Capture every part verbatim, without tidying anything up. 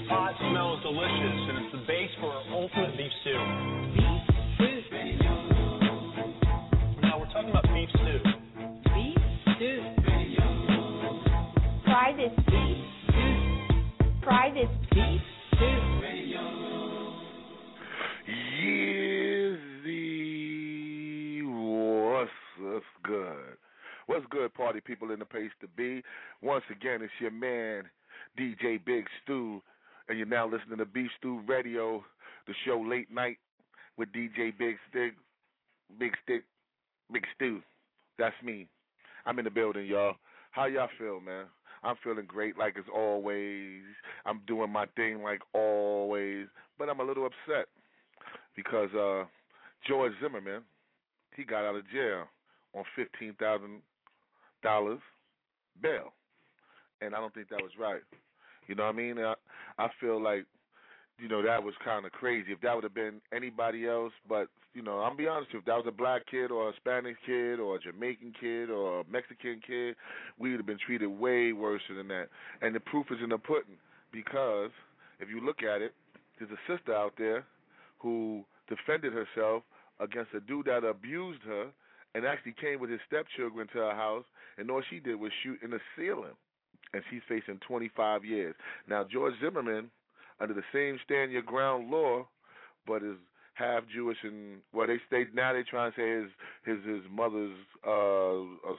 pot smells delicious, and it's the base for our ultimate beef stew. Beef stew. Now we're talking about beef stew. Beef stew. Try this beef stew. Try this beef stew. Yeezy, what's, what's good? What's good, party people in the place to be? Once again, it's your man, D J Big Stew, and you're now listening to Beef Stew Radio, the show late night with D J Big Stick, Big Stick, Big Stew. That's me. I'm in the building, y'all. How y'all feel, man? I'm feeling great like as always. I'm doing my thing like always, but I'm a little upset because uh, George Zimmerman, he got out of jail on fifteen thousand dollars bail, and I don't think that was right. You know what I mean? I, I feel like, you know, that was kind of crazy. If that would have been anybody else, but, you know, I'm be honest with you, if that was a black kid or a Spanish kid or a Jamaican kid or a Mexican kid, we would have been treated way worse than that. And the proof is in the pudding, because if you look at it, there's a sister out there who defended herself against a dude that abused her and actually came with his stepchildren to her house, and all she did was shoot in the ceiling. And she's facing twenty-five years. Now, George Zimmerman, under the same stand your ground law, but is half Jewish and, well, they stay now they trying to say his his his mother's uh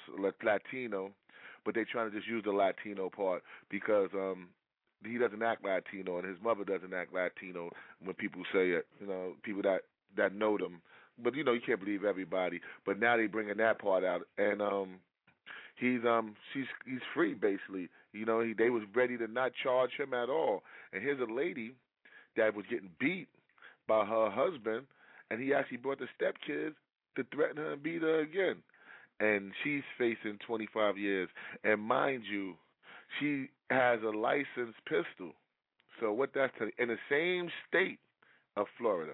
Latino, but they trying to just use the Latino part because um he doesn't act Latino and his mother doesn't act Latino when people say it, you know, people that that know them. But you know, you can't believe everybody. But now they bringing that part out, and um he's um she's he's free basically. You know, he, they was ready to not charge him at all. And here's a lady that was getting beat by her husband, and he actually brought the stepkids to threaten her and beat her again. And she's facing twenty-five years. And mind you, she has a licensed pistol. So what that's telling, in the same state of Florida.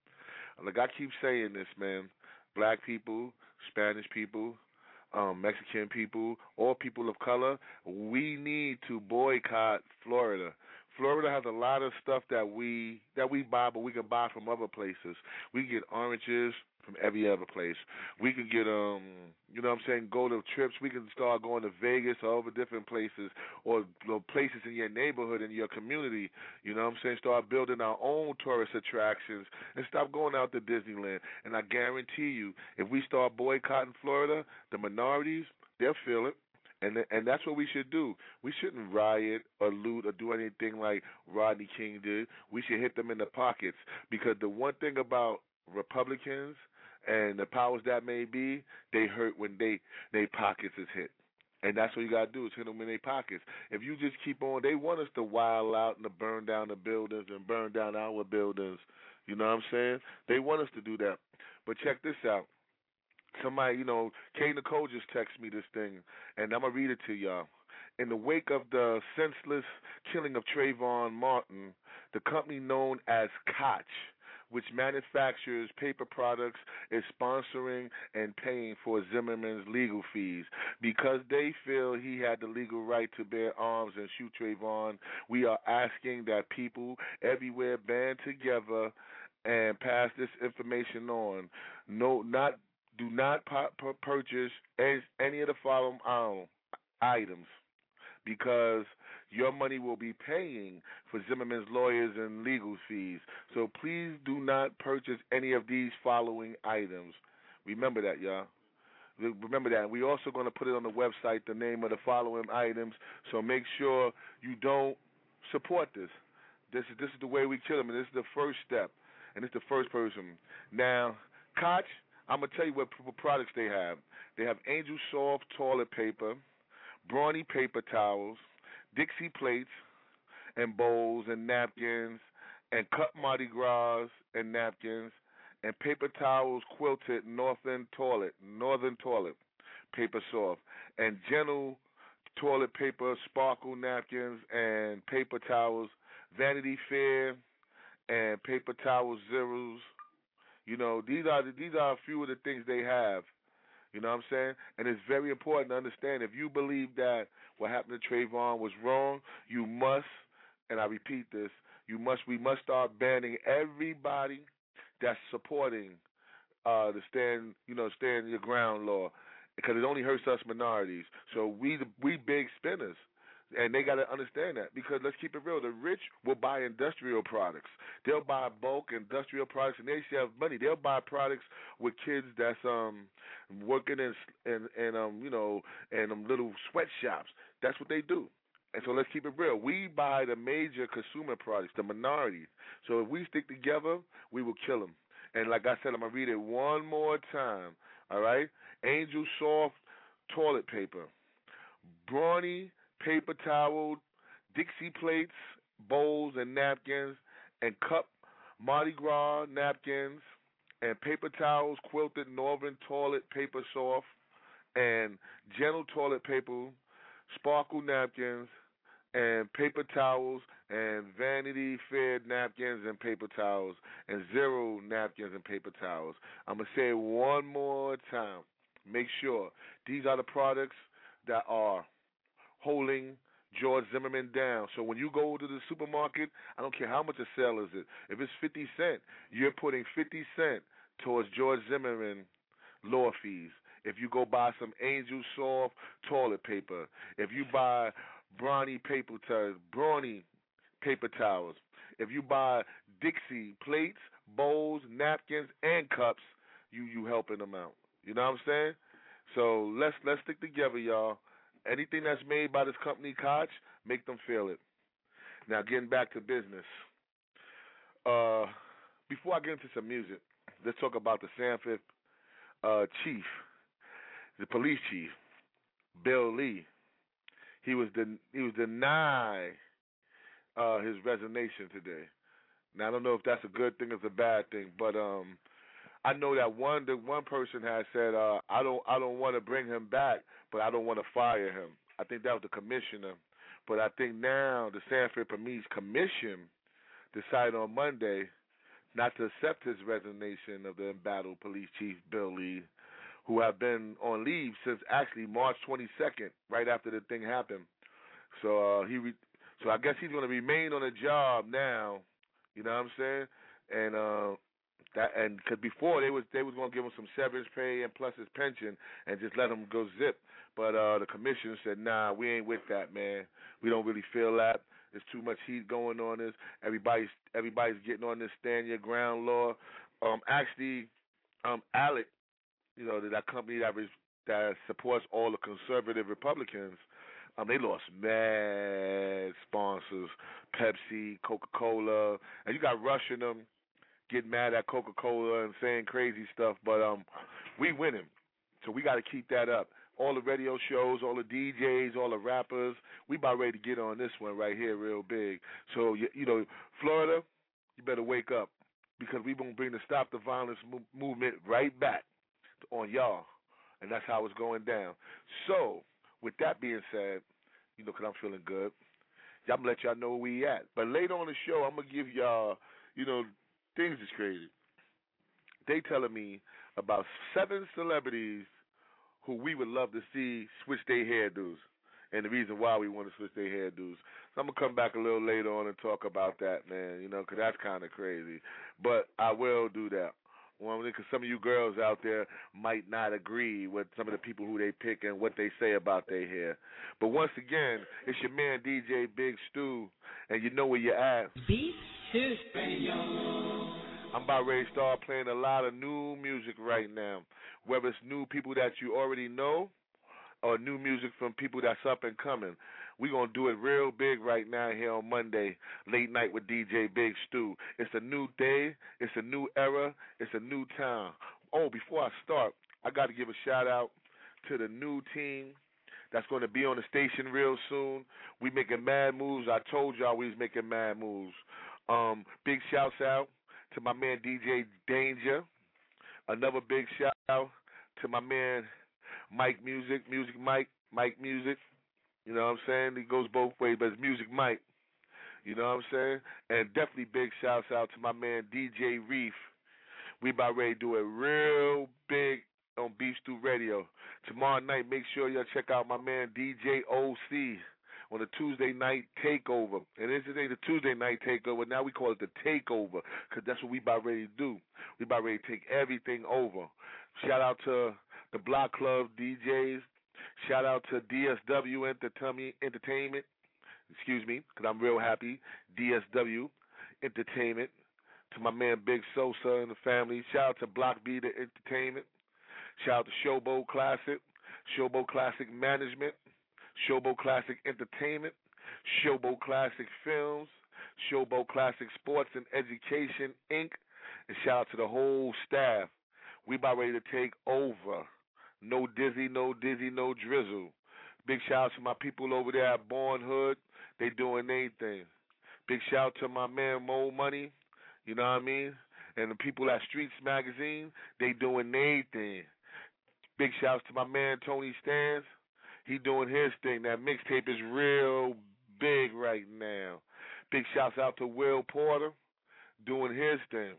Like I keep saying this, man, black people, Spanish people, um, Mexican people, all people of color, we need to boycott Florida. Florida has a lot of stuff that we that we buy, but we can buy from other places. We can get oranges from every other place. We can get, um, you know what I'm saying, go to trips. We can start going to Vegas or other different places, or you know, places in your neighborhood, in your community. You know what I'm saying? Start building our own tourist attractions and stop going out to Disneyland. And I guarantee you, if we start boycotting Florida, the minorities, they'll feel it. And and that's what we should do. We shouldn't riot or loot or do anything like Rodney King did. We should hit them in the pockets, because the one thing about Republicans and the powers that may be, they hurt when they they pockets is hit. And that's what you got to do, is hit them in their pockets. If you just keep on, they want us to wild out and to burn down the buildings and burn down our buildings. You know what I'm saying? They want us to do that. But check this out. Somebody, you know, K. Nicole just texted me this thing, and I'm going to read it to y'all. In the wake of the senseless killing of Trayvon Martin, the company known as Koch, which manufactures paper products, is sponsoring and paying for Zimmerman's legal fees. Because they feel he had the legal right to bear arms and shoot Trayvon, we are asking that people everywhere band together and pass this information on. No, not do not pu- purchase any, any of the following um, items, because your money will be paying for Zimmerman's lawyers and legal fees. So please do not purchase any of these following items. Remember that, y'all. Remember that. We're also going to put it on the website, the name of the following items, so make sure you don't support this. This is this is the way we kill them, and this is the first step, and it's the first person. Now, Koch, I'm going to tell you what products they have. They have Angel Soft toilet paper, Brawny paper towels, Dixie plates and bowls and napkins, and Cut Mardi Gras and napkins, and paper towels quilted Northern Toilet, Northern Toilet, paper soft, and Gentle toilet paper, sparkle napkins, and paper towels, Vanity Fair, and paper towels Zeros. You know, these are the, these are a few of the things they have. You know what I'm saying? And it's very important to understand, if you believe that what happened to Trayvon was wrong, you must and I repeat this, you must we must start banning everybody that's supporting uh, the stand, you know, stand your ground law, because it only hurts us minorities. So we the, we big spenders, and they got to understand that, because let's keep it real, the rich will buy industrial products. They'll buy bulk industrial products, and they have money. They'll buy products with kids that's um working in in, in um you know in um little sweatshops. That's what they do. And so let's keep it real. We buy the major consumer products, the minorities. So if we stick together, we will kill them. And like I said, I'm going to read it one more time, all right? Angel Soft toilet paper, Brawny paper towel, Dixie plates, bowls, and napkins, and cup Mardi Gras napkins, and paper towels, quilted Northern toilet paper soft, and gentle toilet paper, sparkle napkins, and paper towels, and Vanity Fair napkins and paper towels, and Zero napkins and paper towels. I'm going to say it one more time. Make sure these are the products that are holding George Zimmerman down. So when you go to the supermarket, I don't care how much a sale is it. If it's fifty cents, you're putting fifty cents towards George Zimmerman law fees. If you go buy some Angel Soft toilet paper, if you buy Brawny paper towels, Brawny paper towels, if you buy Dixie plates, bowls, napkins, and cups, you you helping them out. You know what I'm saying? So let's let's stick together, y'all. Anything that's made by this company, Koch, make them feel it. Now, getting back to business. Uh, before I get into some music, let's talk about the Sanford uh, chief, the police chief, Bill Lee. He was den- he was denied uh, his resignation today. Now, I don't know if that's a good thing or a bad thing, but um, I know that one the one person has said, uh, I don't I don't want to bring him back, but I don't want to fire him. I think that was the commissioner. But I think now the Sanford Police Commission decided on Monday not to accept his resignation of the embattled police chief, Bill Lee, who have been on leave since actually March twenty-second, right after the thing happened. So uh, he, re- so I guess he's going to remain on the job now. You know what I'm saying? And uh, that, and because before they was they was going to give him some severance pay and plus his pension and just let him go zip. But uh, the commission said, nah, we ain't with that, man. We don't really feel that. There's too much heat going on this. Everybody's everybody's getting on this stand your ground law. Um, actually, um, Alec, you know, that company that re- that supports all the conservative Republicans, um, they lost mad sponsors, Pepsi, Coca-Cola, and you got Russian them getting mad at Coca-Cola and saying crazy stuff, but um, we winning, so we got to keep that up. All the radio shows, all the D Js, all the rappers, we about ready to get on this one right here real big. So, you, you know, Florida, you better wake up, because we're going to bring the Stop the Violence mo- movement right back on y'all, and that's how it's going down. So, with that being said, you know, because I'm feeling good, I'm going to let y'all know where we at. But later on the show, I'm going to give y'all, you know, things is crazy. They telling me about seven celebrities who we would love to see switch their hairdos, and the reason why we want to switch their hairdos. So I'm going to come back a little later on and talk about that, man, you know, because that's kind of crazy. But I will do that. Well, because some of you girls out there might not agree with some of the people who they pick and what they say about their hair. But once again, it's your man D J Big Stu, and you know where you're at. Beat His Radio. I'm about ready to start playing a lot of new music right now, whether it's new people that you already know or new music from people that's up and coming. We're going to do it real big right now here on Monday, late night with D J Big Stu. It's a new day. It's a new era. It's a new time. Oh, before I start, I got to give a shout-out to the new team that's going to be on the station real soon. We making mad moves. I told y'all we was making mad moves. Um, big shouts out to my man D J Danger. Another big shout-out to my man Mike Music, Music Mike, Mike Music. You know what I'm saying? He goes both ways, but it's Music Mike. You know what I'm saying? And definitely big shouts out to my man D J Reef. We about ready to do it real big on Beef Stew Radio. Tomorrow night, make sure y'all check out my man D J O C on the Tuesday night takeover. And this ain't the Tuesday night takeover. Now we call it the takeover because that's what we about ready to do. We about ready to take everything over. Shout out to the Block Club D Js. Shout out to D S W Entertainment. Excuse me, because I'm real happy. D S W Entertainment. To my man Big Sosa and the family. Shout out to Block B the Entertainment. Shout out to Showboat Classic. Showboat Classic Management. Showboat Classic Entertainment. Showboat Classic Films. Showboat Classic Sports and Education, Incorporated. And shout out to the whole staff. We about ready to take over. No dizzy, no dizzy, no drizzle. Big shout out to my people over there at Born Hood. They doing their thing. Big shout out to my man Mo Money. You know what I mean? And the people at Streets Magazine, they doing their thing. Big shouts to my man Tony Stans. He doing his thing. That mixtape is real big right now. Big shouts out to Will Porter doing his thing.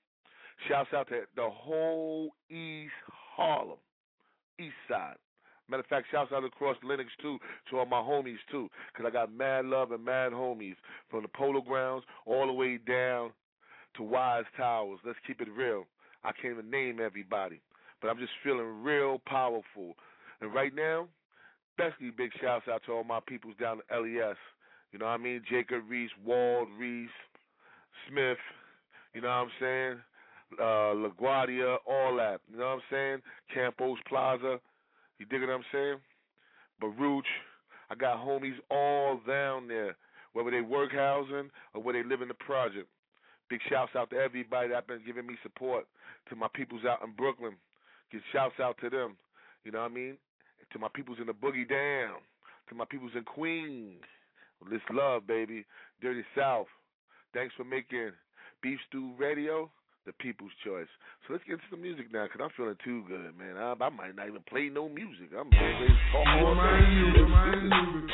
Shouts out to the whole East Harlem, East Side. Matter of fact, shouts out across Lenox, too, to all my homies, too, because I got mad love and mad homies from the Polo Grounds all the way down to Wise Towers. Let's keep it real. I can't even name everybody, but I'm just feeling real powerful. And right now, especially big shouts out to all my peoples down at L E S. You know what I mean? Jacob Reese, Wald Reese, Smith, you know what I'm saying? Uh, LaGuardia, all that. You know what I'm saying? Campos Plaza. You dig what I'm saying? Baruch. I got homies all down there, whether they work housing or where they live in the project. Big shouts out to everybody that's been giving me support. To my peoples out in Brooklyn. Give shouts out to them. You know what I mean? To my peoples in the Boogie Down. To my peoples in Queens. This love, baby. Dirty South. Thanks for making Beef Stew Radio the people's choice. So let's get into some music now, because I'm feeling too good, man. I, I might not even play no music. I'm ready to talk all day.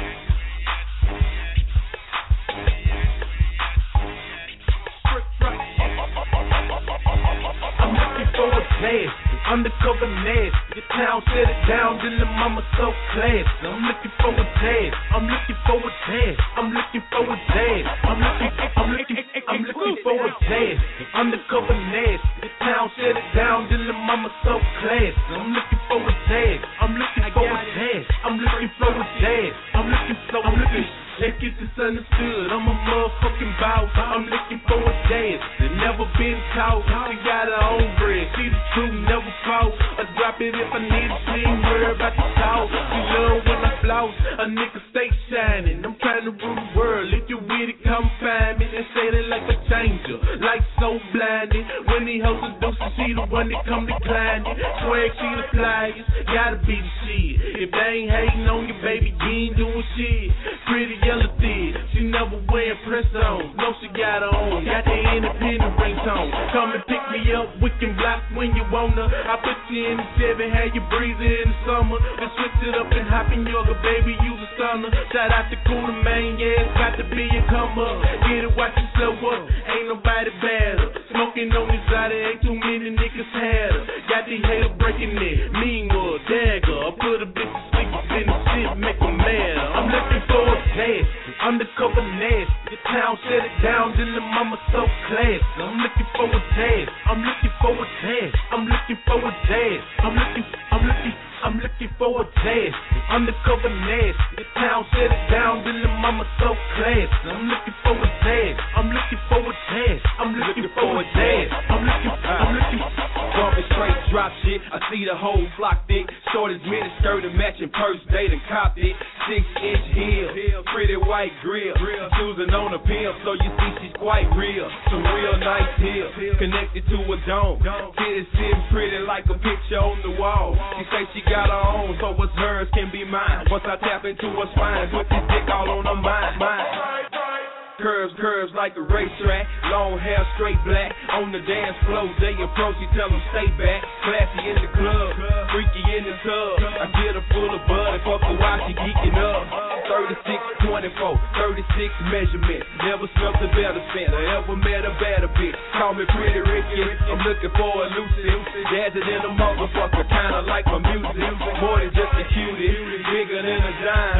I'm looking for a blast, undercover nash. Your town set it down, then the mama so class. I'm looking for a dad, I'm looking for a dad, I'm looking for a dad, I'm looking, I'm looking, I'm looking for a dad, undercover nash. Your town set it down, then the mama so class. I'm looking for a dad, I'm looking for a dad, I'm looking for a dad, I'm looking, so I'm looking. Let's get this understood, I'm a motherfucking boss. I'm looking for a dad that never been taught. She got her own bread, she the truth, never fought. I drop it if I need it, she ain't worried about the talk. She love when I floss, a nigga stay shining. I'm trying to rule the world, if you with it, come find me. And say that like a changer, like so blinded. When they hoes are doses, she the one that come declining. Swag, she the flyers, gotta be the shit. If they ain't hating on you, baby, you ain't doing shit. Pretty yellow thing, she never wearing press on. No, she got her own, got the independent ringtone. Come and pick me up, we can block when you wanna. I put you in the seven, had you breathing in the summer. Then switch it up and hop in yoga, baby, use a stunner. Shout out to Cooler Man, yeah, it's about to be a come up. Get it, watch yourself up, ain't nobody better. Smoking on this side, ain't too many niggas had her. Got these haters breaking it, meanwhile, dagger. I put a bitch to sleep in the shit, make them mad. I'm looking for a dad, undercover nash. The town set it down, then the mama so class. I'm looking for a dad, I'm looking for a dad, I'm looking for a dad, I'm looking, I'm looking, I'm looking for a dad, undercover nash. The town set it down, then the mama so class. I'm looking for a dad, I'm looking for a dad, I'm looking for a dad, I'm looking, I'm looking. Bumping straight drop shit, I see the whole block thick. Shorty's mini skirt and matching purse, date and copped it. Six inch heel, pretty white grill. Choosing on a pimp, so you see she's quite real. Some real nice heels, connected to a dome. Titties sitting pretty like a picture on the wall. She say she got her own, so what's hers can be mine. Once I tap into her spine, put this dick all on her mind, mind. Curves, curves like a racetrack. Long hair, straight black. On the dance floor, they approach, you tell them stay back. Classy in the club, freaky in the tub. I get her full of bud and fuck her while she geeking up. thirty-six twenty-four, thirty-six measurement. Never smelt a better scent, I ever met a better bitch. Call me Pretty Ricky, I'm looking for a Lucy. Dazzing in a motherfucker, kinda like my music. More than just a cutie, bigger than a dime.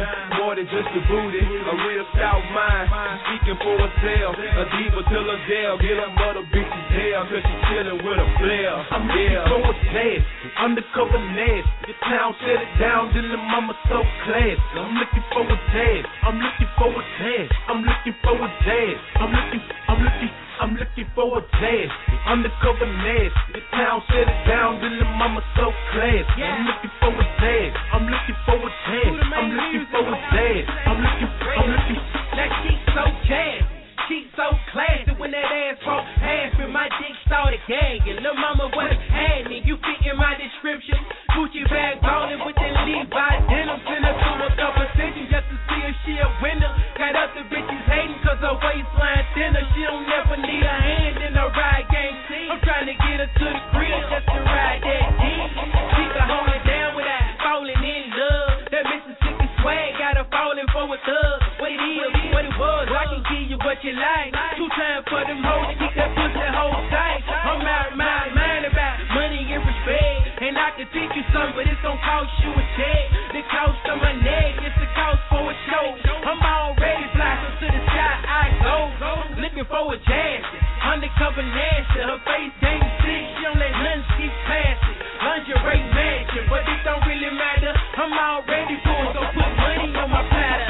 more than just a booty. A real South mind, speaking for herself. A diva till a Dale, get a mother bitch's hell, cause she chillin' with a player. I'm looking for a task, undercover nasty. The town set it down, then the mama so classy. I'm looking for a task, I'm looking for a task. I'm looking for a task, I'm looking, I'm looking, I'm looking for a task. Undercover nasty. The town set it down, then the mama so classy. I'm looking for a task, I'm looking for a task. I'm looking for a task, I'm looking, I'm looking. That she's so jazzy, she's so classy. When that ass broke half and my dick started gagging. Lil' mama wasn't had me, you fit in my description. Gucci bag ballin' with the Levi denim. Send her through a couple sessions just to see if she a winner. Got up the bitches hating cause her waistline thinner. She don't never need a hand in a ride gang team. I'm trying to get her to the crib just to ride that D. She can hold it down without falling in love. That Mississippi swag got her falling for a thug. What it is, what it was, I can give you what you like. Two times for them hoes to keep that pussy hold tight. I'm out of my mind about money and respect. And I can teach you something, but it's gon' cost you a check. The cost of my neck, it's the cost for a show. I'm already fly, so to the sky I go. Looking for a jazz, undercover nasty. Her face game sick, she don't let nothing skip past it. Lingerie matching, but it don't really matter. I'm already full, so put money on my platter.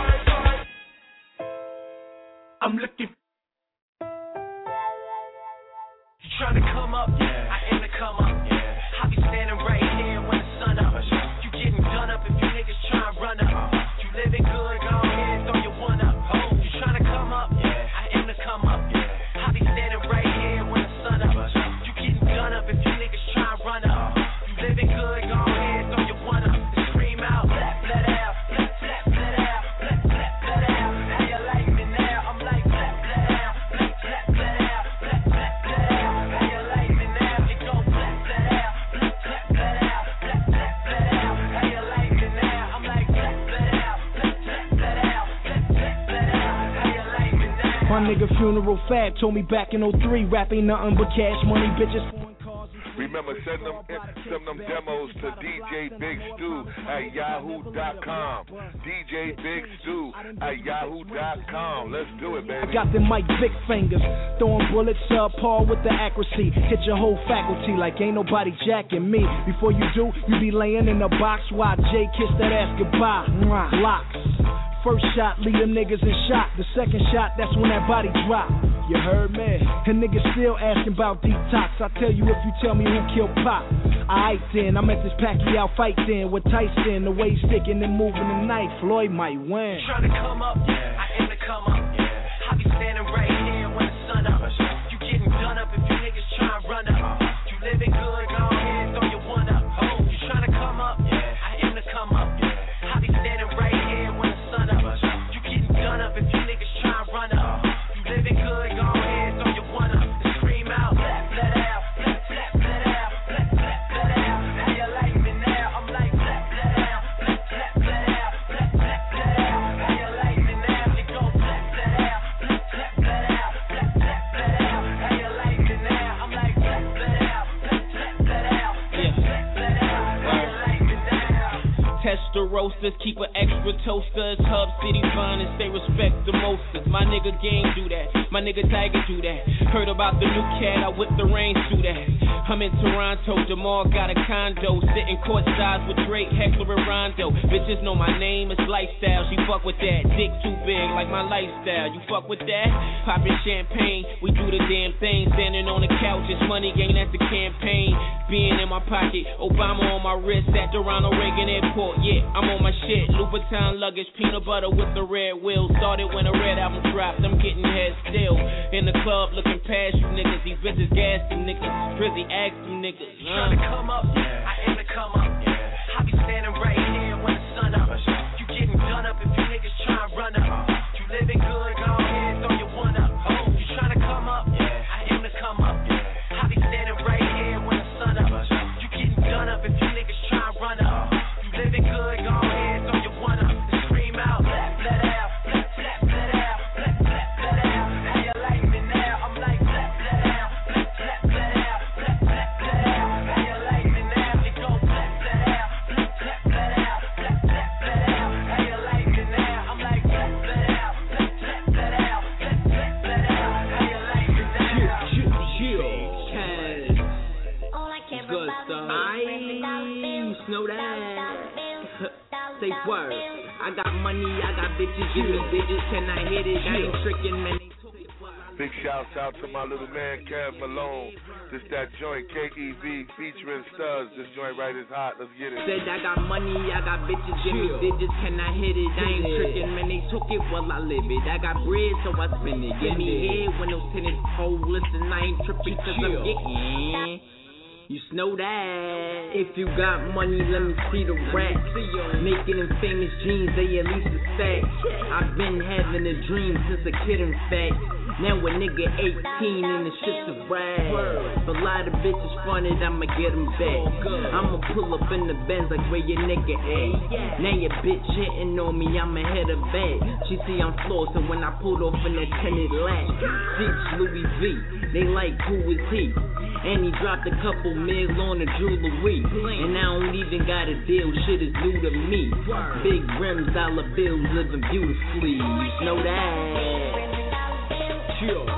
I'm looking. You tryna come up? Yeah. I aim to come up. Yeah. I be standing right here when the sun up. You getting done up if you niggas tryna run up. You living good, go ahead, throw your one up. Oh, you tryna come up? Yeah. I aim to come up. Yeah. I be standing right here when the sun up. You getting done up if you niggas tryna run up. You living good, go ahead, throw your one up. And scream out, flat, flat out, flat, flat, flat out, flat, flat, flat out. How you like me now? I'm like flat, flat out, flat, flat, flat out, flat, flat, flat out. How you like me now? It go flat, flat out, flat, flat, flat out, flat, flat, flat out. How you like me now? I'm like flat, flat out, flat, flat, flat out, flat, flat, flat out. How you like me now? My nigga Funeral Fab told me back in oh three, rap ain't nothing but cash money, bitches. Remember, send them send them demos to D J Big Stu at yahoo dot com. D J Big Stu at yahoo dot com. Let's do it, baby. I got them Mike Vick fingers, throwing bullets up, par with the accuracy. Hit your whole faculty like ain't nobody jacking me. Before you do, you be laying in a box while Jay kiss that ass goodbye. Mwah. Locks. First shot, leave them niggas in shock. The second shot, that's when that body drop. You heard me? And niggas still asking about detox. I tell you if you tell me who killed Pop. Aight then, I'm at this Pacquiao fight then with Tyson. The way he's sticking and moving the knife, Floyd might win. Trying to come up, yeah. I aim to come up, yeah. I be standing right here when the sun up. You getting done up if you niggas trying to run up. You living good, go ahead, throw your one up. Oh, you trying to come up, yeah. I aim to come up, yeah. I be standing right here when the sun up. You getting done up if you niggas trying to run up. You living good, go ahead, throw your one up. And scream out, flat, flat out, flat, flat, flat out, flat, flat, flat out. How you like me now? I'm like flat, flat out, flat, flat, flat out, flat, flat, flat out. How you like me now? It go flat, flat out, flat, flat, flat out, flat, flat, flat out. How you like me now? I'm like flat, flat out, flat, flat, flat out, flat, flat, flat out. How you like me now? Test the roasters, keep an extra toasters. Hub City fine and say respect the mosters. My nigga Game do that, my nigga Tiger do that. Heard about the new cat, I whip the range through that. I'm in Toronto, Jamal got a condo. Sitting courtside with Drake, Heckler and Rondo. Bitches know my name, it's lifestyle, she fuck with that. Dick too big, like my lifestyle, you fuck with that? Poppin' champagne, we do the damn thing. Standing on the couch, it's money gain at the campaign. Being in my pocket, Obama on my wrist at the Ronald Reagan Airport. Yeah, I'm on my shit, Louboutin luggage, peanut butter with the red wheels. Started when the red album dropped, I'm getting head still. In the club looking past you niggas, these bitches gas them niggas. Drizzy ask them niggas. Uh. Trying to come up, yeah. I aim to come up, yeah. I be standing right here when the sun up. You getting done up if you niggas trying to run up. You living good, go ahead, throw your one up. Oh, you trying to come up, yeah. I aim to come up, yeah. I be standing right here when the sun up. You getting done up if you niggas trying to run up. You living good, go ahead, throw your one up. And scream out, flat, flat out, flat, flat, flat out, flat, flat, flat out. How you like me now? I'm like flat, flat out, flat, flat, flat out, flat, flat, flat out. How you like me now? It go flat, flat I got money, I got bitches, give me digits, can I hit it? I ain't tricking, man. Big shouts out to my little man, Kev Malone. This that joint, K E V, featuring Studs. This joint right is hot. Let's get it. Said I got money, I got bitches, give me digits, can I hit it? I ain't tricking, man, they took it while I live it. I got bread, so I spend it. Give me head when those tenants hold. Listen, I ain't tripping, cause I'm getting. You know that. If you got money, let me see the racks. Making them famous jeans, they at least a stack. I've been having a dream since a kid, in fact. Now a nigga eighteen and the shit's a rag. A lot of bitches fronted, I'ma get them back. I'ma pull up in the Benz like where your nigga at. Now your bitch hitting on me, I'ma hit her back. She see I'm flossing when I pulled off in that tinted latch. Seats Louis V, they like who is he? And he dropped a couple mil on the jewelry. And I don't even got a deal, shit is new to me. Big rims, dollar bills, living beautifully. You know that. Chill. Chill,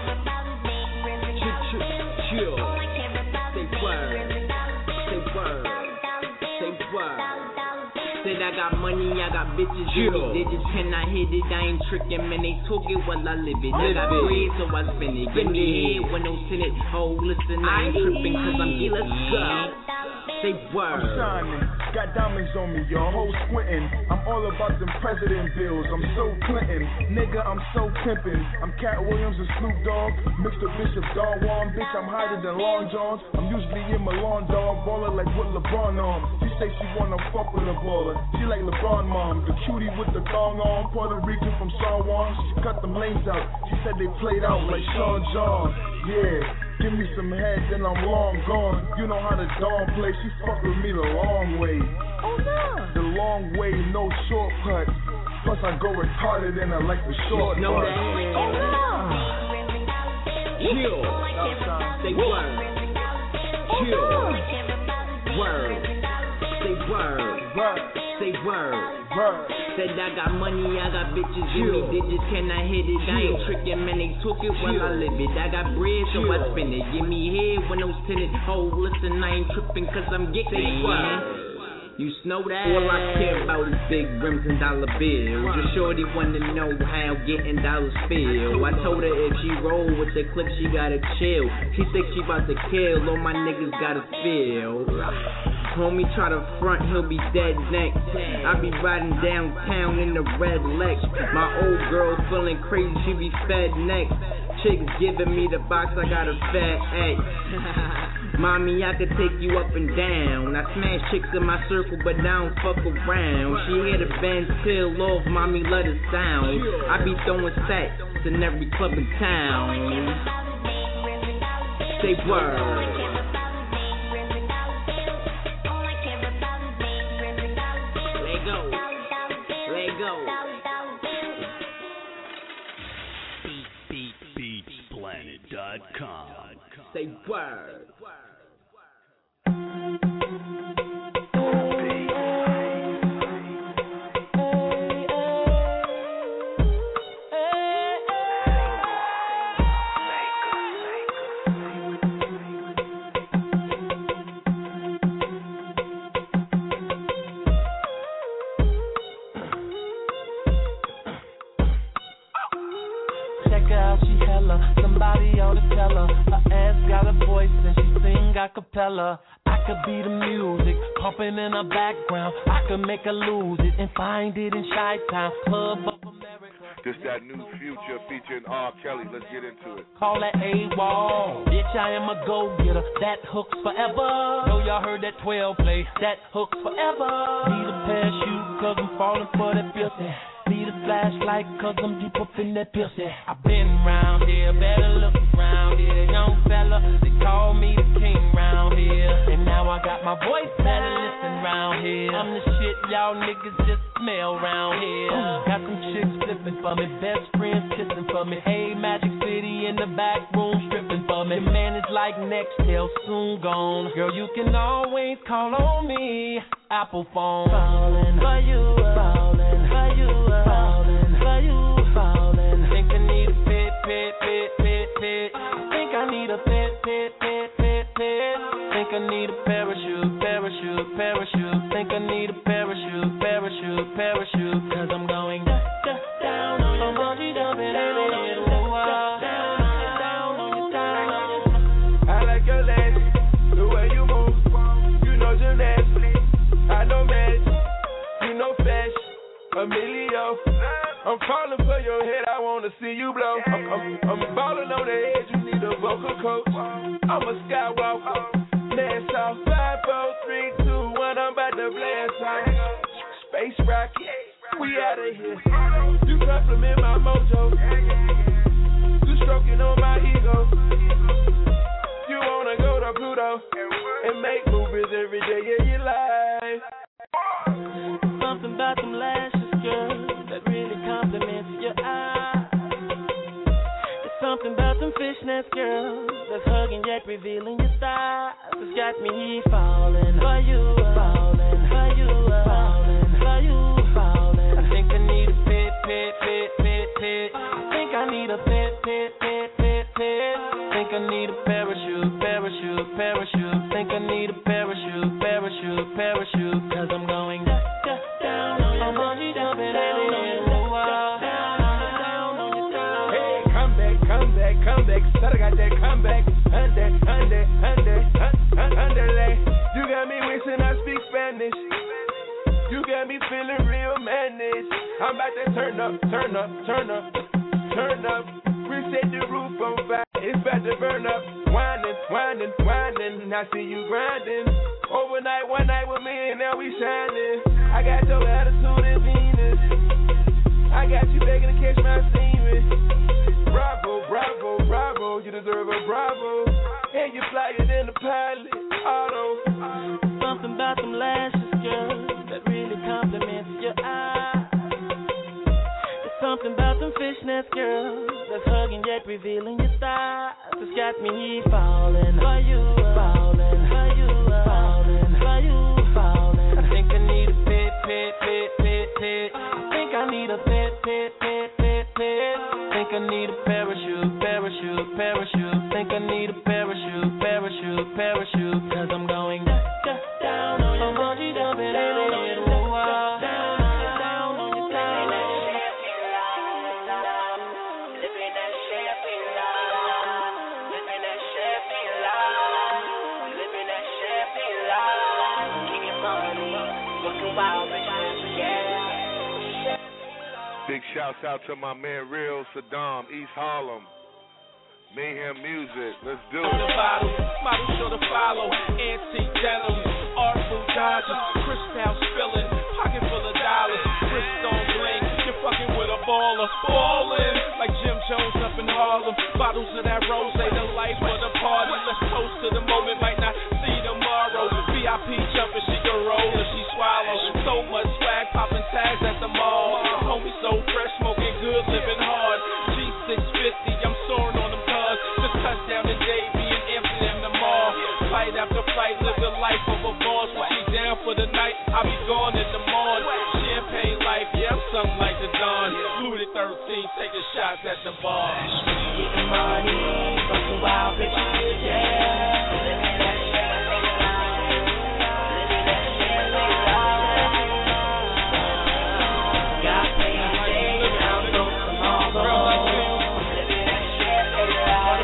chill, chill. Say word. Say word. Say word. Said I got money, I got bitches, give me digits, can I hit it? I ain't tricking, man, they took it while I live it. I got bread, so I spend it. Give me head when no send it. Oh, listen, I ain't tripping, cause I'm getting. Let's go. Say word. I'm shining, got diamonds on me, your whole squinting. I'm all about them president bills, I'm so Clinton. Nigga, I'm so pimpin'. I'm Cat Williams and Snoop Dogg, mixed with Bishop Don Juan. Bitch, I'm higher than Long Johns. I'm usually in my lawn dog, baller like with LeBron on. She say she wanna fuck with a baller. She like LeBron mom, the cutie with the thong on. Puerto Rican from San Juan, she cut them lanes out. She said they played out like Sean John. Yeah. Give me some head, then I'm long gone. You know how the dawn play, she fuck with me the long way. Oh no. The long way, no shortcut. Plus I go retarded and I like the short know part. That. Oh no. Chill. Say word. Chill. Word. Say word. Word. Say word. Word. Said I got money, I got bitches, give me digits, can I hit it? I ain't tricking, man, they took it while I live it. I got bread, so I spend it. Give me head when those tenants hold. Listen, I ain't tripping, cause I'm getting it. You know that. All I care about is big rims and dollar bills. Your shorty wanna know how getting dollars feel. I told her if she roll with the click, she gotta chill. She think she about to kill, all my niggas gotta feel. Homie try to front, he'll be dead next. I be riding downtown in the red Lex. My old girl feeling crazy, she be fed next. Chicks giving me the box, I got a fat X. Mommy, I could take you up and down. I smash chicks in my circle, but I don't fuck around. She hear the band peel off, mommy, let it sound. I be throwing sacks in every club in town. Say word. Let go. Let go. beat beat beat planet dot com. Say word. Somebody ought to tell her. Her ass got a voice and she sing a cappella. I could be the music pumping in her background. I could make her lose it and find it in Chi-Town, Club of America. This that new Future featuring R. Kelly. Let's get into it. Call that A-Wall. Bitch, I am a go-getter. That hooks forever. Know y'all heard that twelve play. That hooks forever. Need a parachute cause I'm falling for that filthy. Need a flashlight cause I'm deep up in that pussy. I've been round here, better look around here. Young fella, they call me the king round here. And now I got my voice, better listen round here. I'm the shit y'all niggas just smell round here. Got some chicks flipping for me, best friends kissing for me. Hey, Magic City in the back room stripping for me. Your man is like Nextel, soon gone. Girl, you can always call on me. Apple phone. Fallin' for you, fallin' for you, fallin' for you, fallin'. Think I need a pit, pit, pit, pit, pit. Think I need a pit, pit, pit, pit, pit. Think I need a parachute, parachute, parachute. Think I need a parachute, parachute, parachute. Emilio. I'm falling for your head, I wanna see you blow. I'm, I'm, I'm balling on the edge, you need a vocal coach. I'm a skywalker, blast off. Five, four, three, two, one, I'm about to blast off. Space rocket, we outta here. You compliment my mojo, you stroking on my ego. You wanna go to Pluto and make movies every day of your life. Something about them lashes, girl, that really compliments your eyes. There's something about them fishnets, girl, that's hugging yet revealing your style. It's got me falling for you, falling for you, falling for you, falling. I think I need a pit, pit, pit, pit, pit. I think I need a pit, pit, pit, pit, pit. Think I need a parachute, parachute, parachute. Think I need a parachute, parachute, parachute. Cause I'm going down, down on your bungee jumping down on your down on your down. Hey, come back, come back, come back. Said I got that comeback. Under, under, under, under, underlay. You got me wishing I speak Spanish. You got me feeling real managed. I'm about to turn up, turn up, turn up, turn up. Reset the roof on fire. It's about to burn up. Winding, winding, winding. I see you grinding. Overnight, one night with me, and now we shining. I got your attitude and Venus. I got you begging to catch my semen. Bravo, bravo, bravo. You deserve a bravo. And you flyer than the pilot. Auto. Something about them lashes, girl, that really compliments your eyes. There's something about them fishnets, girl, that's hugging yet revealing your style. It's got me falling for you, falling for you, falling for you, falling. I think I need a pit, pit, pit, pit, pit. I think I need a pit, pit, pit, pit, pit. Think I need a parachute, parachute, parachute. Think I need a parachute, parachute, parachute. Cause I'm going down, down on your bungee jumping down on your wall. Down on your down. Living that champagne life. Living that champagne life. Living that champagne life. Getting money, looking wild, bitches, yeah. Big shouts out to my man Real Saddam, East Harlem. Mayhem Music, let's do it. The bottle, model sure to follow. Antique denim, artful dodgers, crystal spilling, pocket full of dollars, Bristol bling. You're fucking with a baller, ballin' like Jim Jones up in Harlem. Bottles of that rose, the life of the party. Let's toast to the moment, might not see tomorrow. V I P jumping, she can roll or she swallow. So much swag, popping tags at the mall. Homie so fresh, smoking good, living hard. G six fifty, I'm soaring on them cars. Just touchdown in Davie and Amsterdam the mall. Fight after fight, live the life of a boss. Put me down for the night, I'll be gone in the morning. Champagne life, yeah, I'm something like the Don. Louis the thirteenth, taking shots at the bar. Getting money, fucking wild bitches, yeah. Living that champagne life. Living that champagne life. Got paid today, now go tomorrow. Living that champagne life.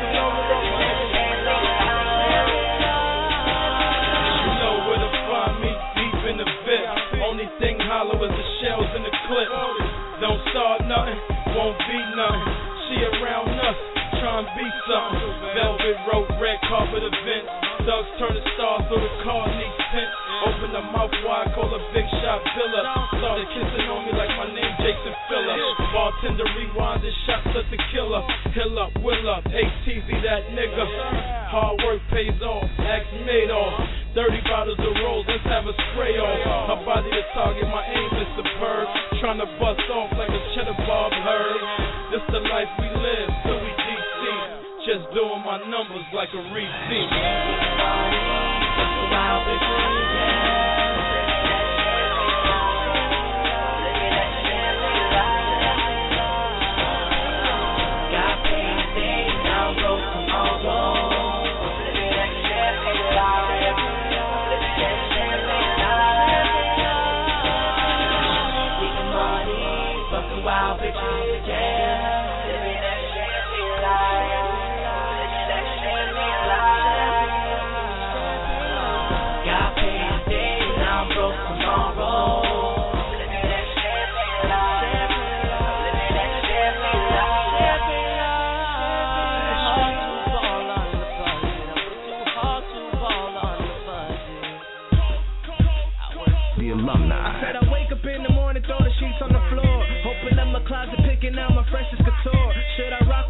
You know where to find me, deep in the pit. Only thing hollow is the shells in the clip. Don't start nothing, won't be nothing. She around us, trying to be something. Velvet rope, red carpet events. Thugs turning stars so the car needs tint. Open the mouth wide, call a big shot filler. Started kissing on me like my name Jason Filler. Bartender rewind and shots at the killer. Hill up, will up, A T V that nigga. Hard work pays off, acts made off. Dirty bottles of rolls, let's have a spray off. My body the target, my aim is superb. Trying to bust off like a cheddar bob herd. This the life we live, till we D C. Just doing my numbers like a receipt. Wild bitches, yeah. Got paid today, now go tomorrow. Living that champagne life. Living that champagne life. Getting money, fucking wild bitches, yeah. Living that champagne life. Living that champagne life. Got paid today, now I'm broke.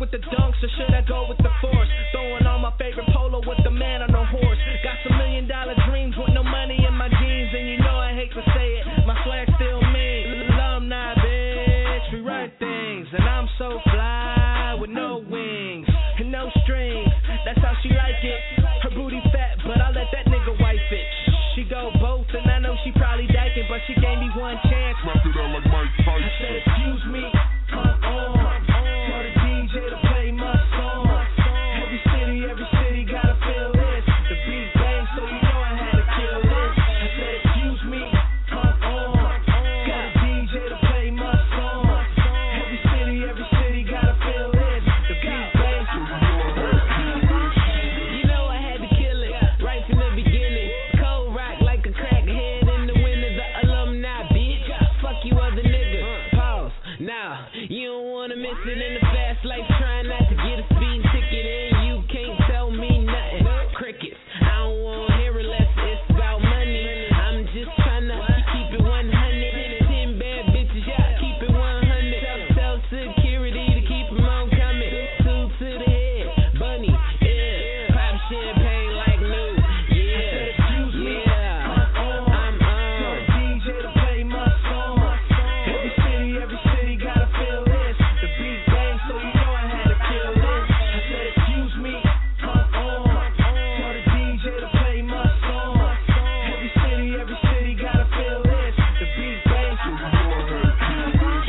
with the dunks or should I go with the force? Throwing on my favorite polo with the man on the horse. Got some million dollar dreams with no money in my jeans, and you know I hate to say it, my swag still mean. Alumni, bitch, we write things, and I'm so fly with no wings and no strings. That's how she like it. Her booty fat, but I let that nigga wife it. She go both, and I know she probably dyking, but she gave me one chance. Slap it out like Mike Tyson. I said, excuse me, come on. Tell the D J to play my song. Every city, every city gotta feel this. The beat bang, so you know I had to kill this. I said, excuse me, come on. Got a D J to play my song. Every city, every city gotta feel this. The beat bang, so you know I had to kill this. You know I had to kill it right from the beginning. Cold rock like a crackhead in the winter. The alumni, bitch. Fuck you other niggas. Pause. Now, you don't wanna miss it in the fast life. Trying not to get a speeding ticket and you can't tell me nothing. Crickets. I don't wanna hear it less. It's about money. I'm just trying to keep it one hundred. Ten bad bitches, yeah, keep it one hundred. Tell security to keep them on coming. Two to the head. Bunny, yeah. Pop champagne like new. Yeah. Yeah. I'm on. D J to play my song. Every city, every city gotta feel this. The beat bang, so you know I had to kill this. I said, excuse me, come on. Tell the D J to play my song. Every city, every city gotta feel this. The beat bang, so you know I had to kill this.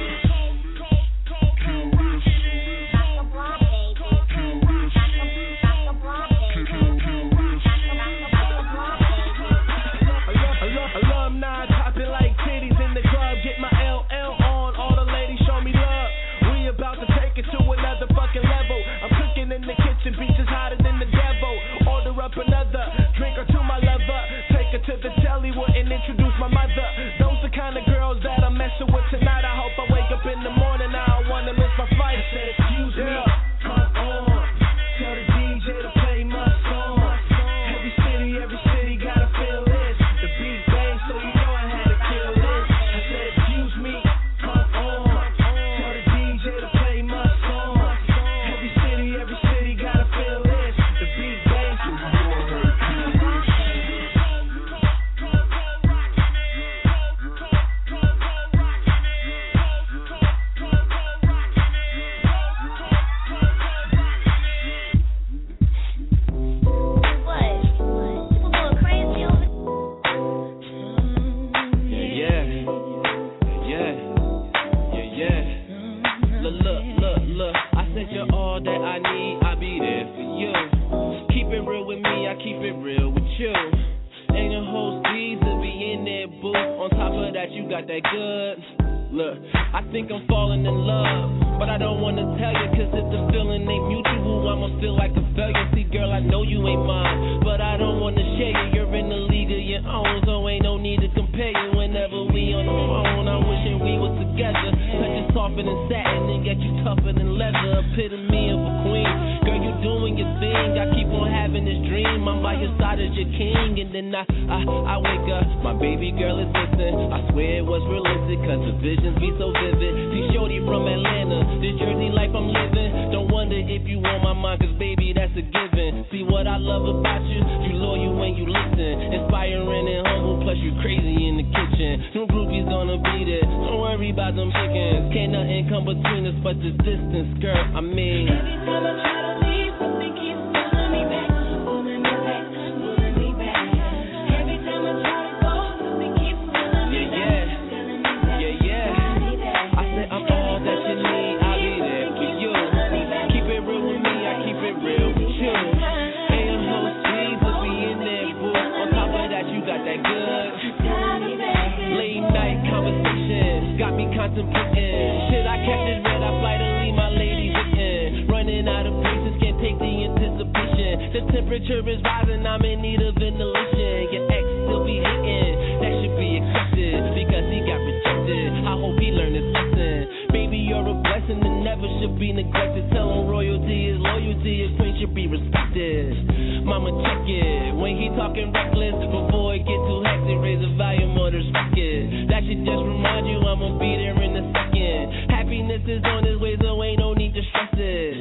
Kill this. Kill this. Kill, kill this. Alumni popping like titties in the club. Get my L L on. All the ladies show me love. We about to take it to another fucking level. I'm cooking in the kitchen, beaches hotter than the devil. Order up another drink or to my lover. Take her to the deli, wouldn't introduce my mother. Those the kind of girls that I'm messing with tonight. I hope I wake up in the morning. I don't wanna miss my flight. I said, excuse me, come on. Tell the D J to play my song. Every city, every city gotta feel this. The beat bang, so you know I had to kill this. I said, excuse me, come on. Tell the D J to play my song. Every city, every city gotta feel this. The beat bang, so you know I had to kill this. Yeah, yeah, yeah, yeah. Look, look, look, look. I said you're all that I need. I'll be there for you. Keep it real with me. I keep it real with you. Ain't a whole D's to be in that booth. On top of that, you got that good. Look, I think I'm falling in love, but I don't wanna tell you, cause if the feeling ain't mutual, I'ma feel like a failure. See, girl, I know you ain't mine, but I don't wanna share you. You're in the league of your own, so ain't no need to compare you. Whenever we on the phone, I'm wishing we was together. Touch you softer than satin and get you tougher than leather. Epitome of a queen, girl, you doing your thing. I keep on having this dream, I'm by your side as your king. And then I, I, I wake up, my baby girl is missing. I swear it was realistic, cause the visions be so vivid. See, shorty from Atlanta, this Jersey life I'm living. Don't wonder if you on my mind, cause baby, that's a given. See what I love about you, you loyal when you listen. Inspiring and humble, plus you crazy in the kitchen. Some groupies gonna be there, don't worry about them chickens. Can't nothing come between us but the distance, girl, I mean. Every time I try to leave, something keeps pulling me back, pulling me back, pulling me back. Every time I try to go, something keeps pulling me back, pulling me back. Yeah, yeah. I said I'm all that you need, I'll be there for you. Keep it real with me, I keep it real with you. Ain't a whole sleeve to be in there, boo. On top of that, you got that good. Late night conversations got me contemplating. Should I catch this red eye flight and leave my lady written? Running out of patience, can't take the anticipation. The temperature is rising, I'm in need of ventilation. Your ex still be hating, that should be accepted because he got rejected. I hope he learned his lesson. Baby, you're a blessing and never should be neglected. Tell him royalty is loyalty, his queen should be respected. Mama, check it when he talking reckless. Before it get too hectic, raise the volume of the record. That should just remind you I'ma be there in a second. Happiness is on its way, so ain't no need to stress it.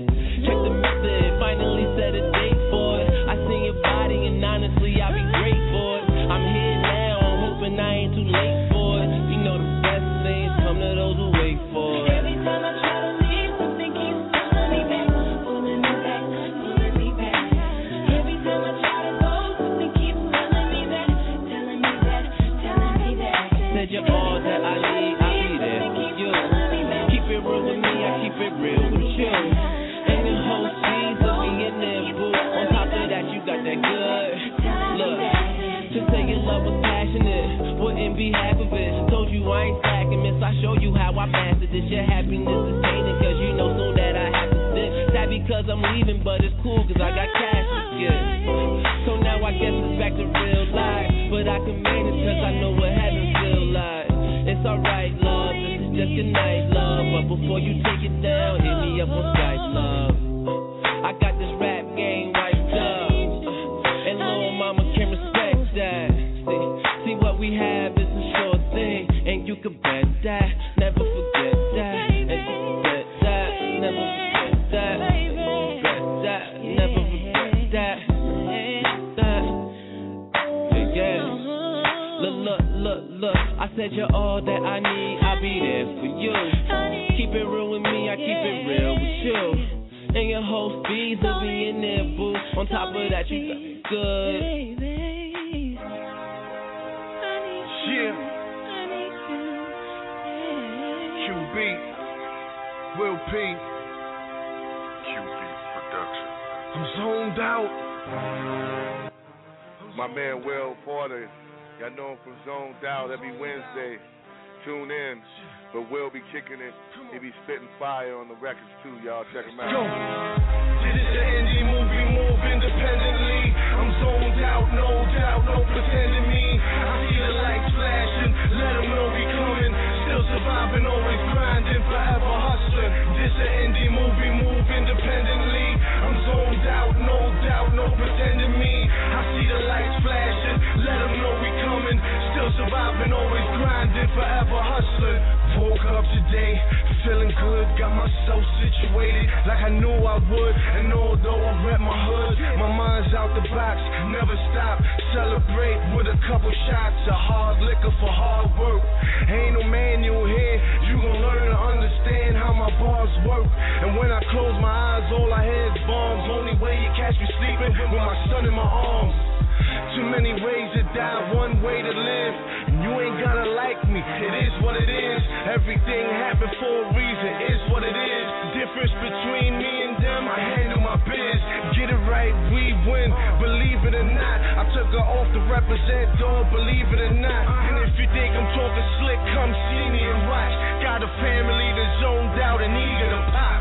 you. And your whole season be in there, boo. On top of that, you got that good. Look, to say your love was passionate, wouldn't be half of it. Told you I ain't slacking, miss. I show you how I mastered this. Your happiness is tainted, cause you know soon that I have to sit. Sad because I'm leaving, but it's cool, cause I got cash to give. So now I guess it's back to real life. But I can manage cause I know what heaven feel like. It's alright, love, this is just good night, love. But before you take it down, hit me up on Skype, love. I got this rap game wiped up, and little mama can respect that. See, see what we have is a sure thing, and you can bet that. Never forget that, and you forget that. Never forget that, forget that. Never forget that. that. Yeah. Look, look, look, look. I said you're all that I need. I'll be there for you. Keep it real with me. I keep it real with you. And your whole speeds will be in there, boo. On top of that, you got it good. Yeah. Q B. Will P. Q B Production. I'm zoned out. My man Will Porter. Y'all know him from Zoned Out every Wednesday. Tune in. But Will be kicking it. He be spitting fire on the records too, y'all. Check him out. Go. This is an indie movie, move independently. I'm zoned out, no doubt, no pretending me. I see the lights flashing, let them know we coming. Still surviving, always grinding, forever hustling. This an indie movie, move independently. I'm zoned out, no doubt, no pretending me. I see the lights flashing, let them know we coming. Still surviving, always grinding, forever hustling. Woke up today, feeling good, got myself situated like I knew I would. And although I rep my hood, my mind's out the box, never stop. Celebrate with a couple shots of hard liquor for hard work. Ain't no manual here, you gon' learn to understand how my bars work. And when I close my eyes, all I hear is bombs. Only way you catch me sleeping with my son in my arms. Too many ways to die, one way to live. And you ain't gotta like me, it is what it is. Everything happened for a reason, it's what it is. Difference between me and them, I handle my biz. Get it right, we win, believe it or not. I took her off to represent, dog, believe it or not. And if you think I'm talking slick, come see me and watch. Got a family that's zoned out and eager to pop.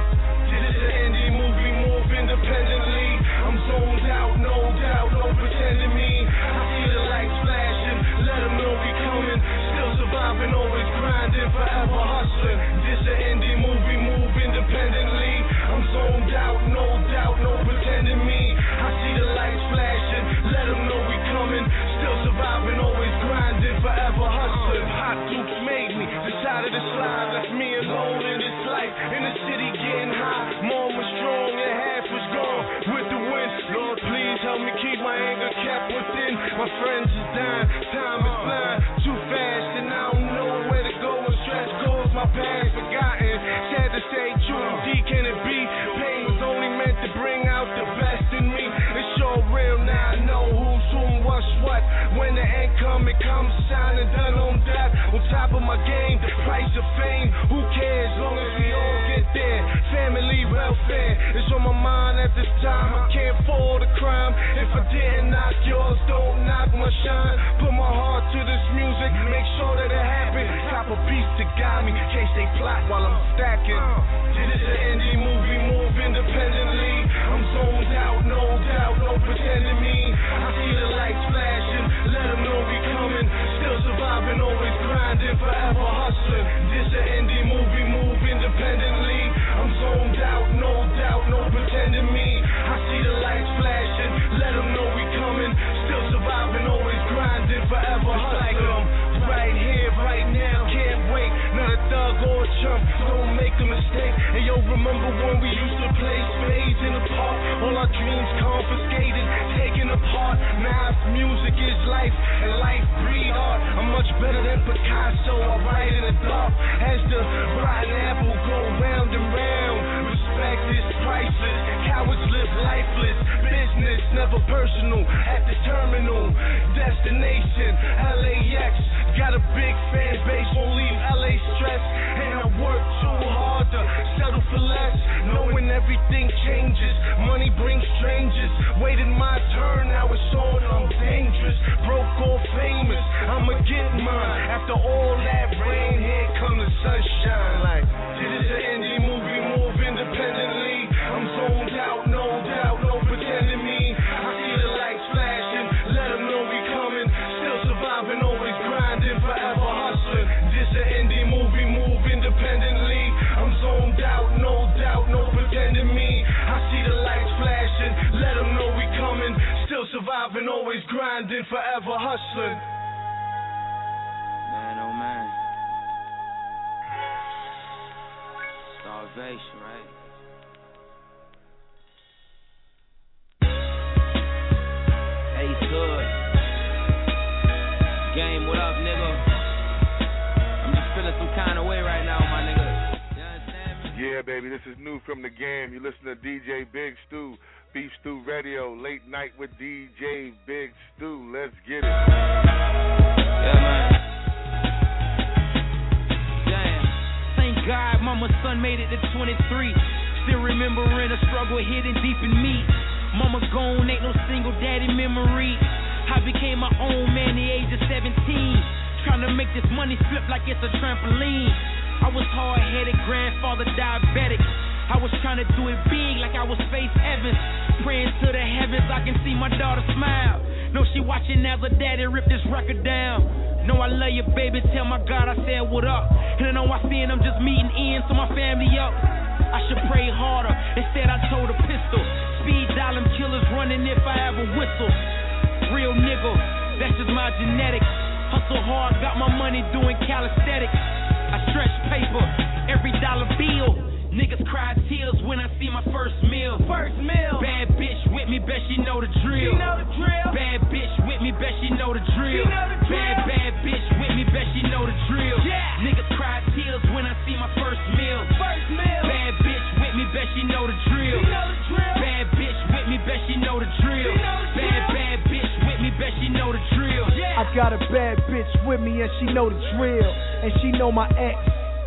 This is an indie movie, move independently. I'm zoned out, no doubt, no pretending me. I see the lights flashing, let them know we coming. Still surviving, always grinding, forever hustling. This an indie movie, move independently. I'm zoned out, no doubt, no pretending me. I see the lights flashing, let them know we coming. Still surviving, always grinding, forever hustling. Hot Dukes made me, decided to slide, left me alone in this life. In the city getting high, mom was strong and half was gone with the wind. Lord, please help me keep my anger kept within. My friends is dying, time is blind, too fast, and I don't know where to go. When stress goes, my past forgotten. Sad to say, true indeed can it be? Pain was only meant to bring out the best in me. It's so real now, I know who's who and what's what. When the end come, it comes shining, done on that. On top of my game, the price of fame. Who cares, long as we all get there. Family welfare is on my mind at this time. I can't fall the crime. If I didn't knock yours, don't knock my shine. Put my heart to this music, make sure that it happens. Top a piece to guide me, in case they plot while I'm stacking. This is an indie movie, move independently. I'm zoned out, no doubt, no pretending me. I see the lights flashing, let them know we coming. Still surviving, always grinding, forever hustling. This an indie movie, move independently. I'm zoned out, no doubt, no pretending me. I see the lights flashing, let them know we coming. Still surviving, always grinding, forever hustling. Right here, right now, can't wait. Not a thug or a chump, don't make a mistake. And yo, remember when we used to play spades in the park? All our dreams confiscated, taken apart. Now if music is life, and life breed art. I'm much better than Picasso, I write in the dark. As the rotten apple go round and round. Respect is priceless, cowards live lifeless. Business never personal, at the terminal. Destination, L A X. Got a big fan base, won't leave L A stressed. And I work too hard to settle for less. everything changes. Money brings strangers. Waited my turn, now it's on, I'm dangerous. Broke or famous, I'ma get mine. After all that rain, here come the sunshine. Like, this is an indie movie, move independently. I'm zoned out, no doubt, no pretending me. I see the lights flashing, let them know we coming. Still surviving, always grinding, forever hustling. This an indie movie, move independently. I'm zoned out, no doubt, no pretending me. I see the lights flashing, let them know we coming. Still surviving, always grinding, forever hustling. Man, oh man. Starvation, right? Ace Hood. Game, what up, nigga? I'm just feeling some kind of way right now, my nigga. You understand me? Yeah, baby, this is new from the game. You listen to D J Big Stu, Beef Stew Radio, late night with D J Big Stu. Let's get it. Yeah, man. Damn. Thank God mama's son made it to twenty-three. Still remembering a struggle hidden deep in me. Mama gone, ain't no single daddy memory. I became my own man the age of seventeen. Trying to make this money flip like it's a trampoline. I was hard-headed, grandfather diabetic. I was trying to do it big like I was Faith Evans. Praying to the heavens I can see my daughter smile. Know she watching as her daddy rip this record down. Know I love you, baby, tell my God I said what up. And I know I seen them just meeting in, so my family up. I should pray harder, instead I told a pistol. Speed dialing killers running if I ever whistle. Real nigga, that's just my genetics. Hustle hard, got my money doing calisthenics. I stretch paper, every dollar bill. Niggas cry tears when I see my first meal. First meal. Bad bitch with me, bet she know the drill. She know the drill. Bad bitch with me, bet she know the drill. She know the drill. Bad, bad bitch with me, bet she know the drill. Yeah. Niggas cry tears when I see my first meal. First meal. Bad bitch with me, bet she know the drill. She know the drill. Bad bitch with me, bet she know the drill. She know the drill. Bad, bad bitch with me, bet she know the drill. Yeah. I got a bad bitch with me and she know the drill. And she know my ex.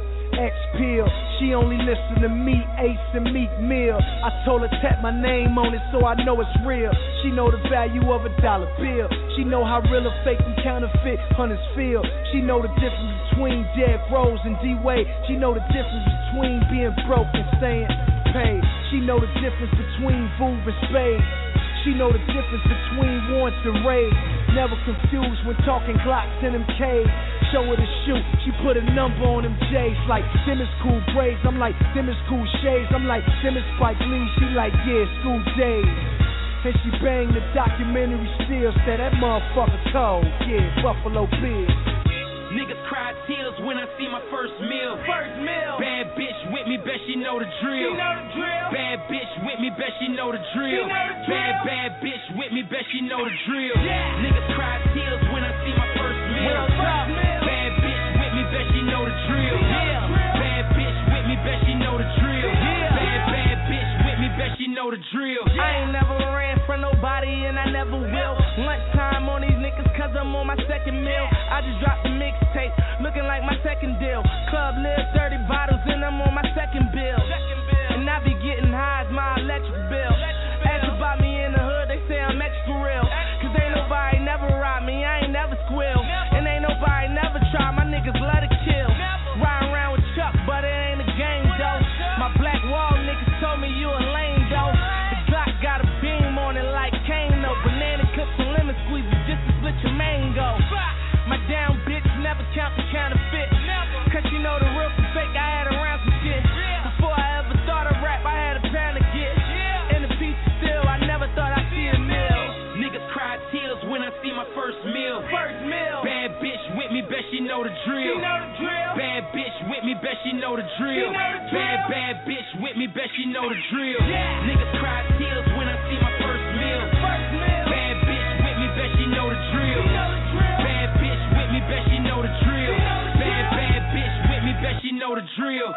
X-Pill, she only listen to me, Ace and Meek Mill. I told her tap my name on it so I know it's real. She know the value of a dollar bill. She know how real or fake and counterfeit hunters feel. She know the difference between Derrick Rose and D-Wade. She know the difference between being broke and staying paid. She know the difference between Voove and Spade. She know the difference between wants and rage. Never confused when talking Glocks and them K's. Show her the shoot, she put a number on them J's. Like, them is cool braids, I'm like, them is cool shades. I'm like, them is Spike Lee, she like, yeah, school days. And she banged the documentary still, said that motherfucker cold, yeah, Buffalo Bills. Niggas cry tears when I see my first meal. First meal. Bad bitch with me, bet she know the drill. She know the drill. Bad bitch with me, bet she know the drill. She know the drill. Bad, bad bitch with me, bet she know the drill. Yeah. Niggas cry tears when I see my first meal. First meal. Bad bitch with me, bet she know the drill. Yeah. Bad bitch with me, bet she know the drill. Yeah. Bad, bad bitch with me, bet she know the drill. Yeah. I ain't never ran from nobody and I never will. Lunchtime on these niggas cause I'm on my second meal. I just dropped the mixtape, looking like my second deal. Club live thirty bottles and I'm on my second bill. And I be getting high as my electric bill. Ask about me in the hood, they say I'm extra real. Cause ain't nobody never robbed me, I ain't never squeal. And ain't nobody never try, my niggas love to kill. Riding around with Chuck, but it ain't a game though. My black wall niggas told me you a lame though. The Glock got a beam on it like Kano. Banana cups and lemon squeezes just to split your mango. My down bitch never count the counterfeit. Cause she know the real from fake, I had around some shit. Before I ever thought of rap, I had a pound to get. In the pizza still, I never thought I'd see a meal. Niggas cry tears when I see my first meal. First meal. Bad bitch with me, bet she know the drill. She know the drill. Bad bitch with me, bet she know the drill. She know the drill. Bad, bad bitch with me, bet she know the drill. Yeah. Niggas cry tears when I see my first meal. First meal. Bad bitch with me, bet she know the drill. She know the drill. Bad bitch with me, bet she know the drill. Bad, bad bitch with me, bet she know the drill.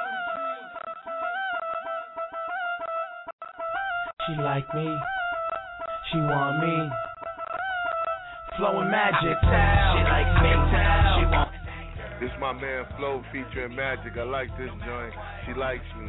She like me, she want me. Flowing Magic, she likes me, she want. This my man Flo featuring Magic. I like this joint. She likes me.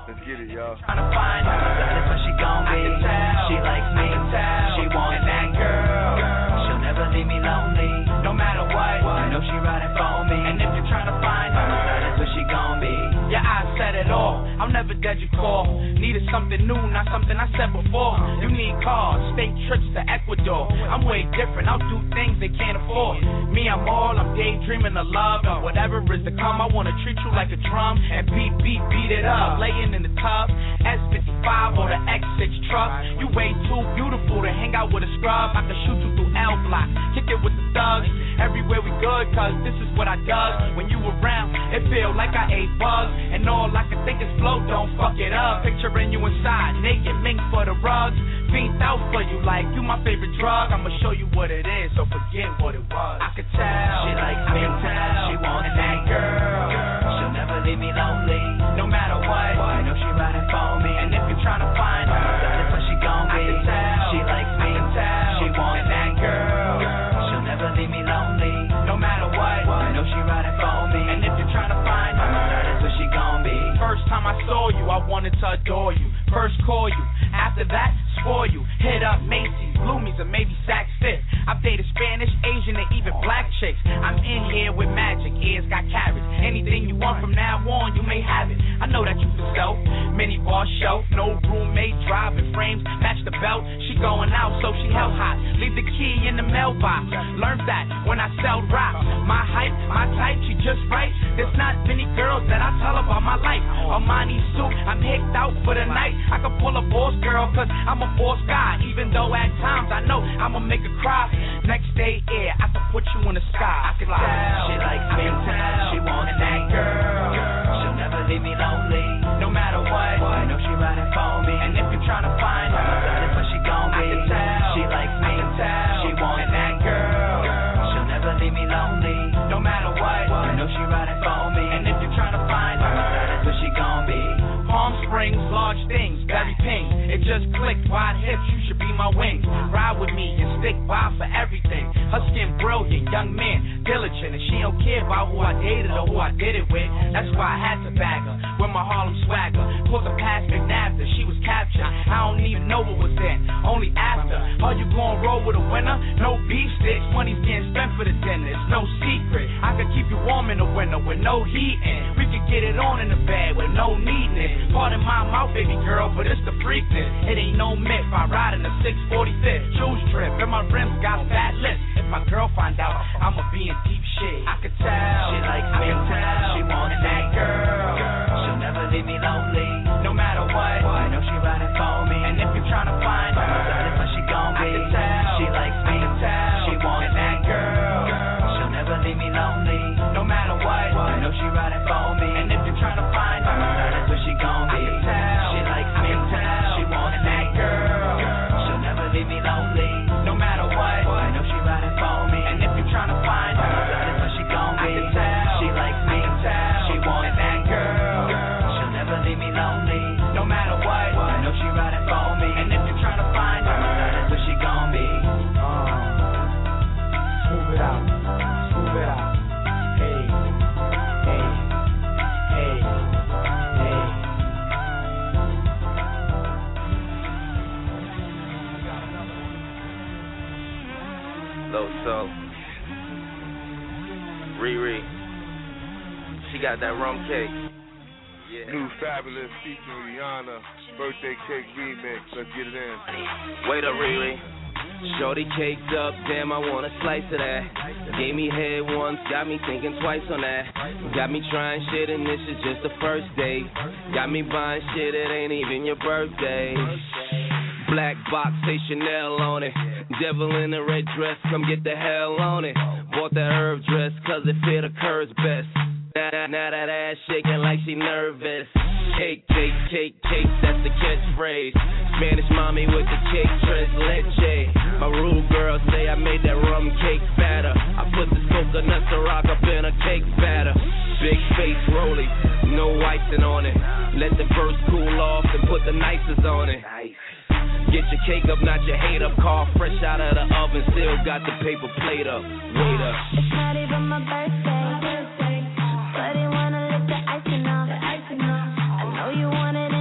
Let's get it, y'all. Tryna find her, that's what she gon' be. She likes me, she wants that girl. She'll never leave me lonely, no matter what. You know she riding for me. And if you're tryna find her, that's what she gon' be. Yeah, I said it all. I'm never dead, you call. Needed something new, not something I said before. You need cars, state trips to Ecuador. I'm way different, I'll do things they can't afford. Me, I'm all, I'm daydreaming of love. And whatever is to come, I wanna treat you like a drum. And beat, beat, beat it up. Laying in the tub, S fifty-five or the X six truck. You way too beautiful to hang out with a scrub. I can shoot you through L block, kick it with the thugs. Everywhere we good, cause this is what I dug. When you around, it feel like I ate bugs. And all I can think is flow, don't fuck it up. Picturing you inside, naked mink for the rugs. Fiend out for you like you my favorite drug. I'ma show you what it is, so forget what it was. I could tell, she likes me, she wants that girl. She'll never leave me lonely, no matter what. You know she riding for me, and if you're trying to find her, that's what she gon' be. I could tell, she likes me, she wants that girl. She'll never leave me lonely, no matter what. You know she riding for me, and if you're trying to find her, that's what she gon' be. First time I saw you, I wanted to adore you. First call you, after that, spoil you. Hit up Macy's, Bloomies, or maybe Saks Fifth. I've dated Spanish, Asian, and even black chicks. I'm in here with magic, ears got carrots. Anything you want from now on, you may have it. I know that you for self, mini bar shelf, no roommate, driving frames, match the belt. She going out, so she hell hot. Leave the key in the mailbox. Learned that when I sell rock. My hype, my type, she just right. There's not many girls that I tell about my life. Armani suit, I'm hicked out for the night. I can pull a boss girl, cause I'm a boss guy. Even though at times I know I'ma make her cry. Next day, yeah, I can put you in the sky. I can tell, she likes me, she wants that girl. She'll never leave me lonely, no matter what. You know she riding for me, and if you're trying to find her, that's what she gon' be. I can tell, she likes me, she wants that girl. She'll never leave me lonely, no matter what. You know she riding for me, and if you're trying to find her, that's what she gon' be. Palm Springs, large things, very pink. It just clicked, wide hips, you should be my wings. Ride with me and stick by for everything. Her skin brilliant, young man, diligent, and she don't care about who I dated or who I did it with. That's why I had to bag her with my Harlem swagger. Pulled her past McNaster, she was captured. I don't even know what was then, only after. Are you gonna roll with a winner? No beef sticks, money's getting spent for the dinner. It's no secret. I could keep you warm in the winter with no heat in. We could get it on in the bed with no neatness. Pardon my mouth, baby girl, but it's the freakness. It ain't no myth. I ride in a six forty-fifth juice trip, and my rims got fat lips. If my girl find out, I'ma be in deep shit. I could tell she likes me, she wants that girl. She'll never leave me lonely, no matter what. You know she riding for me, and if you're trying to find her, that's what she gon' be. I could tell she likes me, she wants that girl. She'll never leave me lonely, no matter what. You know she riding for me, and if you're trying to find her, that's what she gon' be. I can tell she likes me, she wants that girl. She'll never leave me lonely, no matter what. You know she riding for me, and if you're trying to find her, that's what she gon' be. I can tell she likes me, she wants that girl. She'll never leave me lonely, no matter what. You know she riding for me, and if you're trying to find her, that's what she gon' be. Uh, smooth it out, smooth it out. Hey, hey, hey, hey. Low Soul, Riri, she got that rum cake. Yeah. New Fabulous featuring Rihanna, birthday cake remix. Let's get it in. Wait up, Riri. Shorty caked up, damn, I want a slice of that. Gave me head once, got me thinking twice on that. Got me trying shit and this is just the first day. Got me buying shit, it ain't even your birthday. Black box, say Chanel on it. Devil in a red dress, come get the hell on it. Bought that herb dress, cause it fit her curves best. Now, now that ass shaking like she nervous. Cake, cake, cake, cake, that's the catchphrase. Spanish mommy with the cake, tres leche. My rude girls say I made that rum cake batter. I put this coconut Ciroc up in a cake batter. Big face rolling, no icing on it. Let the verse cool off and put the nicest on it. Get your cake up, not your hate up. Car fresh out of the oven, still got the paper plate up. Wait up. It's not even my birthday, but they wanna lick the icing off. I know you want it.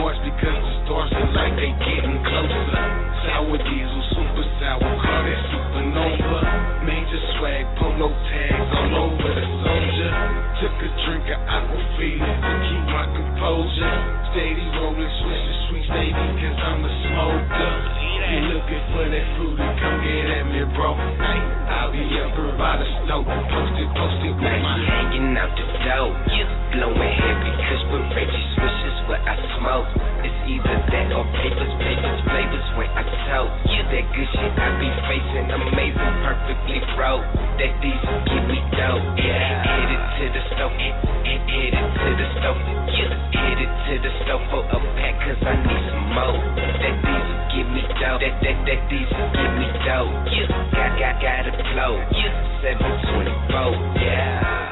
for that food and come get at me, bro. Ay, I'll be up by the stove, posted, posted with my hanging out the dough, blowing heavy, kush with Reggie swishes what I smoke. It's either that or papers, papers, flavors when I tote. Yeah, that good shit I be facing, amazing, perfectly broke. That diesel give me dope. Yeah, headed to the stove, headed to the stove. Yeah, headed to the stove for a pack, cause I need some more. That diesel give me dope. That that that diesel give me dope. Yeah, got got got it flow. Yeah, seven twenty-four. Yeah.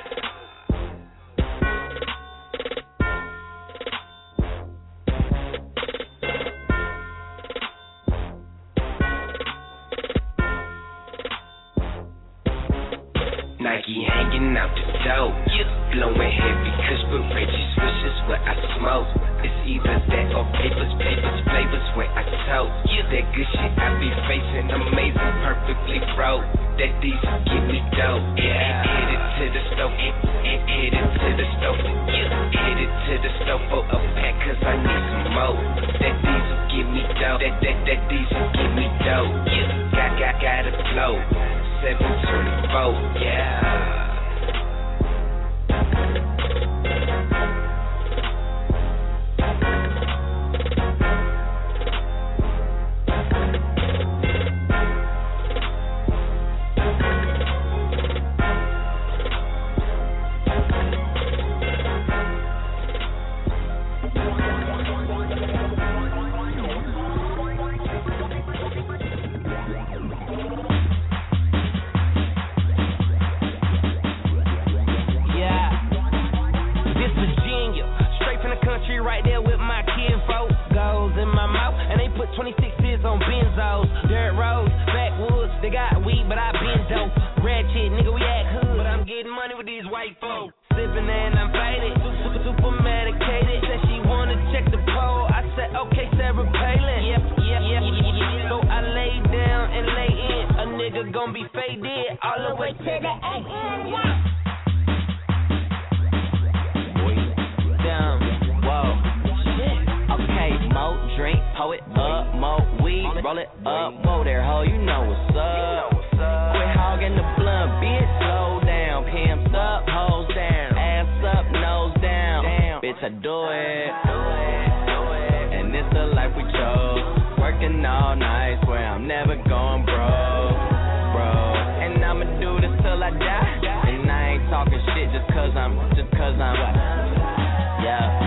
Nike hanging out the dough, blowing heavy, kush with Reggie swishes what I smoke. It's either that or papers, papers, flavors when I tote. That good shit I be facing, amazing, perfectly broke. That diesel give me dope. Yeah, headed to the stove, headed to the stove. Headed to the stove for a pack, cause I need some more. That diesel give me dope. That that that diesel give me dope. Got got got it flow. seven twenty-four, yeah. twenty-sixes on benzos, dirt roads, backwoods, they got weed, but I been dope. Ratchet, nigga, we act hood, but I'm getting money with these white folks. Sippin' and I'm faded, super, super medicated. Said she wanna check the pole, I said, okay, Sarah Palin. Yep, yep, yep, yep. So I lay down and lay in, a nigga gon' be faded all the way to the A M. Down, whoa, shit. Okay, mo drink, hoe it up, mo weed, roll it up, whoa there, ho, you know what's up. Quit hogging the blunt, bitch, slow down, pimps up, hoes down, ass up, nose down, bitch, I do it, and it's the life we chose, working all night, swear I'm never going broke, bro, and I'ma do this till I die, and I ain't talking shit just cause I'm, just cause I'm, yeah.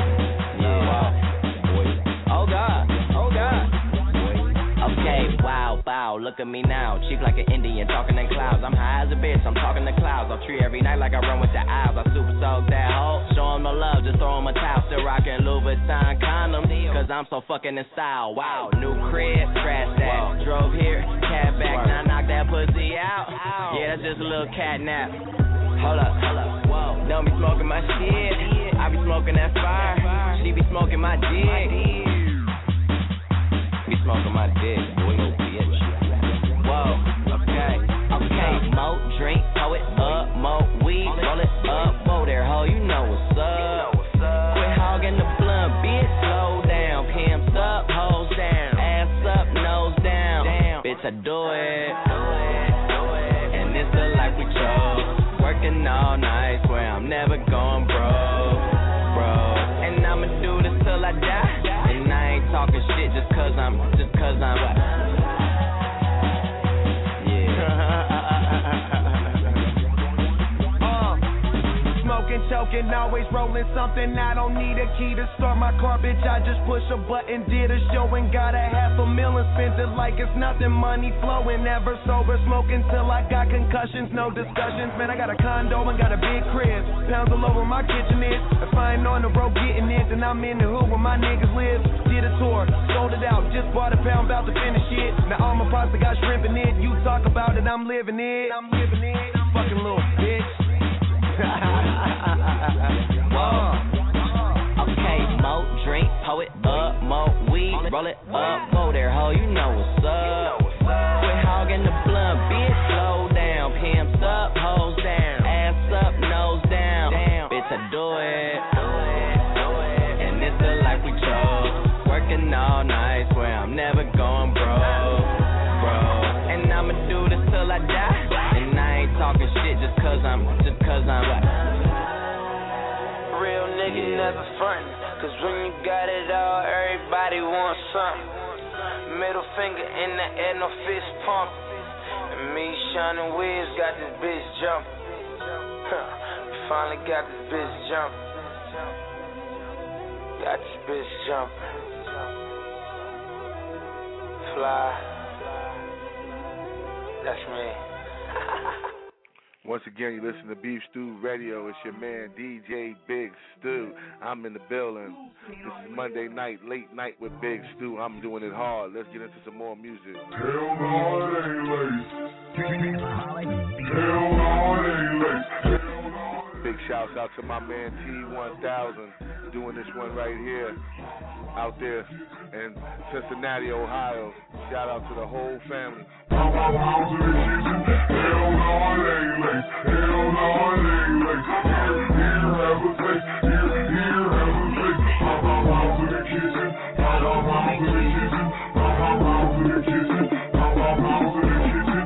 Okay, wow, wow, look at me now, cheap like an Indian, talking in clouds. I'm high as a bitch, I'm talking to clouds. I'll treat every night like I run with the owls. I super soak that hoe, show him no love, just throw him a towel. Still rocking Louis Vuitton condoms, cause I'm so fucking in style. Wow, new crib, trash that, drove here, cat back, now knock that pussy out. Yeah, that's just a little cat nap. Hold up, hold up, whoa, don't be smoking my shit, I be smoking that fire, she be smoking my dick. Be smoking my dick, boy, no bitch. Whoa, okay, okay. Mo drink, hoe it up, mo weed, roll it up, whoa there, ho, you know what's up. Quit hogging the blunt, bitch, slow down, pimps up, hoes down, ass up, nose down, bitch, I do it, and it's the life we chose, working all night, swear I'm never going broke, bro, and I'ma do this till I die. And I ain't talking shit just cause I'm, just cause I'm, yeah. uh, smoking, choking, always rolling something. I don't need a key to start my car, bitch. I just push a button, did a show and got a half a million. Spent it like it's nothing, money flowing, never sober. Smoking till I got concussions, no discussions. Man, I got a condo and got a big crib. Pounds all over my kitchen is. If I ain't on the road getting it, then I'm in the hood where my niggas live. Did a tour, sold it out, just bought a pound, about to finish it. Now all my pasta got shrimp in it. You talk about it, I'm living it. I'm living it. Fucking little bitch. Whoa. Okay, mo drink, hoe it up, mo weed, roll it up, whoa there, ho, you know what's up. Quit hogging the blunt, bitch, slow down, pimps up, hoes down, ass up, nose down, bitch, I do it, and it's the life we chose, working all night, swear I'm never going broke. when you got it all, everybody wants something. Middle finger in the air, no fist pump. And me, Sean and Wiz got this bitch jumping. We finally got this bitch jumping. Got this bitch jumping. Fly. That's me. Once again, you listen to Beef Stew Radio. It's your man, D J Big Stew. I'm in the building. This is Monday night, late night with Big Stew. I'm doing it hard. Let's get into some more music. Hell no, it ain't late. Hell no, it ain't late. Big shouts out to my man T one thousand doing this one right here out there in Cincinnati, Ohio. Shout out to the whole family. Hell no, it ain't late. Hell no, it ain't late. Here, here, have a taste. Here, here, have a taste. Pop, pop, pop to the kitchen. Pop, pop, pop to the kitchen. Pop, pop, pop to the kitchen. Pop, pop, pop to the kitchen.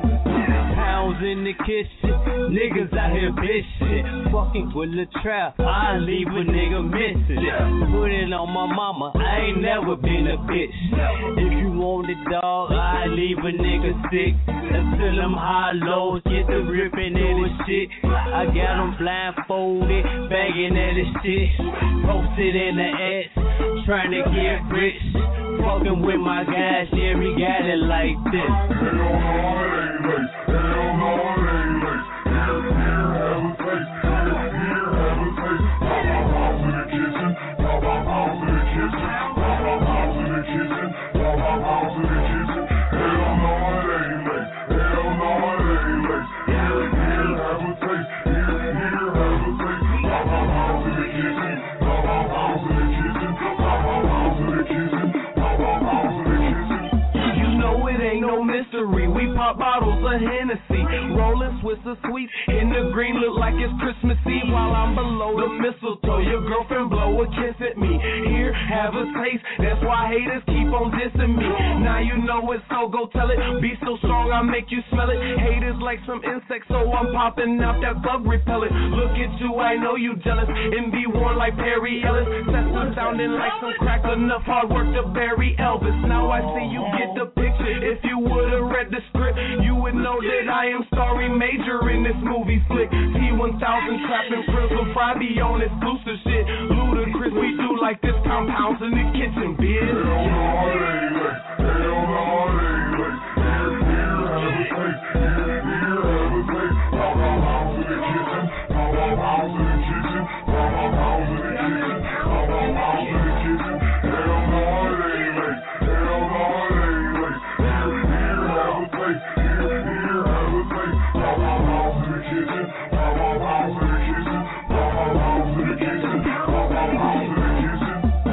Pounds in the kitchen, niggas out here bitching. Fucking with the trap, I leave a nigga missing. Put it on my mama, I ain't never been a bitch. If you want it, dog, I leave a nigga sick. Until them high lows get the ripping in his shit. I got him blindfolded, bagging at his shit. Posted in the ass, trying to get rich. Fucking with my guys, yeah, we got it like this. Hell no, it ain't late. Hell no, it ain't late. Here, here, have a taste. Here, here, have a taste. Pop, pop, pop to the kitchen. Pop, pop, pop to the kitchen. Pop, pop, pop to the kitchen. Pop, pop, pop to the kitchen. Hell no, it ain't late. Hell no, it ain't late. Here, here, have a taste. Here, here, have a taste. Pop, pop, pop to the kitchen. Pop, pop, pop to the kitchen. Pop, pop, pop to the kitchen. Pop, pop, pop to the kitchen. You know it ain't no mystery. We pop bottles of Hennessy, rolling Swiss of sweets. In the green look like it's Christmas Eve while I'm below the mistletoe. Your girlfriend blow a kiss at me. Here, have a taste. That's why haters keep on dissing me. Now you know it, so go tell it. Be so strong, I make you smell it. Haters like some insects, so I'm popping out that bug repellent. Look at you, I know you jealous. And be worn like Perry Ellis. Sesame sounding like some crack. Enough hard work to bury Elvis. Now I see you get the picture. If you would've read the script, you would know that I am starring major in this movie flick. T one thousand trapping Prince Fry be on exclusive shit. Ludacris, we do like this compounds in the kitchen, bitch. Hell no, it ain't late. Hell no, it ain't late. Here, here, have a taste. Here, here, have a taste. Pop, pop, pop to the kitchen. Pop, pop, pop to the kitchen. Pop, pop, pop to the kitchen. Pop, pop, pop to the kitchen. Hell no, it ain't late. Hell no, it ain't late. Here, here, have a taste. Here, here, have a taste. Pop, pop, pop to the kitchen. Pop, pop, pop to the kitchen. Pop, pop, pop to the kitchen. Pop, pop, pop to the kitchen.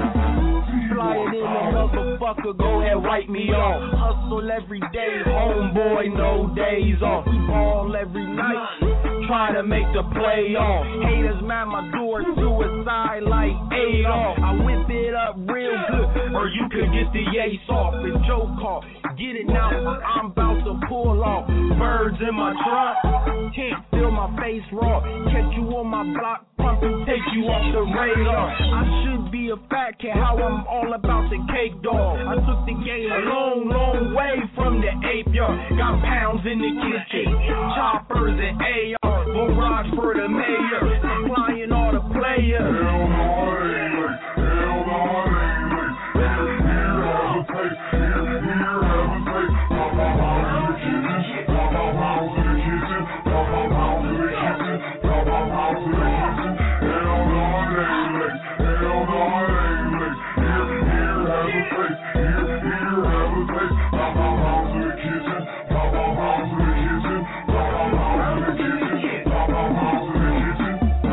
Flying in the motherfucker, go ahead, wipe me off. Hustle every day, homeboy, no days off. We ball every night, try to make the playoff. Haters man, my door suicide like Adolf. I whip it up real good, or you could get the ace off. And Joe call, get it now, I'm about to pull off. Birds in my trunk, can't feel my face raw. Catch you on my block, pump and take you off the radar. I should be a fat cat, how I'm all about the cake dog. I took the game a long, long way from the ape yard. Got pounds in the kitchen, choppers and A R. Barrage for the mayor, supplying all the players. Hell no, it ain't late. Hell no, it ain't late. Here, here, have a taste. Here, here, have a taste. Pop, pop, pop to the kitchen. Pop, pop, pop to the kitchen. Pop, pop, pop to the kitchen. Pop, pop, pop to the kitchen. Hell no, it ain't late. Hell no, it ain't late. Here, here, have a taste. Here, here, have a taste. Pop, pop, pop to the kitchen. Pop, pop, pop to the kitchen. Pop, pop, pop to the kitchen. Pop, pop, pop to the kitchen.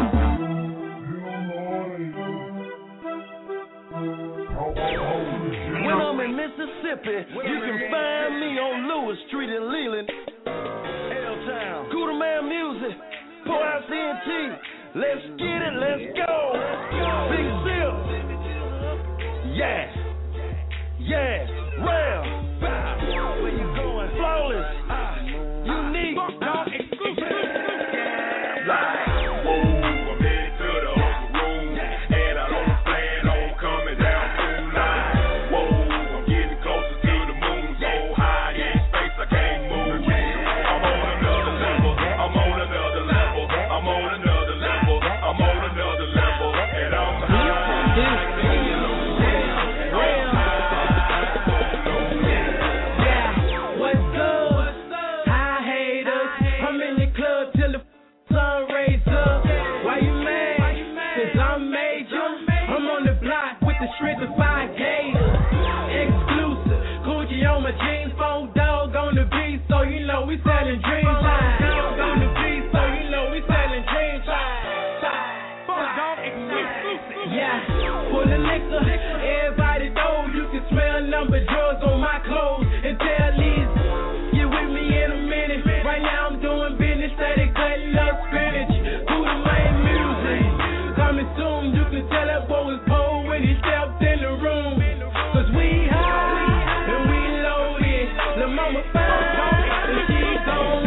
When I'm in Mississippi, you can find me on Lewis Street in Leland. L-Town. Cooter Man Music. Pour out C N T. Let's get it, let's go. Big Sip. Yeah. Yeah. Round. Where you going? Flawless. Uh, unique. Dog exclusive. Like, whoa, I'm headed to the upper room. And I don't plan on coming we selling dreams. Down on the beat, so you know we selling dreams. Yeah, full of liquor, everybody know you can smell number drugs on my clothes. And tell these, you with me in a minute. Right now I'm doing business, steady cutting up spinach. Who the main music? Coming soon, you can tell that boy was cold when he stepped in the room. Cause we high and we loaded. The mama fine and she going.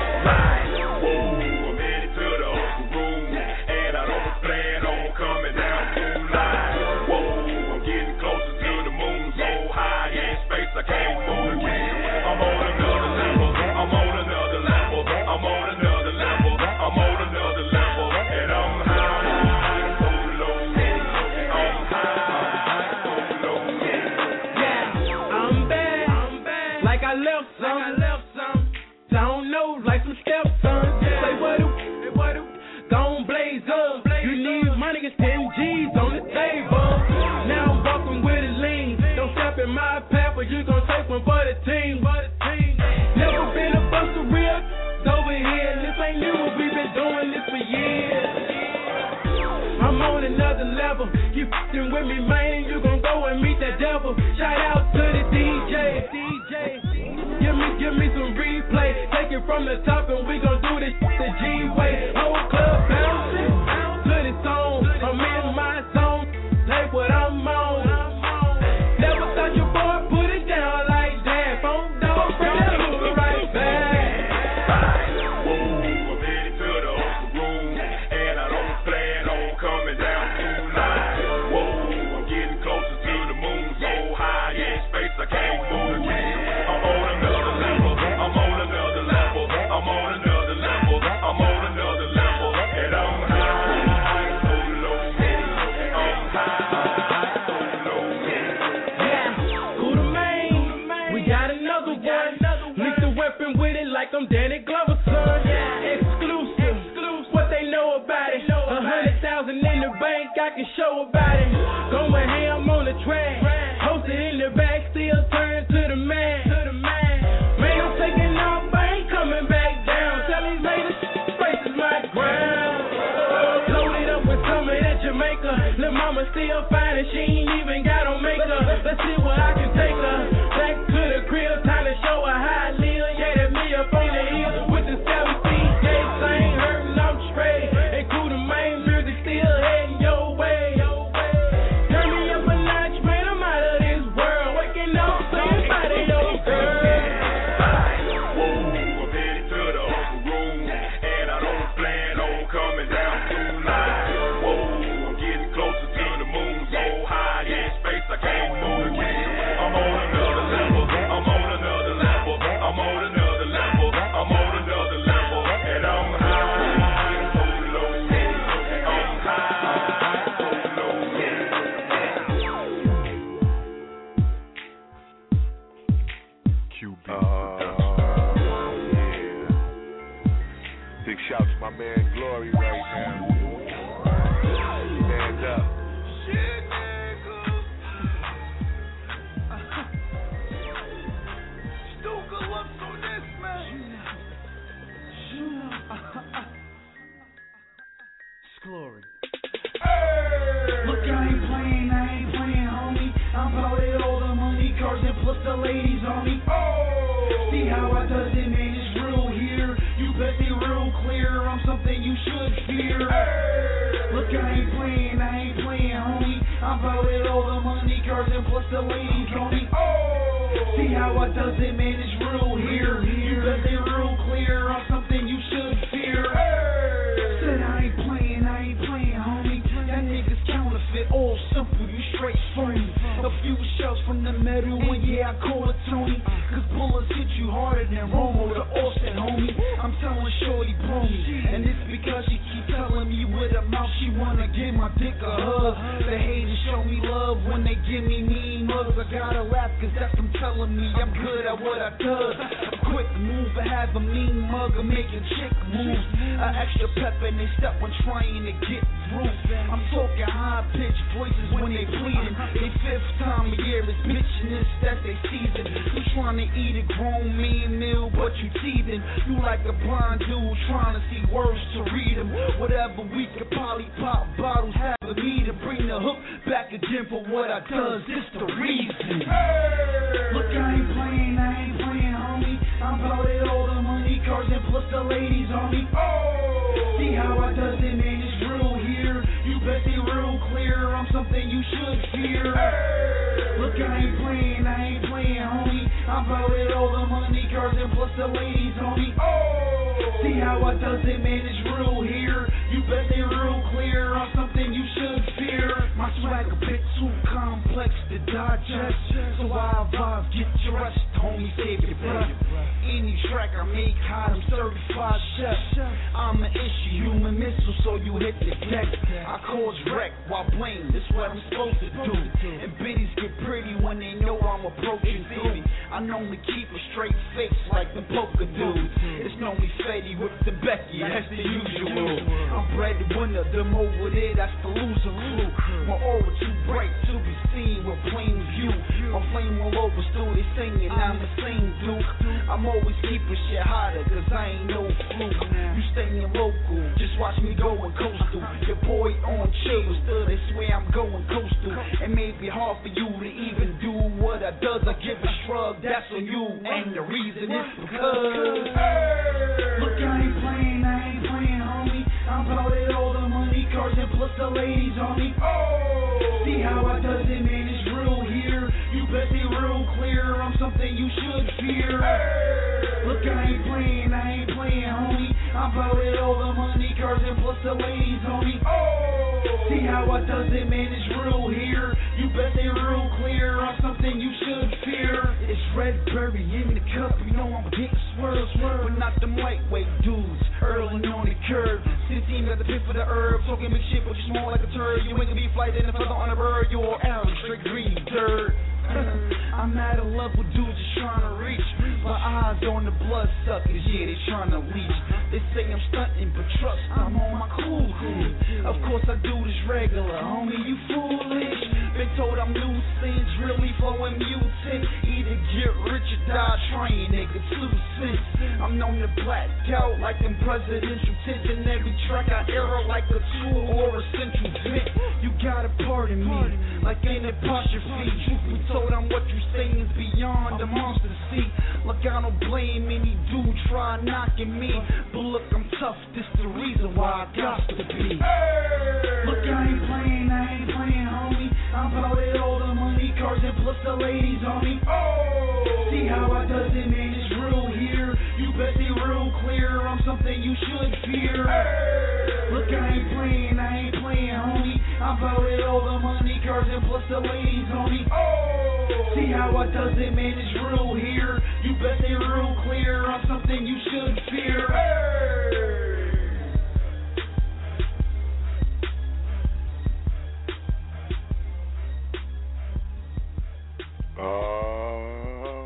I can't move again. I'm on another level. I'm on another level. I'm on another level. I'm on another level. And I'm high, so low. I'm high, so low. Yeah, I'm bad. I'm bad. Like I left some. Like I left some. Don't know, like some stepsons. Say what do? What do? Gon' blaze up. You need money, it's ten G's on the table. Now I'm walking with a lean. Don't step in my path, but you gon' take one for the team. Never been a buster real over here. This ain't new, we been doing this for years. I'm on another level. You f***ing with me, man, you gon' go and meet that devil. Shout out to the D J. Give me, give me some replay. Take it from the top and we gon' do this the G-way. Whole club bouncing to the song. I'm in my zone. Play what I'm on. Never thought your boy put it down like that. Phone dog, bring that hood right back. Whoa, I'm headed to the upper room, and I don't plan on coming down tonight. Whoa, I'm getting closer to the moon, so high in space I can't move again. I'm on another level. I'm on another level. I'm on another level. I'm on another level, and I'm high, so low. I'm high, so low. With it like I'm Danny Glover's son. Exclusive. What they know about it. A hundred thousand in the bank, I can show about it. Going ham on the track. Hosted in the back, still turn to the man. Man, I'm taking off, I ain't coming back down. Tell these ladies, space is my ground. Loaded up with something at Jamaica. Lil' mama still fine and she ain't even got on makeup. Let's see where I can take her. Back to the crib, time to show her how I live. Up on the hill with the seven feet, Gates ain't hurting, I'm straight. And cool, the main music still heading your way. Turn me up a notch, man, I'm out of this world. Waking up, saying body, yo, girl. Whoa, I'm headed to the upper room, and I don't plan on coming down tonight. Whoa, I'm getting closer to the moon, so high in space I can't move again. I'm on another level. I'm on another level. I'm on another. I'm on another level, and I'm high, so low. I'm high, so low. Q B. Uh, yeah. Big shout to my man Glory right now. Stand up. Shit, nigga. Stuka looks on this, man. Glory. Hey! Look, I ain't playing, I ain't playing, homie. I'm about it, all the money, cars, and plus the ladies on me. Oh! See how I does it, man, it's real here. You bet me real clear, I'm something you should fear. Hey! Look, I ain't playing, I ain't playing, homie. I'm about it, all the money, cars, and plus the ladies on me. Oh! See how I does it, man, it's real here. You bet me real clear, I'm something you should fear. Hey! Said I ain't playing, I ain't playing, homie. That nigga's counterfeit, all simple, you straight phony. A few shells from the metal, and yeah, I call it Tony. Cause bullets hit you harder than Romo to Austin, homie. I'm telling Shorty, blow me. And it's because she keep telling me with her mouth she wanna give my dick a hug. The haters show me love when they give me mean mugs. I gotta laugh cause that's them telling me I'm good at what I do. quick move, I have a mean mugger making chick moves. An extra pep in they step when trying to get through. I'm talking high pitched voices when they pleading. They fifth time a year is bitching this that they season. You trying to eat a grown mean meal, but you teething. You like a blind dude trying to see words to read them. Whatever we could poly pop bottles, have a meeting, bring the hook back again for what I does. This the reason. Look, I ain't playing, I ain't playing, homie. I'm about it, all the money, cars, and plus the ladies on me. See how I does it, man, it's real here. You bet they real clear, I'm something you should fear. Look, I ain't playing, I ain't playing, homie. I'm about it, all the money, cars, and plus the ladies on me. See how I does it, man, it's real here. You bet they real clear, I'm something you should fear. My swag a bit too complex to digest, so I vibe, get your rest, homie, save your breath. Any track I make, hot, I'm certified chef. I'm an issue, human missile, so you hit the deck. I cause wreck while blame, this what I'm supposed to do. And biddies get pretty when they know I'm approaching through. I normally keep a straight face like the poker dudes. It's normally Fetty with the Becky, that's the usual. I'm bred to winner, them over there, that's the loser crew. My aura too bright to be seen with plain view. My flame all over, still they singing, I'm the same dude. I'm always keeping shit hotter, cause I ain't no fluke. You staying local, just watch me going coastal. Your boy on chill, still they swear I'm going coastal. It may be hard for you to even do what I does, I give a shrug, that's on you. And the reason is because look, I ain't playing, I ain't playing, homie. I'm about it, all the money, cars, and plus the ladies on me. See how I does it, man, it's real here. You bet they real clear, I'm something you should fear. Look, I ain't playing, I ain't playing, homie. I'm about it, all the money, cars, and plus the ladies on me. See how I does it, man, it's real here. You bet they real clear, I'm something you should fear. It's Redberry in the cup, you know I'm getting swerves, but not them lightweight dudes, early on the curve. See the team got the pick for the herb, talking big shit, but you small like a turd. You ain't gonna be flight in a feather on a bird, you're out, straight green dirt. I'm at a level dudes just trying to reach. My eyes on the blood suckers, yeah, they trying to leech. They say I'm stunting, but trust, I'm on my cool thing. Of course I do this regular, homie, you foolish. Been told I'm loose ends, really flowing mutant. Either get rich or die trying, nigga, two cents. I'm known to black out like them presidential tints. In every track I arrow like a tool or a central vent. You gotta pardon me, like an apostrophe. Truth be told, I'm what you say is beyond the monster seat. Look, I don't blame any dude try knocking me, but look, I'm tough, this the reason why I got to be. Look, I ain't playing, I ain't playing, homie. I'm about it, all the money, cars, and plus the ladies on me. See how I does it, man, it's real here. You bet they real clear, I'm something you should fear. Look, I ain't playing, I ain't playing, homie. I'm about it, all the money, cars, and plus the ladies on me. See how I does it, man, it's real here. You bet they real clear, I'm something you should fear. Uh,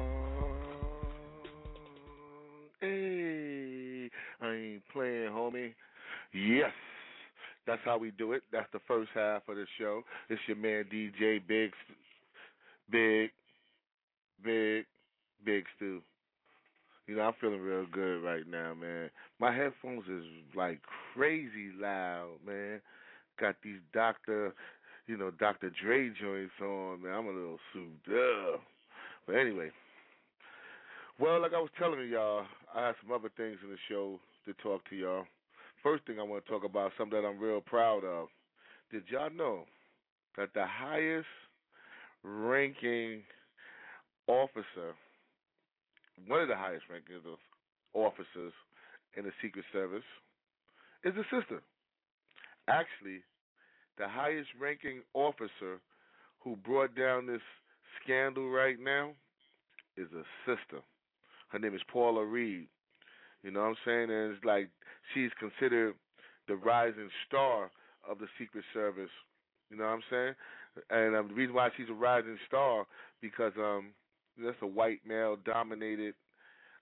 hey, I ain't playing, homie. Yes, that's how we do it. That's the first half of the show. It's your man D J Big, Big, Big, Big Stu. You know, I'm feeling real good right now, man. My headphones is like crazy loud, man. Got these Doctor, you know, Doctor Dre joints on, man. I'm a little souped up. But anyway, well, like I was telling y'all, I have some other things in the show to talk to y'all. First thing I want to talk about, something that I'm real proud of. Did y'all know that the highest ranking officer, one of the highest ranking of officers in the Secret Service, is a sister? Actually, the highest ranking officer who brought down this scandal right now is a sister. Her name is Paula Reed. You know what I'm saying? And it's like she's considered the rising star of the Secret Service. You know what I'm saying? And um, the reason why she's a rising star because um, that's a white male dominated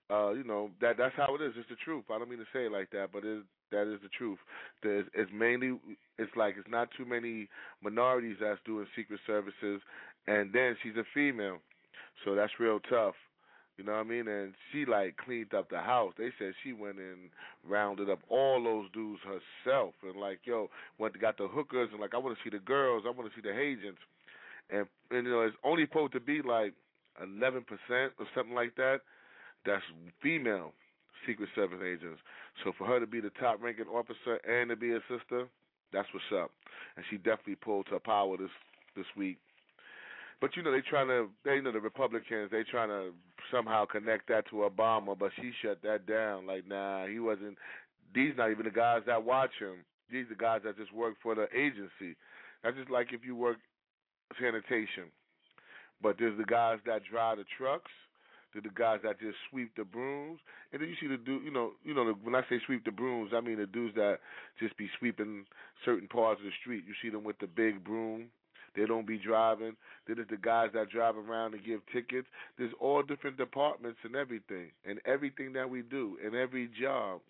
uh, you know, that that's how it is. It's the truth. I don't mean to say it like that, but it, that is the truth. There's, it's mainly, it's like it's not too many minorities that's doing Secret Services, and then she's a female, so that's real tough. You know what I mean? And she like cleaned up the house. They said she went and rounded up all those dudes herself, and like, yo, went got the hookers, and like, I want to see the girls, I want to see the agents, and, and you know, it's only supposed to be like eleven percent or something like that. That's female Secret Service agents. So for her to be the top ranking officer and to be a sister, that's what's up. And she definitely pulled her power this this week. But you know, they trying to, they you know the Republicans, they trying to somehow connect that to Obama, but she shut that down. Like, nah, he wasn't. These not even the guys that watch him. These are the guys that just work for the agency. That's just like if you work sanitation. But there's the guys that drive the trucks. There's the guys that just sweep the brooms, and then you see the dude. You know, you know. The, when I say sweep the brooms, I mean the dudes that just be sweeping certain parts of the street. You see them with the big broom. They don't be driving. Then there's the guys that drive around and give tickets. There's all different departments and everything, and everything that we do, and every job.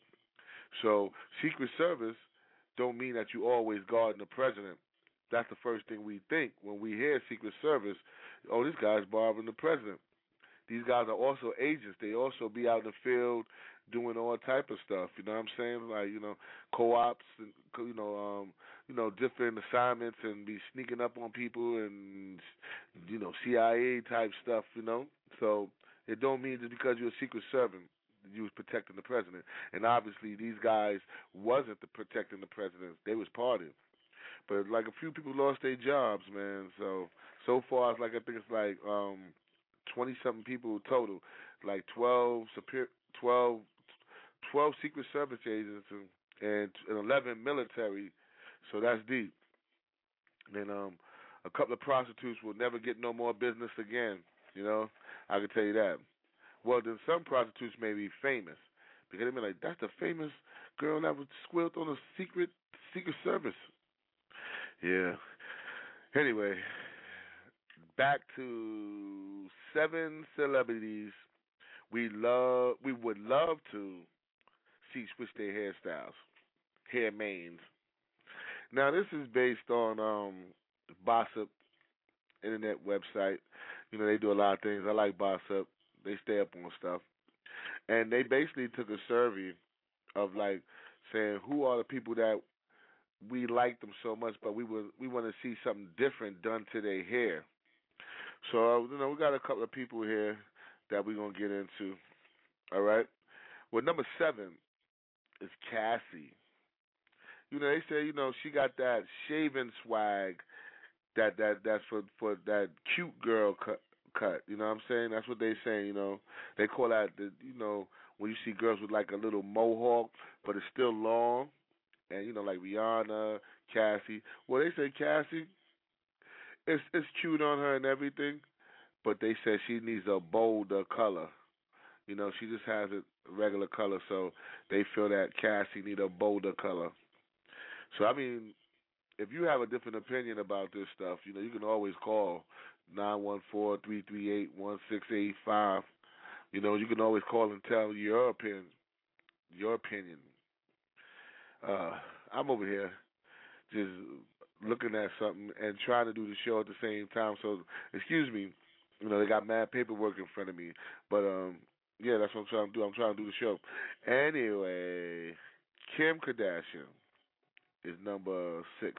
So Secret Service don't mean that you always guarding the president. That's the first thing we think when we hear Secret Service. Oh, this guy's bothering the president. These guys are also agents. They also be out in the field doing all type of stuff. You know what I'm saying? Like, you know, co-ops and, you know, um, you know, different assignments, and be sneaking up on people and, you know, C I A type stuff, you know. So it don't mean just because you're a Secret Servant you was protecting the president. And obviously these guys wasn't the protecting the president. They was part of it. But like a few people lost their jobs, man. So so far it's like, I think it's like um twenty something people total, like twelve, twelve, twelve Secret Service agents and, and eleven military. So that's deep. And um, a couple of prostitutes will never get no more business again. You know, I can tell you that. Well, then some prostitutes may be famous because they be like, that's the famous girl that was squealed on a secret Secret Service. Yeah. Anyway. Back to seven celebrities we love, we would love to see switch their hairstyles, hair mains. Now this is based on um, Bossip internet website. You know, they do a lot of things. I like Bossip. They stay up on stuff, and they basically took a survey of like saying who are the people that we like them so much, but we would we want to see something different done to their hair. So, you know, we got a couple of people here that we're going to get into, all right? Well, number seven is Cassie. You know, they say, you know, she got that shaving swag that that that's for, for that cute girl cut, cut. You know what I'm saying? That's what they say, you know. They call that, the, you know, when you see girls with like a little mohawk, but it's still long. And, you know, like Rihanna, Cassie. Well, they say Cassie, It's it's cute on her and everything, but they said she needs a bolder color. You know, she just has a regular color, so they feel that Cassie need a bolder color. So, I mean, if you have a different opinion about this stuff, you know, you can always call nine one four, three three eight, one six eight five. You know, you can always call and tell your opinion. Your opinion. Uh, I'm over here just looking at something and trying to do the show at the same time. So, excuse me, you know, they got mad paperwork in front of me. But, um, yeah, that's what I'm trying to do. I'm trying to do the show. Anyway, Kim Kardashian is number six.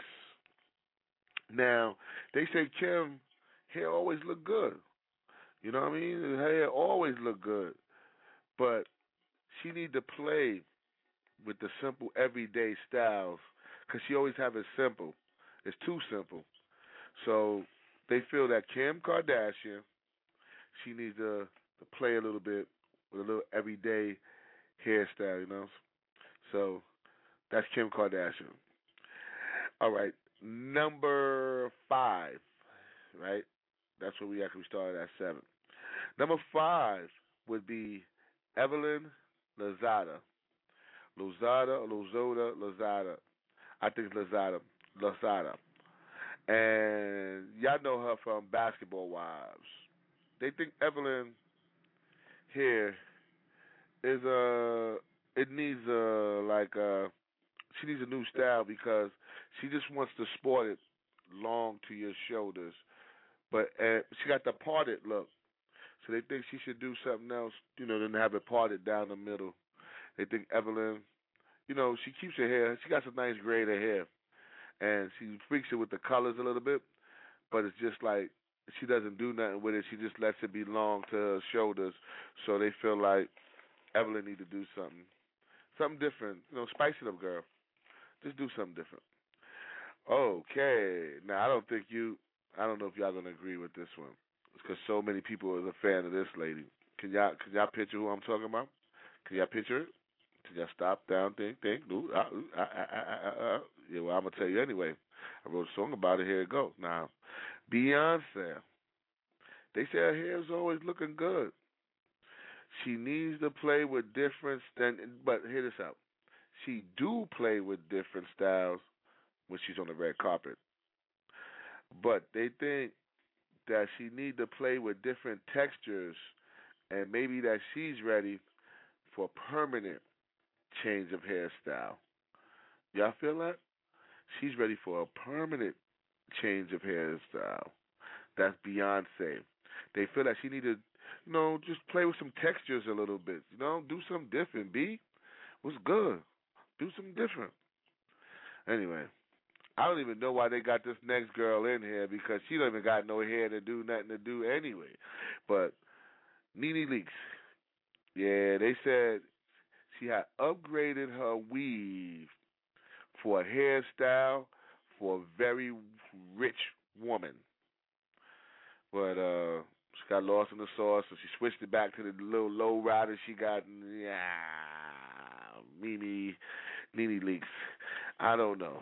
Now, they say Kim hair always look good. You know what I mean? Her hair always look good. But she need to play with the simple everyday styles because she always have it simple. It's too simple. So they feel that Kim Kardashian, she needs to, to play a little bit with a little everyday hairstyle, you know? So that's Kim Kardashian. All right, number five, right? That's where we actually started at seven. Number five would be Evelyn Lozada. Lozada, Lozada, Lozada. I think it's Lozada. Lozada. And y'all know her from Basketball Wives. They think Evelyn here is uh it needs uh like uh she needs a new style because she just wants to sport it long to your shoulders, but uh, she got the parted look, so they think she should do something else, you know, than have it parted down the middle. They think Evelyn, you know, she keeps her hair. She got some nice braid of hair, and she freaks it with the colors a little bit, but it's just like she doesn't do nothing with it. She just lets it be long to her shoulders, so they feel like Evelyn need to do something, something different. You know, spice it up, girl. Just do something different. Okay. Now, I don't think you, I don't know if y'all going to agree with this one, because so many people is a fan of this lady. Can y'all, can y'all picture who I'm talking about? Can y'all picture it? Can y'all stop, down, think, think? Ooh, ah, ooh, ah, ah, ah, ah, ah. Yeah, well, I'm going to tell you anyway. I wrote a song about it. Here it goes. Now, Beyonce. They say her hair is always looking good. She needs to play with different, st- but hear this out. She do play with different styles when she's on the red carpet. But they think that she need to play with different textures, and maybe that she's ready for permanent change of hairstyle. Y'all feel that? She's ready for a permanent change of hairstyle. That's Beyonce. They feel that she need to, you know, just play with some textures a little bit. You know, do something different, B. What's good? Do something different. Anyway, I don't even know why they got this next girl in here, because she don't even got no hair to do nothing to do anyway. But Nene Leakes, yeah, they said she had upgraded her weave for a hairstyle for a very rich woman. But uh, she got lost in the sauce, so she switched it back to the little low rider she got. Yeah, Nene, Nene Leakes. I don't know.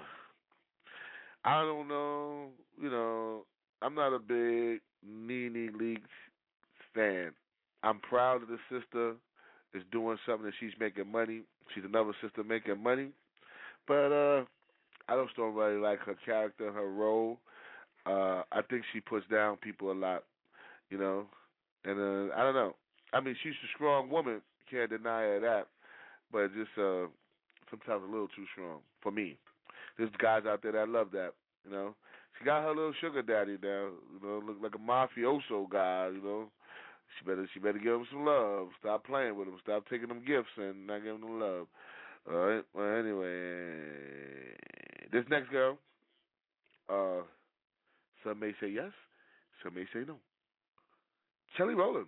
I don't know. You know, I'm not a big Nene Leakes fan. I'm proud that the sister is doing something, that she's making money. She's another sister making money. But uh, I just don't really like her character, her role. Uh, I think she puts down people a lot, you know. And uh, I don't know. I mean, she's a strong woman. Can't deny her that. But just uh, sometimes a little too strong for me. There's guys out there that love that, you know. She got her little sugar daddy now, you know, look like a mafioso guy, you know. She better she better give him some love. Stop playing with him. Stop taking them gifts and not giving them love. All right. Well, anyway, this next girl, uh, some may say yes, some may say no. Kelly Rowland.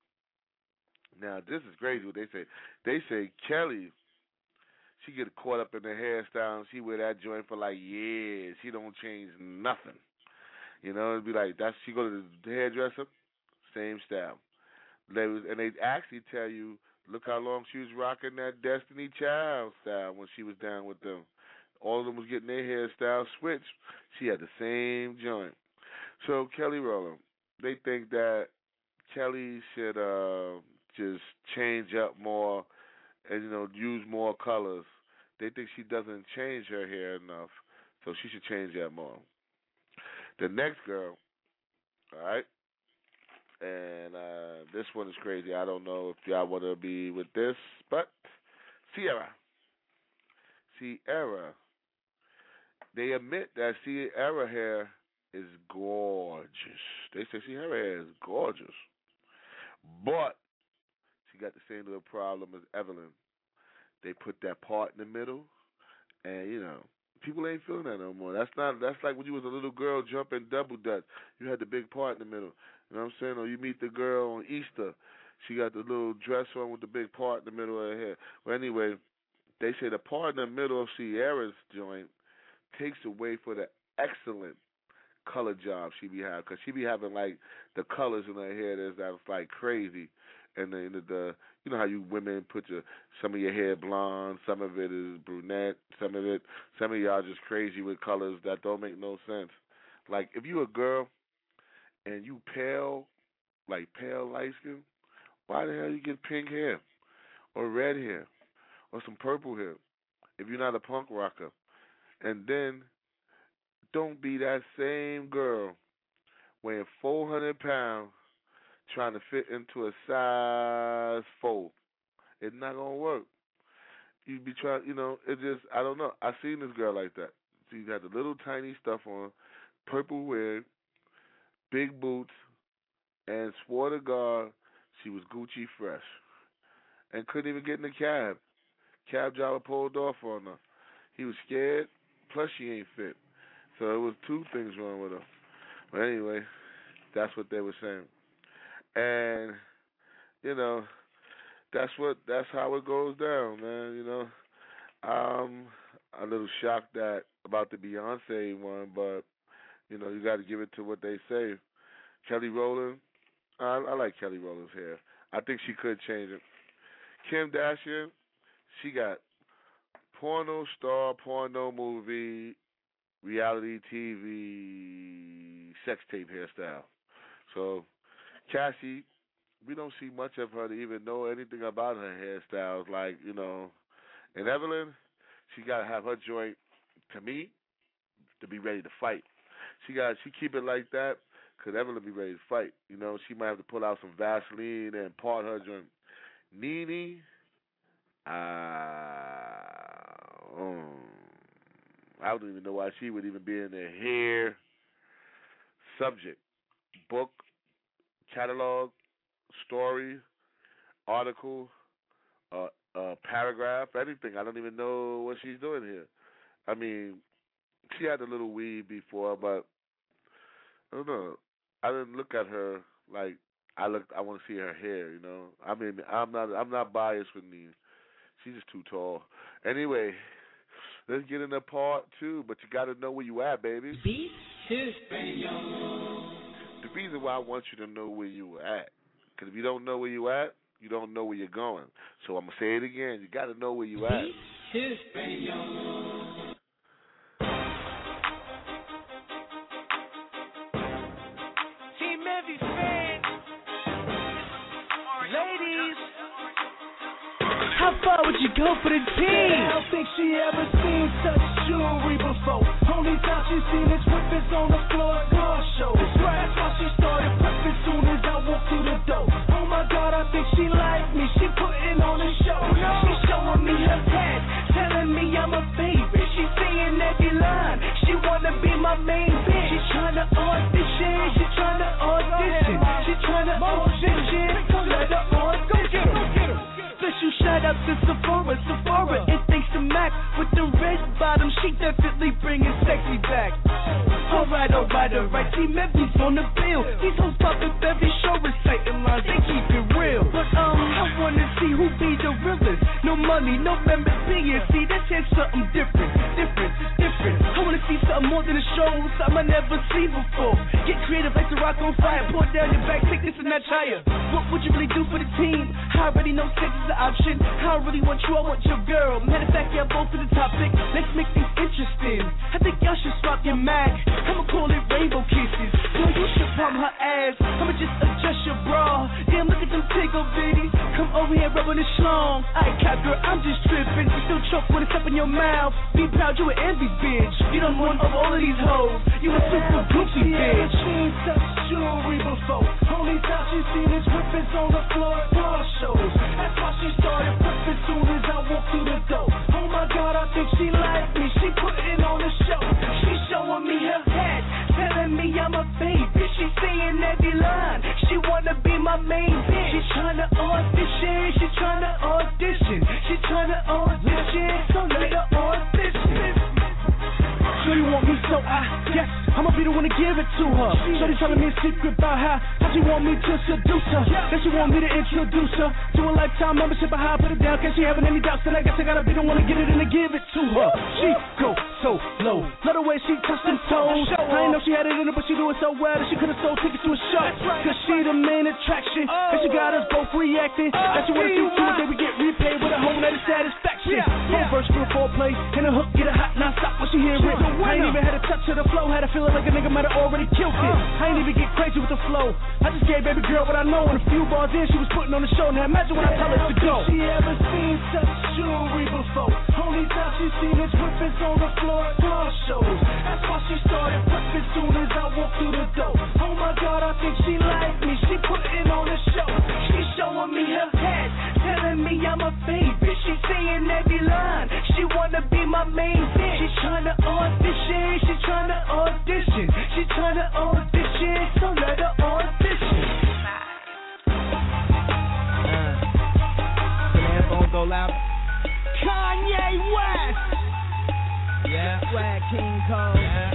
Now, this is crazy what they say. They say Kelly, she get caught up in the hairstyle and she wear that joint for like years. She don't change nothing. You know, it'd be like, that's, she go to the hairdresser, same style. They was, and they actually tell you, look how long she was rocking that Destiny Child style when she was down with them. All of them was getting their hairstyle switched. She had the same joint. So Kelly Rowland, they think that Kelly should uh, just change up more and, you know, use more colors. They think she doesn't change her hair enough, so she should change that more. The next girl, all right, and uh, this one is crazy. I don't know if y'all want to be with this, but Ciara. Ciara. They admit that Ciara hair is gorgeous. They say Ciara hair is gorgeous. But she got the same little problem as Evelyn. They put that part in the middle, and, you know, people ain't feeling that no more. That's not. That's like when you was a little girl jumping double dutch. You had the big part in the middle. You know what I'm saying? Or you meet the girl on Easter. She got the little dress on with the big part in the middle of her hair. Well, anyway, they say the part in the middle of Ciara's joint takes away for the excellent color job she be having, because she be having like the colors in her hair that's, that's like crazy. And the, the, the you know how you women put your some of your hair blonde, some of it is brunette, some of it some of y'all just crazy with colors that don't make no sense. Like if you a girl and you pale, like pale light skin, why the hell you get pink hair or red hair or some purple hair if you're not a punk rocker? And then don't be that same girl weighing four hundred pounds trying to fit into a size four It's not gonna work. You be trying, you know. It just, I don't know. I seen this girl like that. She had the little tiny stuff on, purple wig, big boots, and swore to God she was Gucci fresh, and couldn't even get in the cab. Cab driver pulled off on her. He was scared. Plus, she ain't fit. So it was two things wrong with her. But anyway, that's what they were saying. And, you know, that's what that's how it goes down, man, you know. Um, a little shocked that about the Beyonce one, but, you know, you got to give it to what they say. Kelly Rowland, I, I like Kelly Rowland's hair. I think she could change it. Kim Kardashian, she got porno star, porno movie, reality T V, sex tape hairstyle. So, Cassie, we don't see much of her to even know anything about her hairstyles. Like, you know, and Evelyn, she got to have her joint, to me, to be ready to fight. She got she keep it like that because Evelyn be ready to fight. You know, she might have to pull out some Vaseline and part her joint. Nene, uh, um, I don't even know why she would even be in the hair subject, book, catalog, story, article, uh, uh, paragraph, anything. I don't even know what she's doing here. I mean, she had a little weave before, but I don't know. I didn't look at her like I looked. I want to see her hair. You know. I mean, I'm not. I'm not biased with Nene. She's just too tall. Anyway, let's get into part two. But you got to know where you at, baby. Beat two. The reason why I want you to know where you at, because if you don't know where you at, you don't know where you're going. So I'm gonna say it again. You got to know where you at. Beat two. How far would you go for the team? I don't think she ever seen such jewelry before. Only time she seen is whippets on the floor at car shows. That's why she started prepping soon as I walked through the door. Oh my God, I think she like me. She putting on a show. She showing me her tat, telling me I'm a favorite. She saying every line. She wanna be my main bitch. She tryna audition. She tryna audition. She tryna audition. So let her audition. Special shout out to Sephora, Sephora, and thanks to Mac with the red bottom, she definitely bringing sexy back. Alright, alright, alright, Team Memphis on the bill. These hoes popping every show reciting lines, they keep it real. But um, I wanna see who be the realest. No money, no memorabilia. See, that's just something different, different, different. I wanna see something more than a show, something I never seen before. Get creative like the rock on fire, pour down your back, take this and that higher. What would you really do for the team? I already know sex is an option. I don't really want you, I want your girl. Matter of fact, yeah, both of the topic. Let's make things interesting. I think y'all should swap your mag. I'ma call it rainbow kisses. Girl, you should pump her ass. I'ma just adjust your bra. Damn, look at them tickle bitties. Come over here, rubbing the schlong. Aight, cop girl, I'm just tripping. You still choke when it's up in your mouth. Be proud, you an envy bitch. You done one of all of these hoes. You a super Gucci bitch. She ain't touched jewelry before. Only time she seen is whippets on the floor at car shows. That's why she started prepping soon as I walked through the door. Oh my God, I think she like me. She putting on a show. She showing me her hat, telling me I'm a favorite. She saying every line. She wanna be my main bitch. She tryna audition. She tryna audition. She tryna audition. So let her audition. So you want me, so I guess I'ma be the one to give it to her. Shorty telling me a secret about how, how she want me to seduce her. Then she want me to introduce her to a lifetime membership. Of how I put it down. Cause she having any doubts, then I guess I gotta be the one to get it and to give it to her. She go so low, love the way she touched them toes. I ain't know she had it in her, but she do it so well that she could've sold tickets to a show. Cause she the main attraction, and she got us both reacting. That she wanna see two, then we get replayed with a whole lot of satisfaction. Whole verse for a foreplay, and a hook get a hot non-stop when she hear it. I ain't even had a touch of the flow, had a feeling like a nigga might have already killed it. I ain't even get crazy with the flow. I just gave baby girl what I know, and a few bars in, she was putting on the show. Now imagine when I tell her to go. She ever seen such jewelry before? Only time she seen is whippets on the floor at car shows. That's why she started prepping soon as I walked through the door. Oh my God, I think she like me. She putting on a show. She showing me her hat, telling me I'm I'm a favorite. She saying every line. She wanna be my main bitch. She tryna audition. She tryna audition. She tryna audition. So let her audition. Uh, the headphones go loud. Kanye West. Yeah. Swag King Cole. Yeah.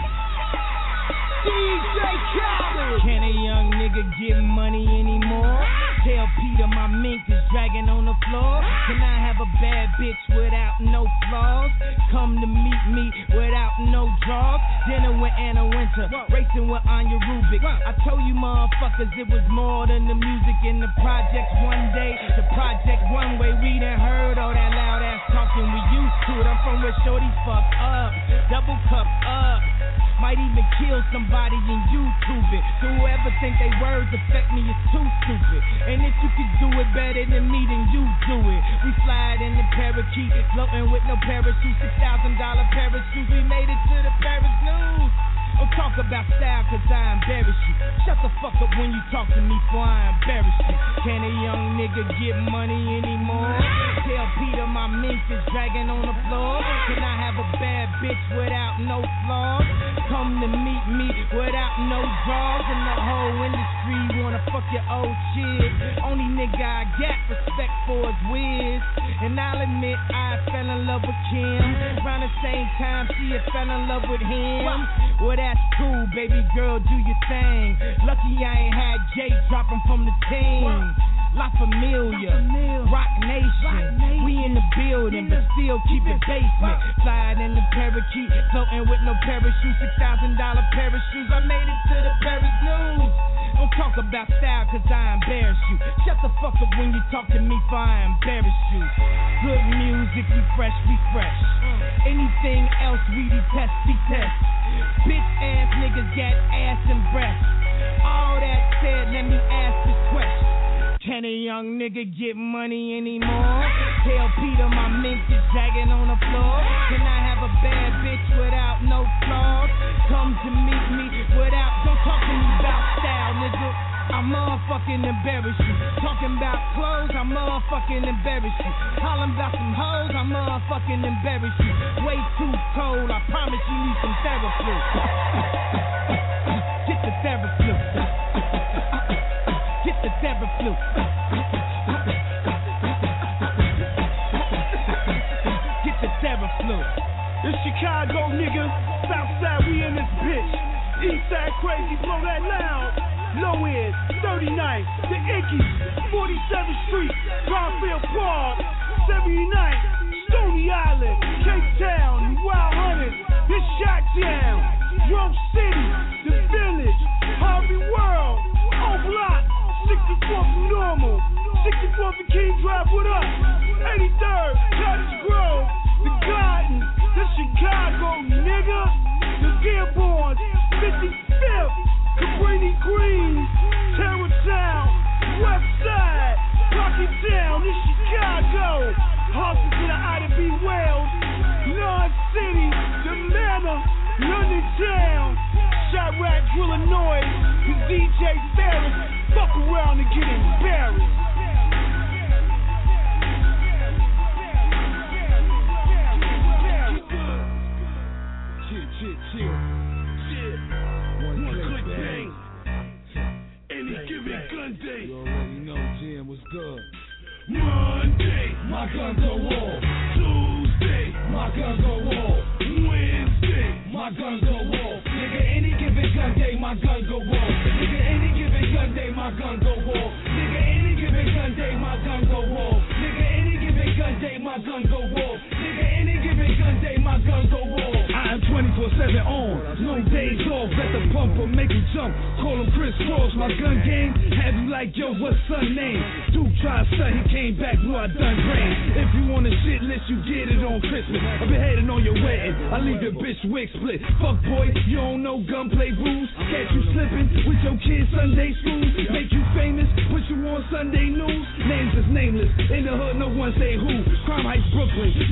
D J Khaled. Can a young nigga get money anymore? Tell Peter my mink is dragging on the floor. Can I have a bad bitch without no flaws? Come to meet me without no draws. Dinner with Anna Winter, racing with Anya Rubik. I told you motherfuckers it was more than the music in the projects one day. The project one way, we done heard all that loud ass talking, we used to it. I'm from where shorties fuck up, double cup up. Might even kill somebody in YouTube it. So whoever think they words affect me is too stupid. And if you could do it better than me, then you do it. We slide in the parakeet, floating with no parachute, six thousand dollar parachute. We made it to the Paris news. Don't talk about style cause I embarrass you. Shut the fuck up when you talk to me before I embarrass you. Can a young nigga get money anymore? Tell Peter my mink is dragging on the floor. Can I have a bad bitch without no flaws? Come to meet me without no draws. And the whole industry wanna fuck your old shit. Only nigga I got respect for is Wiz. And I'll admit I fell in love with Kim. Around the same time she had fell in love with him. Well that's cool, baby girl, do your thing. Lucky I ain't had Jay dropping from the team. La Familia, Rock Nation, we in the building, but still keep it basement. Flying in the parakeet, floating with no parachute, six thousand dollar parachutes. I made it to the Paris news. Don't talk about style cause I embarrass you. Shut the fuck up when you talk to me for I embarrass you. Good music, we fresh, we fresh. Anything else we detest, detest. Bitch ass niggas got ass and breasts. All that said, let me ask this question. Can a young nigga get money anymore? Tell Peter my mink is dragging on the floor. Can I have a bad bitch without no flaws? Come to meet me without, don't talk to me about style, nigga. I motherfucking embarrass you. Talking about clothes, I motherfucking embarrass you. Hollering about some hoes, I motherfucking embarrass you. Way too cold, I promise you need some therapy. Get the therapy. Get the therapy. Get the therapy. It's Chicago, nigga. Southside, we in this bitch. Eastside crazy, blow that loud. Low end, thirty-ninth, the Ickies, forty-seventh Street, Brownfield Park, seventy-ninth, Stony Island, Cape Town, Wild Hunters, this Chi-Town, Grove City, the Village, Harvey World, O-Block, sixty-fourth and Normal, sixty-fourth and King Drive, what up? eighty-third, Cottage Grove, the Garden, the Chicago, nigga, the Dearborns, fifty-fifth, Cabrini Greens, Terrortown, Westside, Rocky Town, this Chicago, Hawkins to the Ida B. Wells, Lord City, the Manor, London Town, Chirac, Illinois, the D J Ferris, fuck around and get embarrassed. Chill, chill, chill. One good day. Any given gun day. You already know, Jim, what's good. Monday, my gun go off. Tuesday, my gun go off. Wednesday, my gun go off. Nigga, any given gun day, my gun go off. Nigga, any given gun day, my gun go off. Nigga, any given gun day, my gun go off. Nigga, any given gun day, my gun go off. Nigga, any given gun day, my gun go off. I am twenty-four seven on, no days off. Let the pumper make him jump. Call him Chris Cross. My gun game have you like, yo, what's son name? Duke tried to say he came back, knew I done great. If you want a shit list, you get it on Christmas. I been hating on your wedding. I leave your bitch wig split. Fuck boy, you don't know gunplay rules. Catch you slipping with your kids Sunday school. Make you famous, put you on Sunday news. Names is nameless. In the hood, no one say who. Crime Heights, Brooklyn. Yup,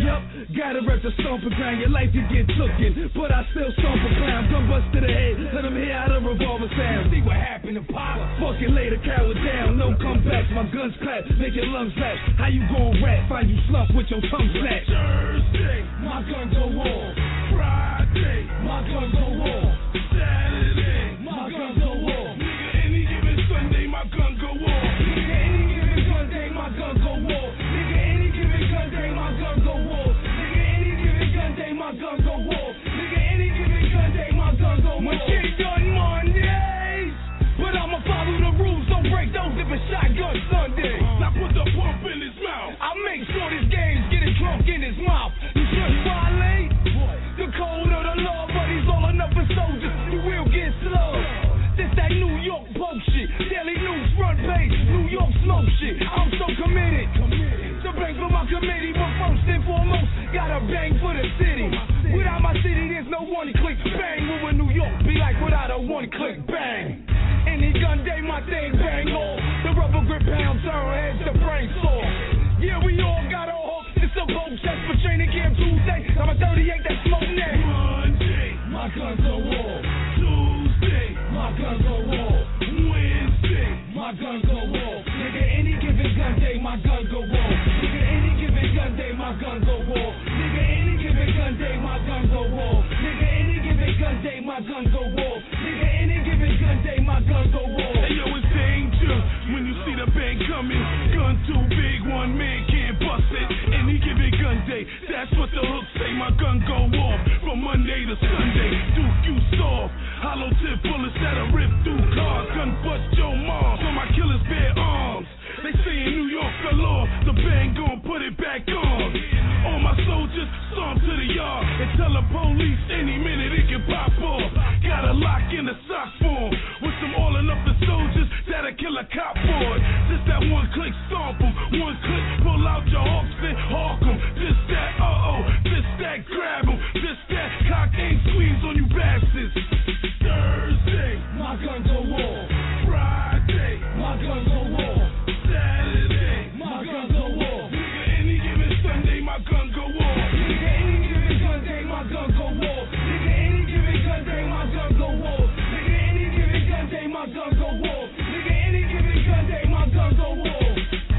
Gotta rep the stomping ground, your life you get tookin', but I still stomp a clown. Gun bust to the head, let him hear how the revolver sound. See what happened to Pop? Fuck it later, cower down. No comebacks, my guns clap, make your lungs lapse. How you gon' rap? Find you slump with your tongue snatched. Thursday, my gun go off. Friday, my gun go off. Saturday, my gun go off. Nigga, any given Sunday, my gun go off. Nigga, any given gun day, my gun go off. Nigga, any given gun day, my gun go off. Nigga, any given gun day, my gun go off. Nigga, any given gun day, my gun go off. My shit done Mondays, but I'ma follow the rules. Don't break those if it's shotgun Sunday. Now put the pump in his mouth. I make sure this game's getting drunk in his mouth. You just violate the code of the law, but he's all enough for soldiers. You will get slow. This that New York poke shit, Daily News front page, New York smoke shit. I'm so committed to bang for my committee, but first and foremost, gotta bang for the city. Without my city, there's no one click bang. What would New York be like without a one click bang? Any gun day, my thing bang off. The rubber grip pound turn heads to brain sore. Yeah, we all got a hook. It's a boat chest for training camp Tuesday. I'm a thirty-eight that smoke next. Monday, my gun go off. Tuesday, my gun go off. Wednesday, my gun go off. Nigga, any given gun day, my gun go off. Nigga, any given gun day, my gun go off. Nigga, any given gun day, my gun go off. Nigga, any given gun day, my gun go off. Nigga, any given gun day, my gun go off. Hey yo, it's danger when you see the bang coming. Gun too big, one man can't bust it. Any given gun day, that's what the hook say. My gun go off from Monday to Sunday. Duke, you soft. Hollow tip bullets that'll rip through cars. Gun bust your mom, so my killers bear arms. They say in New York the law, the bang gon' put it back on. All my soldiers storm to the yard and tell the police any minute it can pop off. Got a lock in the sock form with some all enough the soldiers that'll kill a cop boy. Just that one click stomp 'em, one click pull out your hawks and hawk 'em. Just that uh oh, just that grab 'em, just that cock aim squeeze on you bastards. Thursday, my gun go off. Friday, my gun go off. Saturday, my gun go off. Nigga, any given Sunday, my gun go off. Nigga, any given gun day, my gun go off. Nigga, any given gun day, my gun go off. Nigga, any given gun day, my gun go off. Nigga, any given gun day, my gun go off.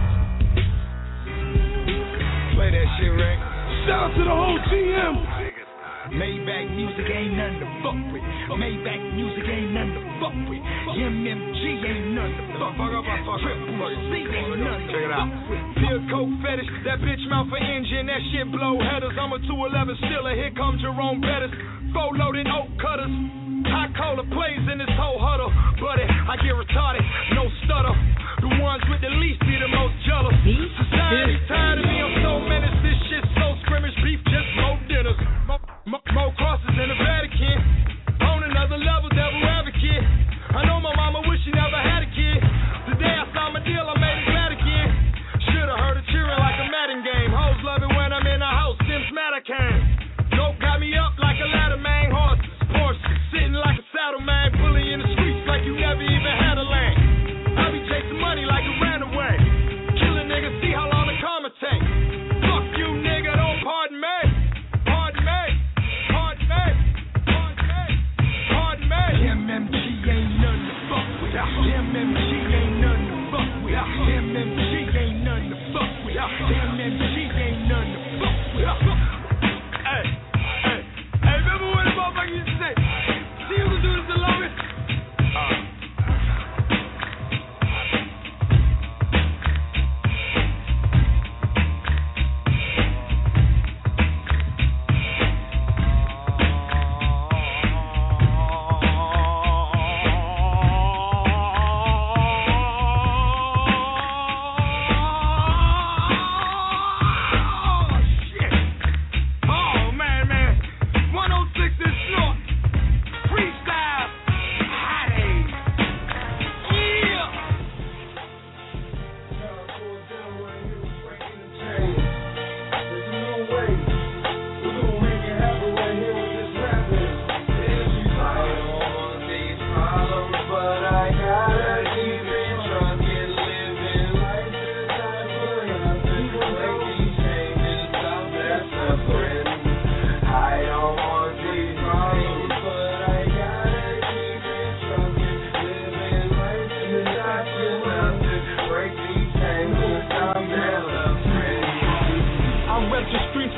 Play that shit, Rick. Shout out to the whole G M. Maybach music ain't nothing to fuck with. Maybach music ain't nothing to fuck with. M M G ain't nothing to fuck with. Triple C ain't nothing to fuck with. Pure coke fetish, that bitch mouth for engine, that shit blow headers. I'm a two eleven stiller, here comes Jerome Bettis. Four loaded oak cutters. Hot cola plays in this whole huddle. Buddy, I get retarded, no stutter. The ones with the least be the most jealous. Society tired of me, I'm so menaced. This shit so scrimmage, beef just more dinners. Mo- more crosses in the Vatican. On another level, devil advocate. I know my mama wish she never had a kid. Today I saw my deal, I made it glad again. Should've heard her cheering like a Madden game. Hoes love it when I'm in the house, Sims matter can. Dope got me up like a ladder, man. Horses, Porsche, sitting like a saddle, man. Bully in the streets like you never even had a land. I be chasing money like a ran away. Kill a nigga, see how long the karma take. Fuck you, nigga, don't pardon me. Pardon me. Pardon me. Pardon me. Pardon me. M M G ain't nothing to fuck with. M M G ain't nothing to fuck with. M M G ain't nothing to fuck with. M M G ain't nothing to fuck with. Hey, hey, hey, remember when the motherfucker used to say, see who can do this the longest? Uh.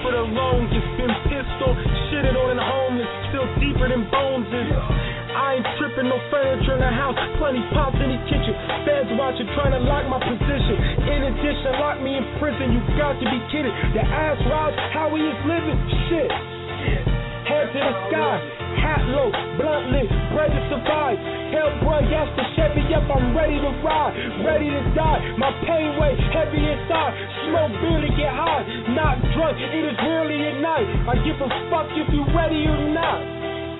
for the longest. Been pistol, shitted on and homeless, still deeper than bones is. I ain't tripping, no furniture in the house, plenty pots in the kitchen. Feds watching, trying to lock my position. In addition, lock me in prison, you got to be kidding. The ass Raj, how he is living, shit. Head to the sky, hat low, blunt lit, ready to survive. Hell, boy, yes, the Chevy, yep, I'm ready to ride, ready to die. My pain weight heavy inside, smoke barely get high. Not drunk, it is really at night. I give a fuck if you ready or not.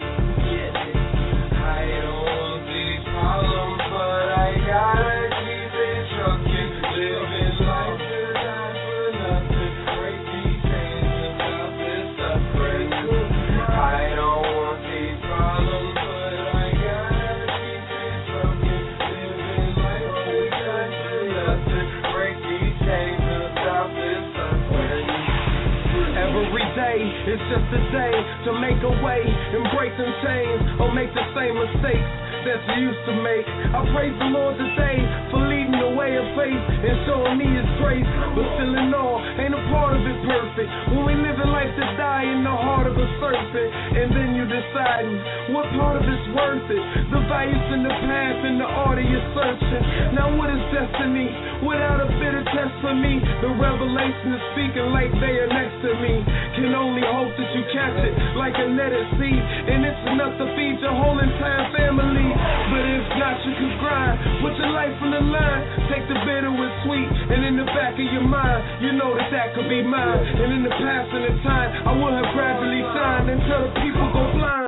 I don't want these problems, but I gotta keep it trucking. Living life designed for nothing. Break these chains and stop this suffering. I don't want these problems, but I gotta keep it trucking. Living life designed for nothing. Break these chains and stop this suffering. Every day is just a day to make a way and break some chains or make the same mistakes that you used to make. I praise the Lord today for leading the way of faith and showing me His grace. But still in all, ain't a part of it perfect. When we live a life to die in the heart of a serpent, and then you deciding what part of it's worth it. The values in the past and the art of your searching. Now what is destiny? Without a bitter test for me, the revelation is speaking like they are next to me. Can only hope that you catch it like a netted seed, and it's enough to feed your whole entire family. But if not, you can grind, put your life on the line, take the bitter with sweet, and in the back of your mind, you know that that could be mine. And in the past and the time, I would have gradually signed until the people go blind.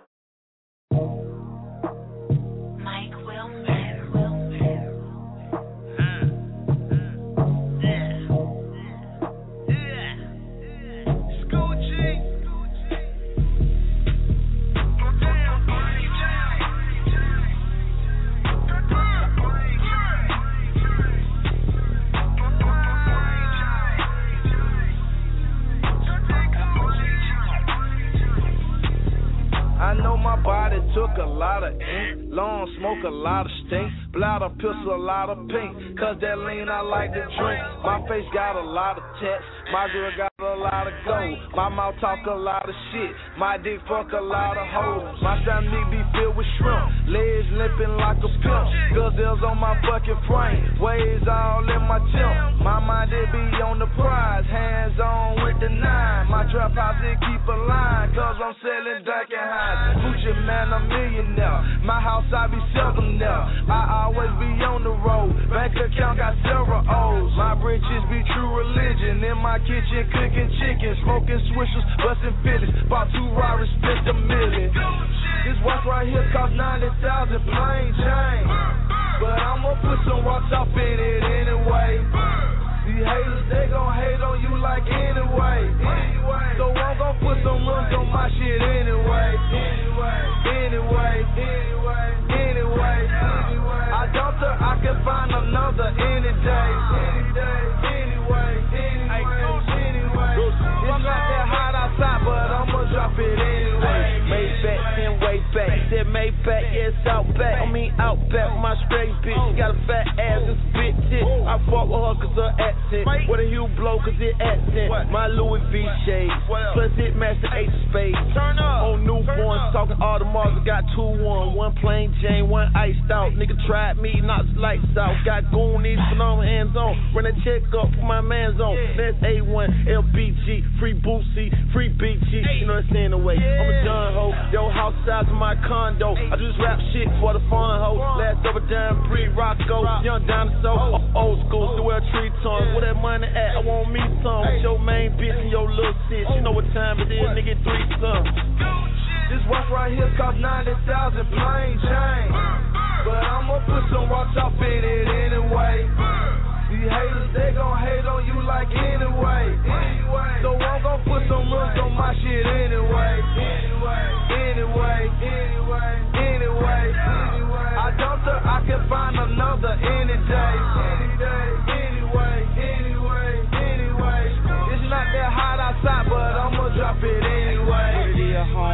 Took a lot of ink, long smoke, a lot of stink, bladder pistol, a lot of pink, cause that lean I like to drink. My face got a lot of tats, my girl got a lot of gold, my mouth talk a lot of shit, my dick fuck a lot of hoes, my stomach be filled with shrimp, legs limping like a pimp, gazelles on my fucking frame, waves all in my chimp, my mind it be on the prize, hands on with the nine, my trap house it keep a line, cause I'm selling dark and highs, Gucci man I'm millionaire. My house I be seldom there. I always be on the road. Bank account got several O's. My britches be true religion. In my kitchen cooking chicken, smoking swishers, busting Phillies. Bought two Rarers, spent a million. This watch right here cost ninety thousand, plain Jane. But I'ma put some rocks off in it anyway. These haters, they gon' hate on you like anyway. So I'm gon' put some rims on my shit anyway. Anyway, anyway, anyway. I doubt that I can find another any day. Anyway, anyway. It's not that hot outside, but I'ma drop it anyway. Maybach, ten way back. Said Maybach, yeah, it's out back. I mean out back, my straight bitch. She got a fat ass and spit tit. I fought with her cause her accent. With a heel blow cause it accent. My Louis V shades. Plus it match the eight spades. Turn up. On newborns, talking Audemars, I got two one. One plain Jane, one iced out. Nigga tried me, knocked the lights out. Got goonies, phenomenal hands on. Run a check up for my man's on. That's A one, L B G, free Boosie, free B G. You know what I'm saying the way. I'm a John ho. Yo, house size of my condo. I just rap shit for the fun ho. Last over down, pre Rocco, young dinosaur, old school, the well tree tongue. Where that money at? I want me some. With your main bitch and your little sis. You know what time it is, nigga, three some. This watch right here cost ninety thousand, plain Jane. But I'ma put some rocks off in it anyway. These haters, they gon' hate on you like anyway. So I'm gon' put some rims on my shit anyway. Anyway, anyway, anyway. I doubt that I can find another any day. Anyway, anyway, anyway. It's not that hot outside, but I'ma drop it anyway. Home, I'm still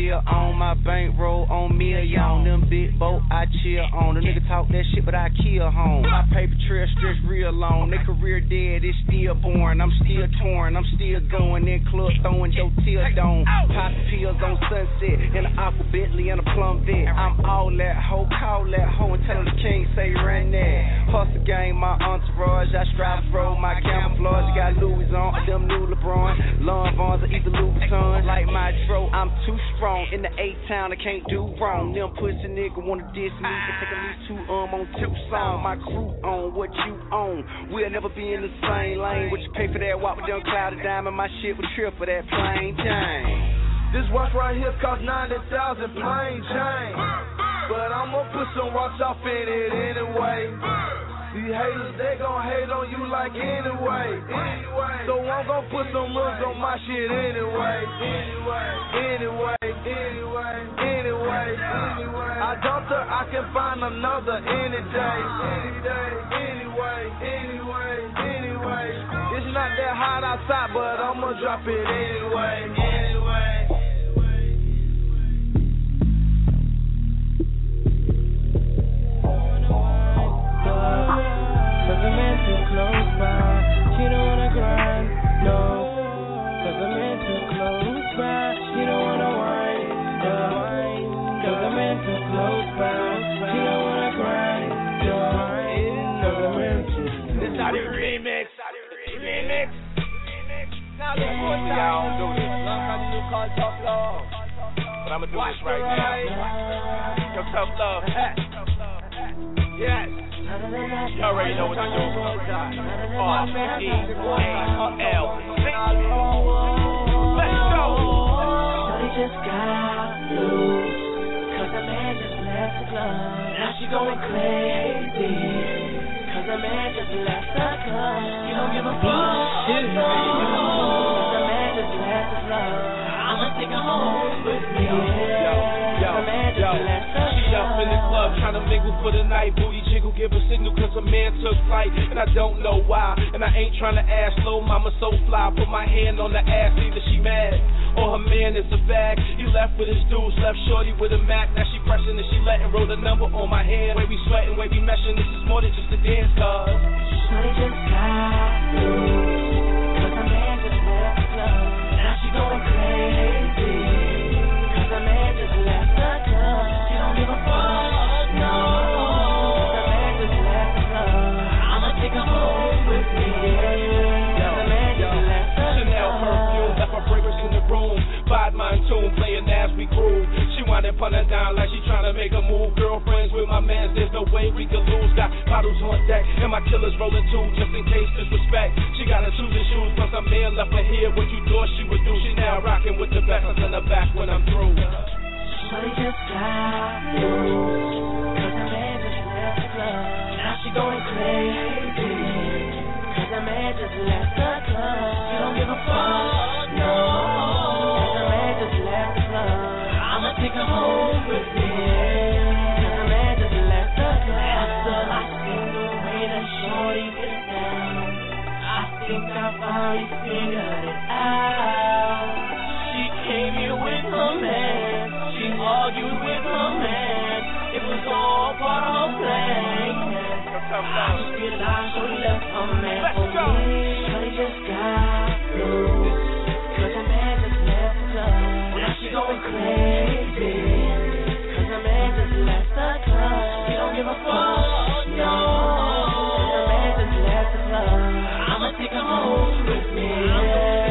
still on my bankroll on million. Them big boat I chill on. The nigga talk that shit, but I kill home. My paper trail stretch real long. Their career dead, it's still born. I'm still torn, I'm still going in club throwing your tear dome. Pop pills on Sunset in an aqua Bentley and a plum vet. I'm all that hoe, call that hoe and tell the king say run that. Hustle game, my entourage. I strive to roll my camouflage. You got Louis on, them new LeBron. Long Vons or either Louis Vuitton. Like my dro, I'm too strong. In the A-town, I can't do wrong. Them pussy nigga wanna diss me. It take at least two um on two songs. My crew on what you own. We'll never be in the same lane. What you pay for that walk with them clouded diamond? My shit would trip for that plain Jane. This watch right here cost ninety thousand plain Jane. But I'ma put some rocks off in it anyway. These haters, they gon' hate on you like anyway. Anyway. So I'm gon' put some rims on my shit anyway. Anyway. Anyway. Anyway. Anyway. Anyway. I doubt that I can find another any day. Any day. Anyway. Anyway. Anyway. It's not that hot outside, but I'ma drop it anyway. Anyway. Cause I'm in too close by, she don't wanna grind, no. Cause I'm in too close by, she don't wanna whine, no. Cause I'm in too close by, she don't wanna grind, no. Cause I'm in too close by. This how the remix, remix. Now let's go down. I don't do this. Long time you call tough love. But I'ma do this right now. Yo, tough love. Yes. You already know what to do. R E A L. Let's go. Shorty just got loose. Cause the man just left the club. Now she going crazy. Cause the man just left the club. You don't give a fuck. Cause the man just left the club. I'ma take her home with me. Yo, yo, she up in the club trying to mingle for the night. Booty jiggle, give a signal cause a man took flight. And I don't know why. And I ain't trying to ask, low mama so fly. Put my hand on the ass, either she mad or her man is a bag. He left with his dudes, left shorty with a Mac. Now she pressing and she letting roll the number on my hand. Way we sweating, way we meshing, this is more than just a dance cuz shorty just got loose. Cause a man just left the club. Now she going crazy. Cause a man just left the club. She don't give a fuck, no. Cause a man just left the club. I'ma take her home with me. Cause a man just left the club. Chanel perfume, left her fragrance in the room. Five mind tune, playing as we groove. She wanted pun her down like she trying to make a move. Girlfriends with my mans, there's no way we could lose. Got bottles on deck, and my killers rolling too, just in case disrespect. She got her shoes and shoes, plus a man left her here. What you thought she would do? She now rocking with the best. I send her back when I'm through. Shorty just got loose. Cause the man just left the club. Now she going crazy. Cause the man just left the club. She don't give a fuck, no. Cause the man just left the club. I'ma take her home with me. Cause the man just left the club. After I seen the way that shorty gets down, I think I finally figured it out. She came here with her man. She argued with her man. It was all part of her plan. I just realized she left her man for me. Shorty just got loose. Cause her man just left the club. Now she going crazy. Cause her man just left the club. She don't give a fuck, no. Cause her man just left the club. I'ma take her home with me.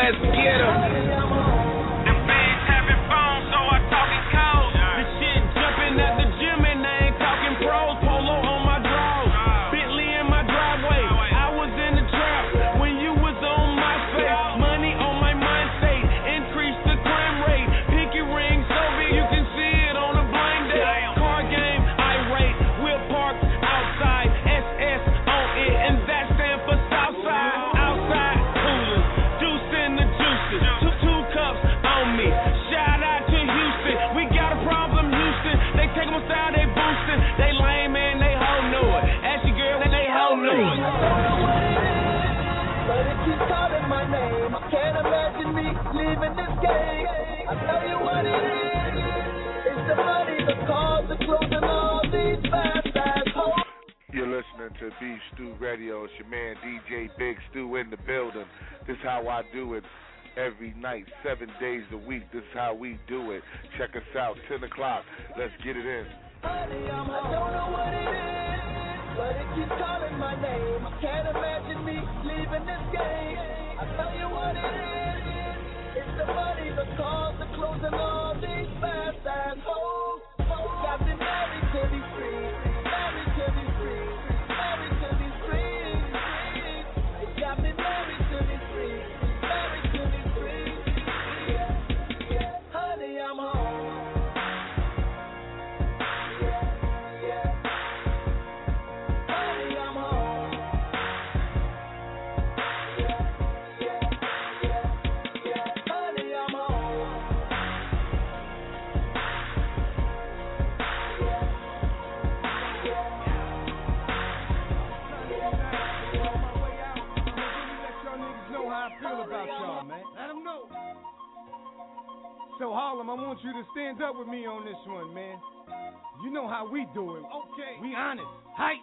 let's get 'em. Them bands having phones, so I talk in codes. The shit jumping at the gym and I ain't talking pros. Polo on my drawers, Bentley in my driveway. I was in the trap when you was on my face. Money on my mind state, increase the crime rate. Pinky ring so big you can see it on a blind date. Car game, irate, we're parked outside. S S on it, and that stand for Southside. Outside coolers, juice in the juices. Two, two cups on me. Shout out to Houston, we got a problem, Houston. They take them style, they boosting. They lame and they hoe knew it. Ask your girl and they hoe knew it. But it keeps calling my name. I can't imagine me leaving this game. I tell you what it is. It's the money, the cars, the clothes, and all these fast assholes. You're listening to Beef Stew Radio. It's your man D J Big Stew in the building. This is how I do it every night, seven days a week. This is how we do it. Check us out, ten o'clock. Let's get it in. Honey, I'm, I don't know what it is, but it keeps calling my name. I can't imagine me leaving this game. I tell you what it is. It's the money, the cars, the clothes, and all these fast assholes. Got me married to be free, married to be free, married to be free. It got me married to be free, married to be free. Yeah, yeah. Honey, I'm home. Yeah, yeah. Honey, I'm home. Yeah, yeah, yeah, yeah. Honey, I'm home. Feel about y'all, man. Let them know. So Harlem, I want you to stand up with me on this one, man. You know how we do it. Okay. We honest. Hype.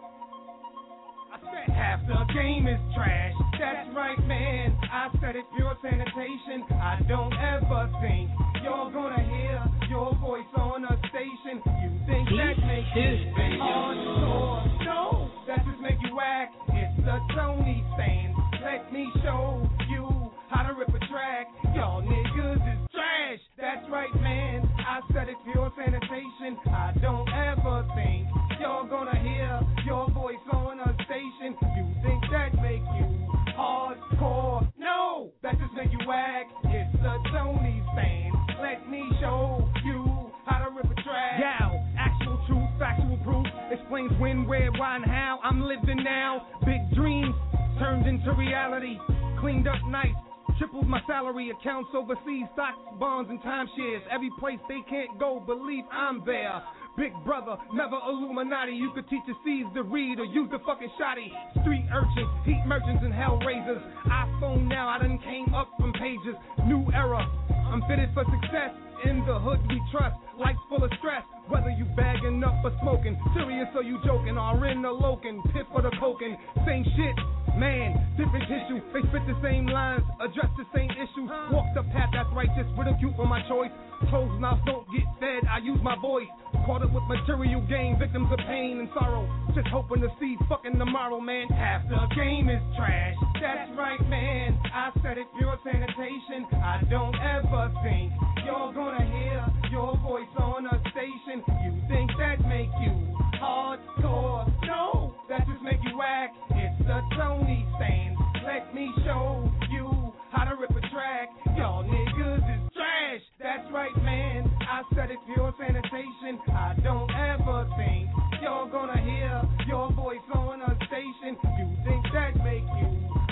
I said half the game is trash. That's right, man. I said it, pure sanitation. I don't ever think you're gonna hear your voice on a station. You think that makes it hardcore? No, that just make you act. It's the Tony stand. Let me show you how to rip a track. Y'all niggas is trash. That's right, man. I said it, pure sanitation. I don't ever think you're gonna hear your voice on a station. You think that make you hardcore? No, that just make you act. It's the Tony stand. Let me show you how to rip a track. Yow, actual truth, factual proof. Explains when, where, why, and how I'm living now. Big dreams turned into reality. Cleaned up nice, tripled my salary. Accounts overseas, stocks, bonds, and timeshares. Every place they can't go, believe I'm there. Big brother, never Illuminati. You could teach your C's to read or use the fucking shotty. Street urchins, heat merchants, and hell raisers. iPhone now, I done came up from pages. New era, I'm fitted for success. In the hood we trust, life's full of stress. Whether you bagging up or smoking, serious or you joking, or in the lokin', pit for the coking, same shit, man, different tissue. They spit the same lines, address the same issues. Walk the path that's righteous, ridicule for my choice. Closed mouths don't get fed, I use my voice. Caught up with material gain, victims of pain and sorrow. Just hoping to see fucking tomorrow, man. Half the game is trash. That's right, man. I said it, pure sanitation. I don't ever think you're gonna hear your voice on a station. You think that make you hardcore? No, that just make you act. It's the Tony stand. Let me show you how to rip a track. Y'all niggas is trash. That's right, man. I said it, pure sanitation. I don't ever think you're gonna hear your voice on a station. You think that make you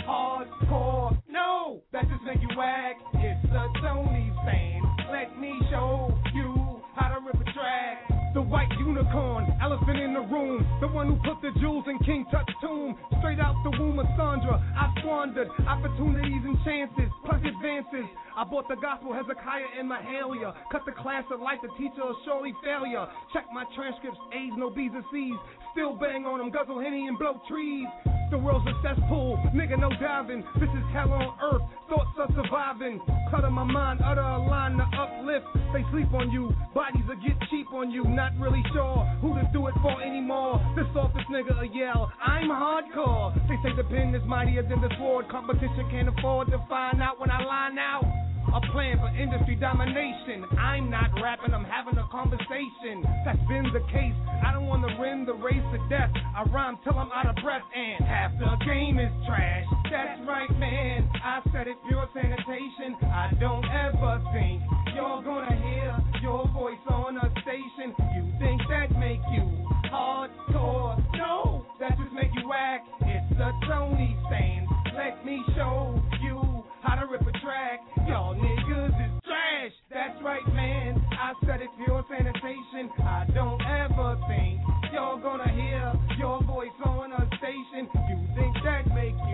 hardcore? No, that just make you act. It's the Tony stand. Let me show you how to rip a track. The white unicorn, elephant in the room, the one who put the jewels in King Tut's tomb. Straight out the womb of Sandra, I squandered opportunities and chances, plus advances. I bought the gospel, Hezekiah and Mahalia. Cut the class of life, the teacher will surely failure. Check my transcripts, A's, no B's or C's. Still bang on them, guzzle Henny and blow trees. The world's a cesspool, nigga, no diving. This is hell on earth, thoughts of surviving. Clutter my mind, utter a line to uplift. They sleep on you, bodies will get cheap on you. Not really sure who to do it for anymore. more. This office nigga a yell, I'm hardcore. They say the pen is mightier than the sword. Competition can't afford to find out when I line out. A plan for industry domination. I'm not rapping, I'm having a conversation. That's been the case. I don't wanna win the race to death. I rhyme till I'm out of breath and half the game is trash. That's right, man. I said it, pure sanitation. I don't ever think you're gonna hear your voice on a station. You think that make you hardcore? No, that just make you whack. It's a Tony saying, let me show you how to rip a track. Y'all niggas is trash. That's right, man. I said it, pure sanitation. I don't ever think you're gonna hear your voice on a station. You think that make you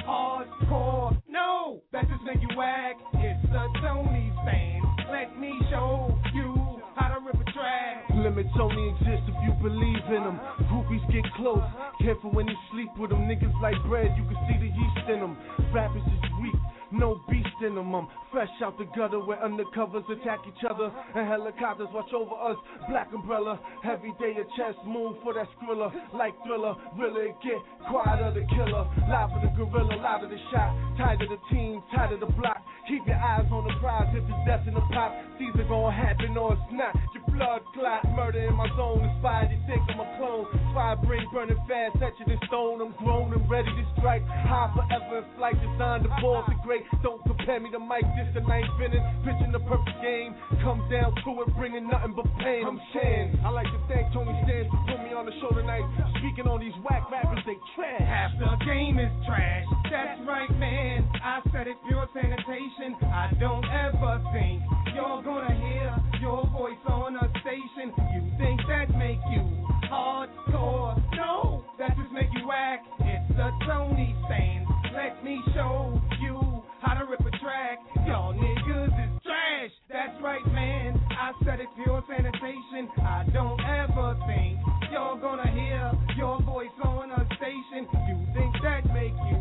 hardcore? No, that just make you whack. It's a Tony saying, let me show you how to rip a track. Limits only exist if you believe in them. Groupies get close. Careful when you sleep with them. Niggas like bread, you can see the yeast in them. Rappers is weak. No beast in them, I'm fresh out the gutter where undercovers attack each other and helicopters watch over us. Black umbrella, every day a chest move for that skrilla. Like Thriller, really get quiet of the killer. Live for the gorilla, live of the shot. Tied to the team, tied to the block. Keep your eyes on the prize if it's death in the pop. It's either gonna happen or it's not. Your blood clot, murder in my zone. Inspired, you think I'm a clone. Fire brain burning fast, set you in stone. I'm grown and ready to strike. High forever in flight, designed to ball the great. Don't compare me to Mike, this the ninth inning. Pitching the perfect game. Come down to it, bringing nothing but pain. I'm saying, I like to thank Tony Stans for putting me on the show tonight. Speaking on these whack rappers, they trash. Half the game is trash. That's right, man. I said it, pure sanitation. I don't ever think you're gonna hear your voice on a station. You think that make you hardcore? No, that just make you whack. It's a Tony saying, let me show you how to rip a track. Y'all niggas is trash. That's right, man. I said it, pure sanitation. I don't ever think you're gonna hear your voice on a station. You think that make you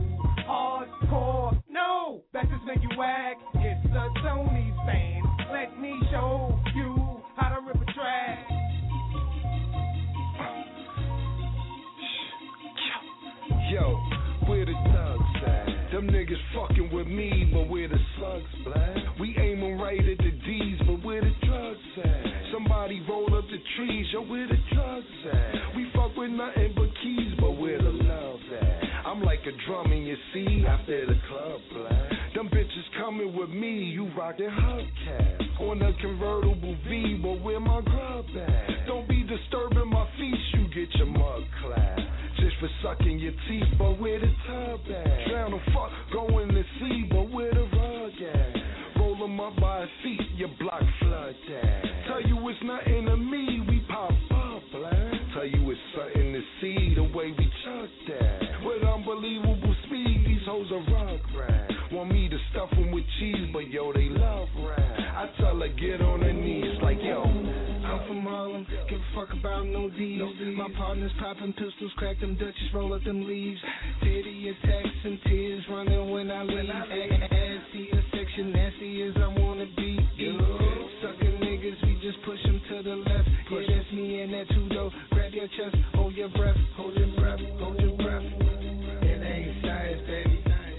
hardcore? No, that just make you whack. It's a Tony saying, let me show you how to rip a track. Yo, where the thugs at? Them niggas fucking with me, but where the slugs, black? We aiming right at the D's, but where the drugs at? Somebody roll up the trees, yo, where the drugs at? We fuck with nothing but keys, but where the love at? I'm like a drum in your seat after the club, black. Them bitches coming with me, you rockin' hubcaps on a convertible V, but where my grub at? Don't be disturbing my feet, you get your mug clapped. Just for sucking your teeth, but where the tub at? Drown the fuck, go in the sea, but where the rug at? Roll them up by his feet, your block flood that. Tell you it's nothing to me, we pop up, black. Tell you it's something to see, the way we chuck that. With unbelievable speed, these hoes are rug rat. Want me to stuff them with cheese, but yo, they love rap. I tell her get on her knees, like yo. I'm from Harlem, give a fuck about no D's. No D's. My partners popping pistols, crack them Dutchies, roll up them leaves. Titty attacks and tears running when I leave. Nasty a section, nasty as I wanna be. Sucking niggas, we just push them to the left. Yeah, that's me and that two though. Grab your chest, hold your breath, hold your breath, hold your breath. It ain't science, baby.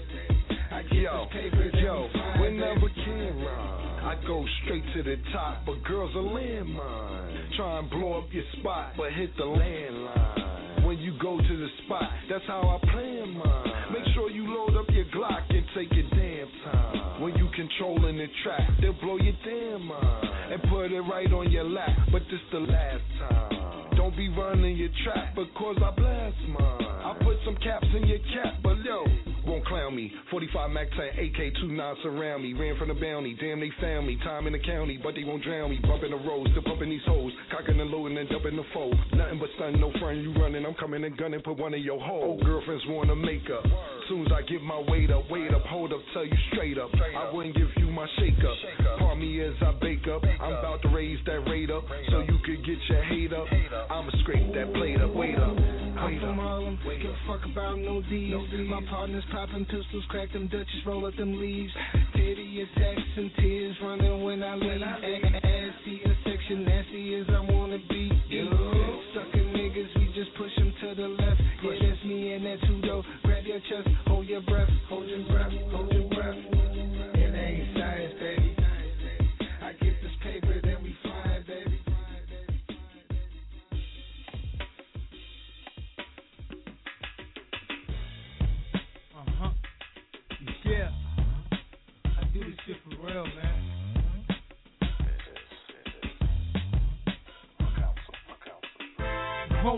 I get yo, this paper, yo, whenever can rhyme. I go straight to the top, but girls are landmine. Try and blow up your spot, but hit the landline. When you go to the spot, that's how I plan mine. Make sure you load up your Glock and take your damn time. When you controlling the track, they'll blow your damn mind and put it right on your lap, but this the last time. Don't be running your trap because I blast mine. I put some caps in your cap, but yo, won't clown me. forty-five Mac ten, A K twenty-nine surround me. Ran from the bounty, damn they found me. Time in the county, but they won't drown me. Bumping the road, still pumping these hoes. Cocking and loading and dumping the foe. Nothing but stun, no friend, you running. I'm coming and gunning, put one of your hoes. Old girlfriends wanna make up. Soon as I get my weight up, wait up, hold up, tell you straight up. I wouldn't give you my shake up. Pardon me as I bake up. I'm about to raise that rate up so you could get your hate up. I'ma scrape that plate up, wait up. I'm from Harlem, give a fuck about no D's. My partners popping pistols, crack them Dutchies, roll up them leaves. Titty attacks and tears running when I leave. Nasty a section, nasty as I wanna be. Sucking niggas, we just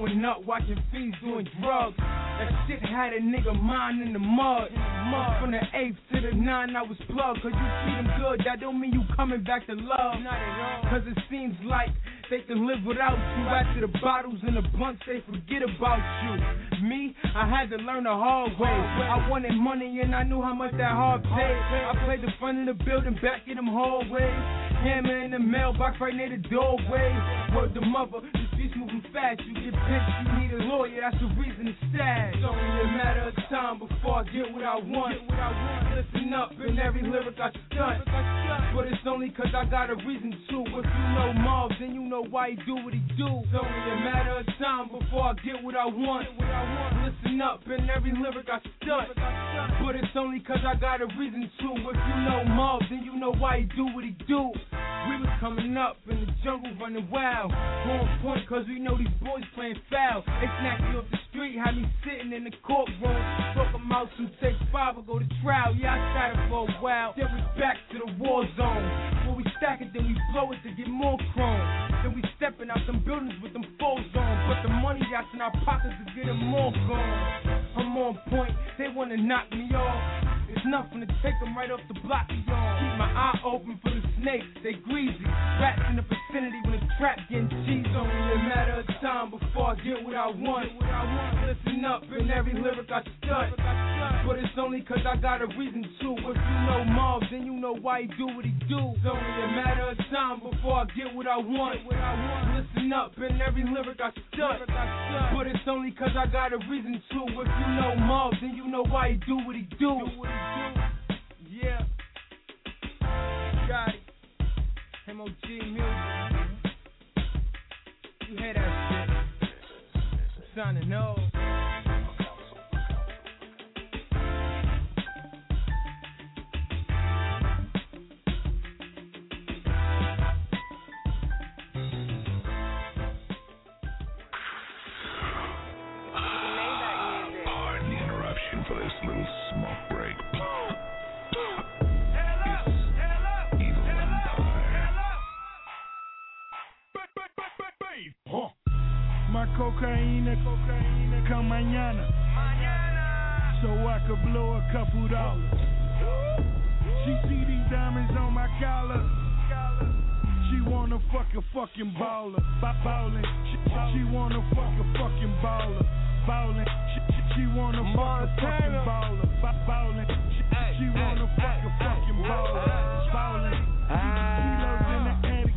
growing up watching fiends doing drugs. That shit had a nigga mind in the mud. mud. From the eighth to the nine I was plugged. Cause you treat them good, that don't mean you coming back to love. Cause it seems like they can live without you. After the bottles and the blunts, they forget about you. Me, I had to learn the hard way. I wanted money and I knew how much that hard paid. I played the front of the building, back in them hallways. Hammer in the mailbox right near the doorway. Word the mother, the streets moving fast. You get pinched, you need a lawyer, that's the reason to stash. It's only a matter of time before I get what I want. Listen up in every lyric I stunt. But it's only cause I got a reason to. If you know Marv, then you know why he do what he do. It's only a matter of time before I get what I want. Listen up in every lyric I stunt. But it's only cause I got a reason to. If you know Marv, then you know why he do what he do. We was coming up in the jungle running wild. On point cause we know these boys playing foul. They snatched me off the street, had me sitting in the courtroom. Talk them out some take five or go to trial. Yeah, I tried it for a while. Then we back to the war zone. When we stack it, then we blow it to get more chrome. Then we stepping out some buildings with them foes on. But the money that's in our pockets is getting more gone. I'm on point, they wanna knock me off. It's nothing to take them right off the block, y'all. Keep my eye open for the snakes, they greasy. Rats in the vicinity when the trap getting cheese. Only a matter of time before I get what I want. Listen up in every lyric I stunt. But it's only cause I got a reason to. If you know Marv, then you know why he do what he do. It's only a matter of time before I get what I want. Listen up in every lyric I stunt. But it's only cause I got a reason to. If you know Marv, then you know why he do what he do. Yeah. Got it. M O G music. You hear that shit? I'm signing off. Pardon the interruption for this little smoke break. My cocaína, cocaína, come mañana. Mañana. So I could blow a couple dollars. She see these diamonds on my collar. She wanna fuck a fucking baller. Ballin'. She, she wanna fuck a fucking baller. Ballin'. She, she wanna fuck a fucking baller. Ballin'. She, she wanna fuck a fucking baller. Ballin'. Kilos in the attic.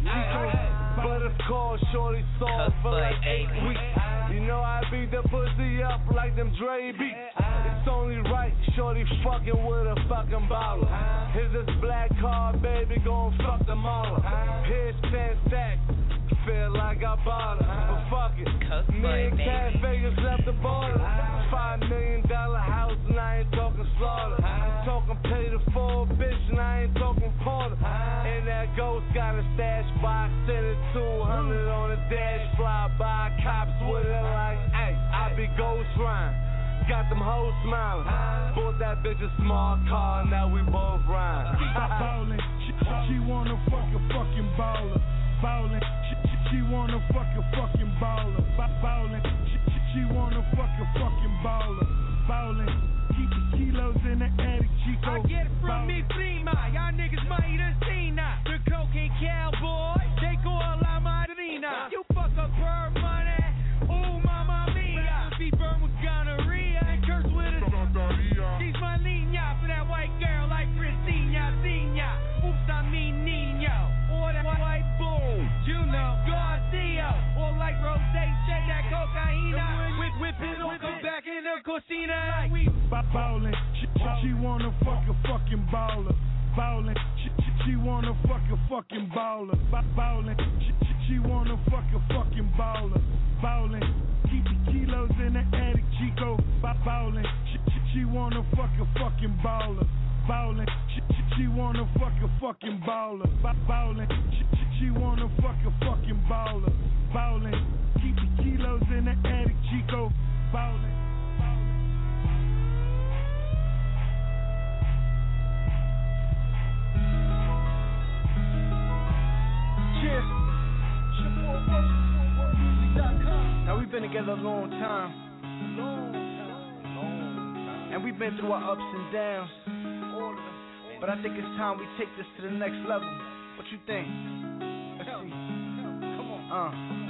But it's called Shorty Soul for like eight weeks. You know I beat the pussy up like them Dre beats. It's only right, Shorty fucking with a fucking baller. Here's this black car, baby, gon' fuck them all. Here's ten stacks, feel like I bought her. But fuck it, me and Cat Vegas left the border. Five million dollar house and I ain't talking slaughter. I'm talking pay the full bitch and I ain't talking porter. And that ghost got a stash box, send it two hundred on the dash, fly by cops with it like, hey, I be ghost rhyme. Got them hoes smiling. Bought that bitch a small car, now we both rhyme. Ballin', she, she wanna fuck a fucking baller. Ballin', she, she wanna fuck a fucking baller. Ballin', she, she wanna fuck a fucking baller. Ballin', keep the kilos in the attic, Chico. I get it from me, prima. Y'all niggas might have seen that. The cocaine cowboy, they go a la madrina. You fuck up her money, ooh mamma mia. Be burned with gonorrhea and curse with a she's my niña for that white girl like Christina Sina. Oops, I mean Nino. Or that white bull, you know, Garcia. Or like Rose, shake that cocaina. Whip, whip it, whip it back in the cocina. Like we ballin', she, she wanna fuck a fucking baller. Ballin', she, she wanna fuck a fucking baller. Ballin', she, she wanna fuck a fucking baller. Ballin', keep the kilos in the attic, Chico. Ballin', she, she wanna fuck a fucking baller. Ballin', she, she wanna fuck a fucking baller. Ballin', she, she wanna fuck a fucking baller. Ballin', keep the kilos in the attic, Chico. Ballin'. Now we've been together a long time. Long time. Long time. And we've been through our ups and downs. All of them. But I think it's time we take this to the next level. What you think? Let's see. Come on. Uh.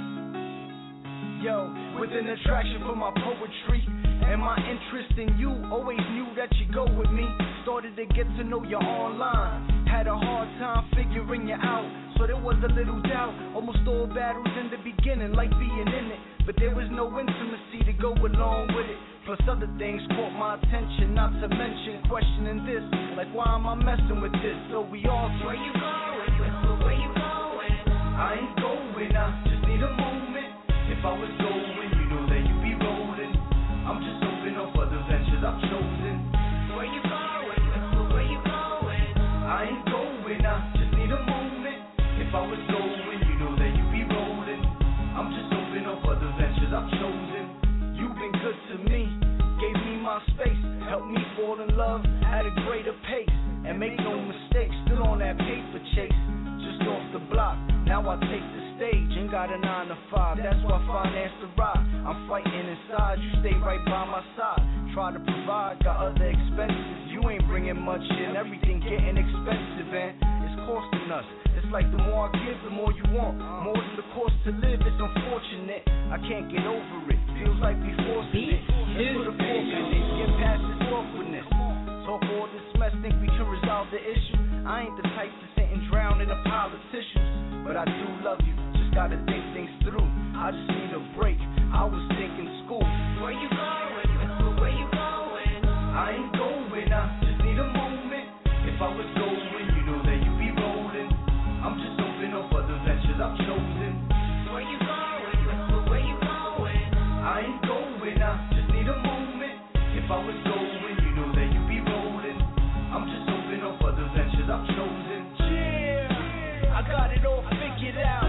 Yo, with an attraction for my poetry and my interest in you, always knew that you go with me. Started to get to know you online. Had a hard time figuring you out, so there was a little doubt. Almost all battles in the beginning, like being in it, but there was no intimacy to go along with it. Plus other things caught my attention, not to mention questioning this, like why am I messing with this? So we all where you going? Where you going? I ain't going, I just need a moment. If I was going, you know that you'd be rolling. I'm just open up other ventures I've chosen. Where you going? Where you going? I ain't going, I just need a moment. If I was going, you know that you'd be rolling. I'm just open up other ventures I've chosen. You've been good to me, gave me my space, helped me fall in love at a greater pace. And make no mistake, still on that paper chase. Just off the block, now I take the stage. Ain't got a nine to five, that's why I finance the ride. I'm fighting inside, you stay right by my side. Try to provide, got other expenses. You ain't bringing much in, everything getting expensive and it's costing us. It's like the more I give, the more you want. More than the cost to live, it's unfortunate. I can't get over it, feels like we forcing it. Let's put a fork in it, get past this awkwardness. Talk all this mess, think we can resolve the issue. I ain't the type to sit and drown in a pile of tissues, but I do love you, just gotta think things through. I just need a break, I was thinking school. Where you going? Where you going? I ain't going, I just need a moment. If I was going, you know that you'd be rolling. I'm just open up other ventures I've chosen. Where you going? Where you going? I ain't going, I just need a moment. If I was going, you know that you'd be rolling. I'm just open up other ventures I've chosen. Yeah, I got it all figured out.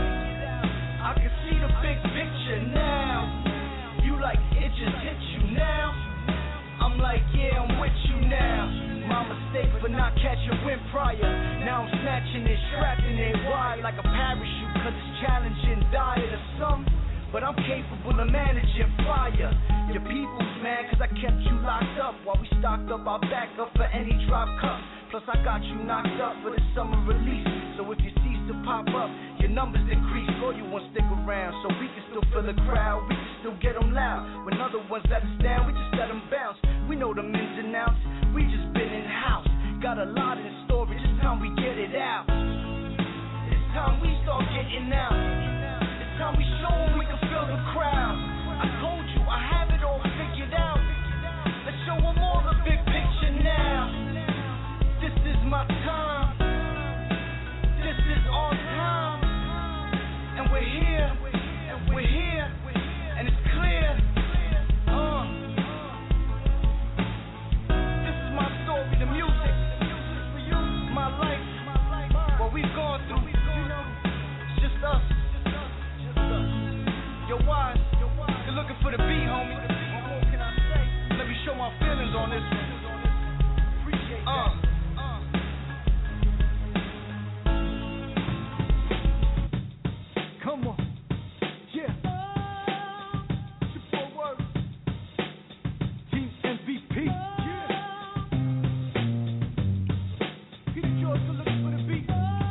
I can see the big picture now. You like it just hit you now. I'm like, yeah, I'm with you now. My mistake for not catching wind prior. Now I'm snatching it, strapping it wide like a parachute, cause it's challenging, dire to some. But I'm capable of managing fire. Your people's mad cause I kept you locked up while we stocked up our backup for any drop cup. Plus I got you knocked up for the summer release. So if you cease to pop up, your numbers decrease. Or you won't stick around so we can still fill the crowd. We can still get them loud. When other ones let us down, we just let them bounce. We know the ins and outs, we just been in house. Got a lot in storage, it's time we get it out. It's time we start getting out. It's time we show them we can feel the crowd. I told you I have it all figured out. Let's show them all the big picture now. This is my time. This is our time. And we're here. And we're here. And it's clear. Uh. This is my story, the music. My life. What we've gone through. It's just us. Yo, wise. You're looking for the beat, homie. What can I say? Let me show my feelings on this. Uh. Come on. Yeah. Super word. Team M V P. Yeah. Peter George, you're looking for the beat.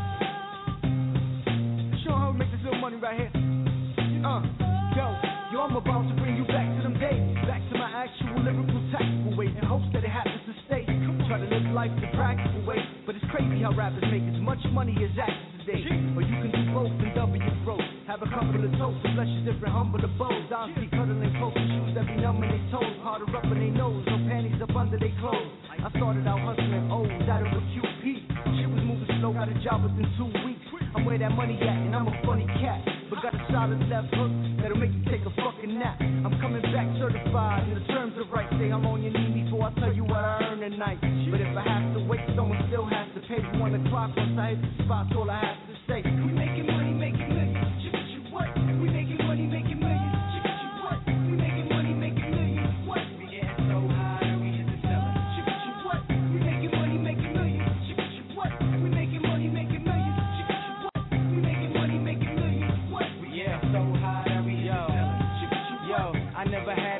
Show how we make this little money right here. Uh. Yo, yo, I'm about to bring you back to them days. Back to my actual lyrical tactical ways in hopes that it happens to stay. Try to live life the practical way, but it's crazy how rappers make as much money as actors today. Or you can do both and double your growth. Have a couple of toasts, the flesh is different, humble the bows. Honestly, cuddling close, shoes every numb in their toes. Harder up in their nose, no panties up under their clothes. I started out hustling O's out of a Q P. Shit was moving slow, got a job within two weeks. I'm where that money at, and I'm a funny cat. But got a solid left hook that'll make you take a fucking nap. I'm coming back certified, and the terms are right. Say I'm on your knee before I tell you what I earn tonight. But if I have to wait, someone still has to pay. One o'clock once I hit the spot, all I have to say. We making money, making millions. You what? We making money, making millions. You what? We making money, making millions. What? We getting so high, we hit the ceiling. You what? We making money, making millions. You what? We making money, making millions. You what? We making money, making millions. What? We getting so high, we hit the ceiling. Yo, I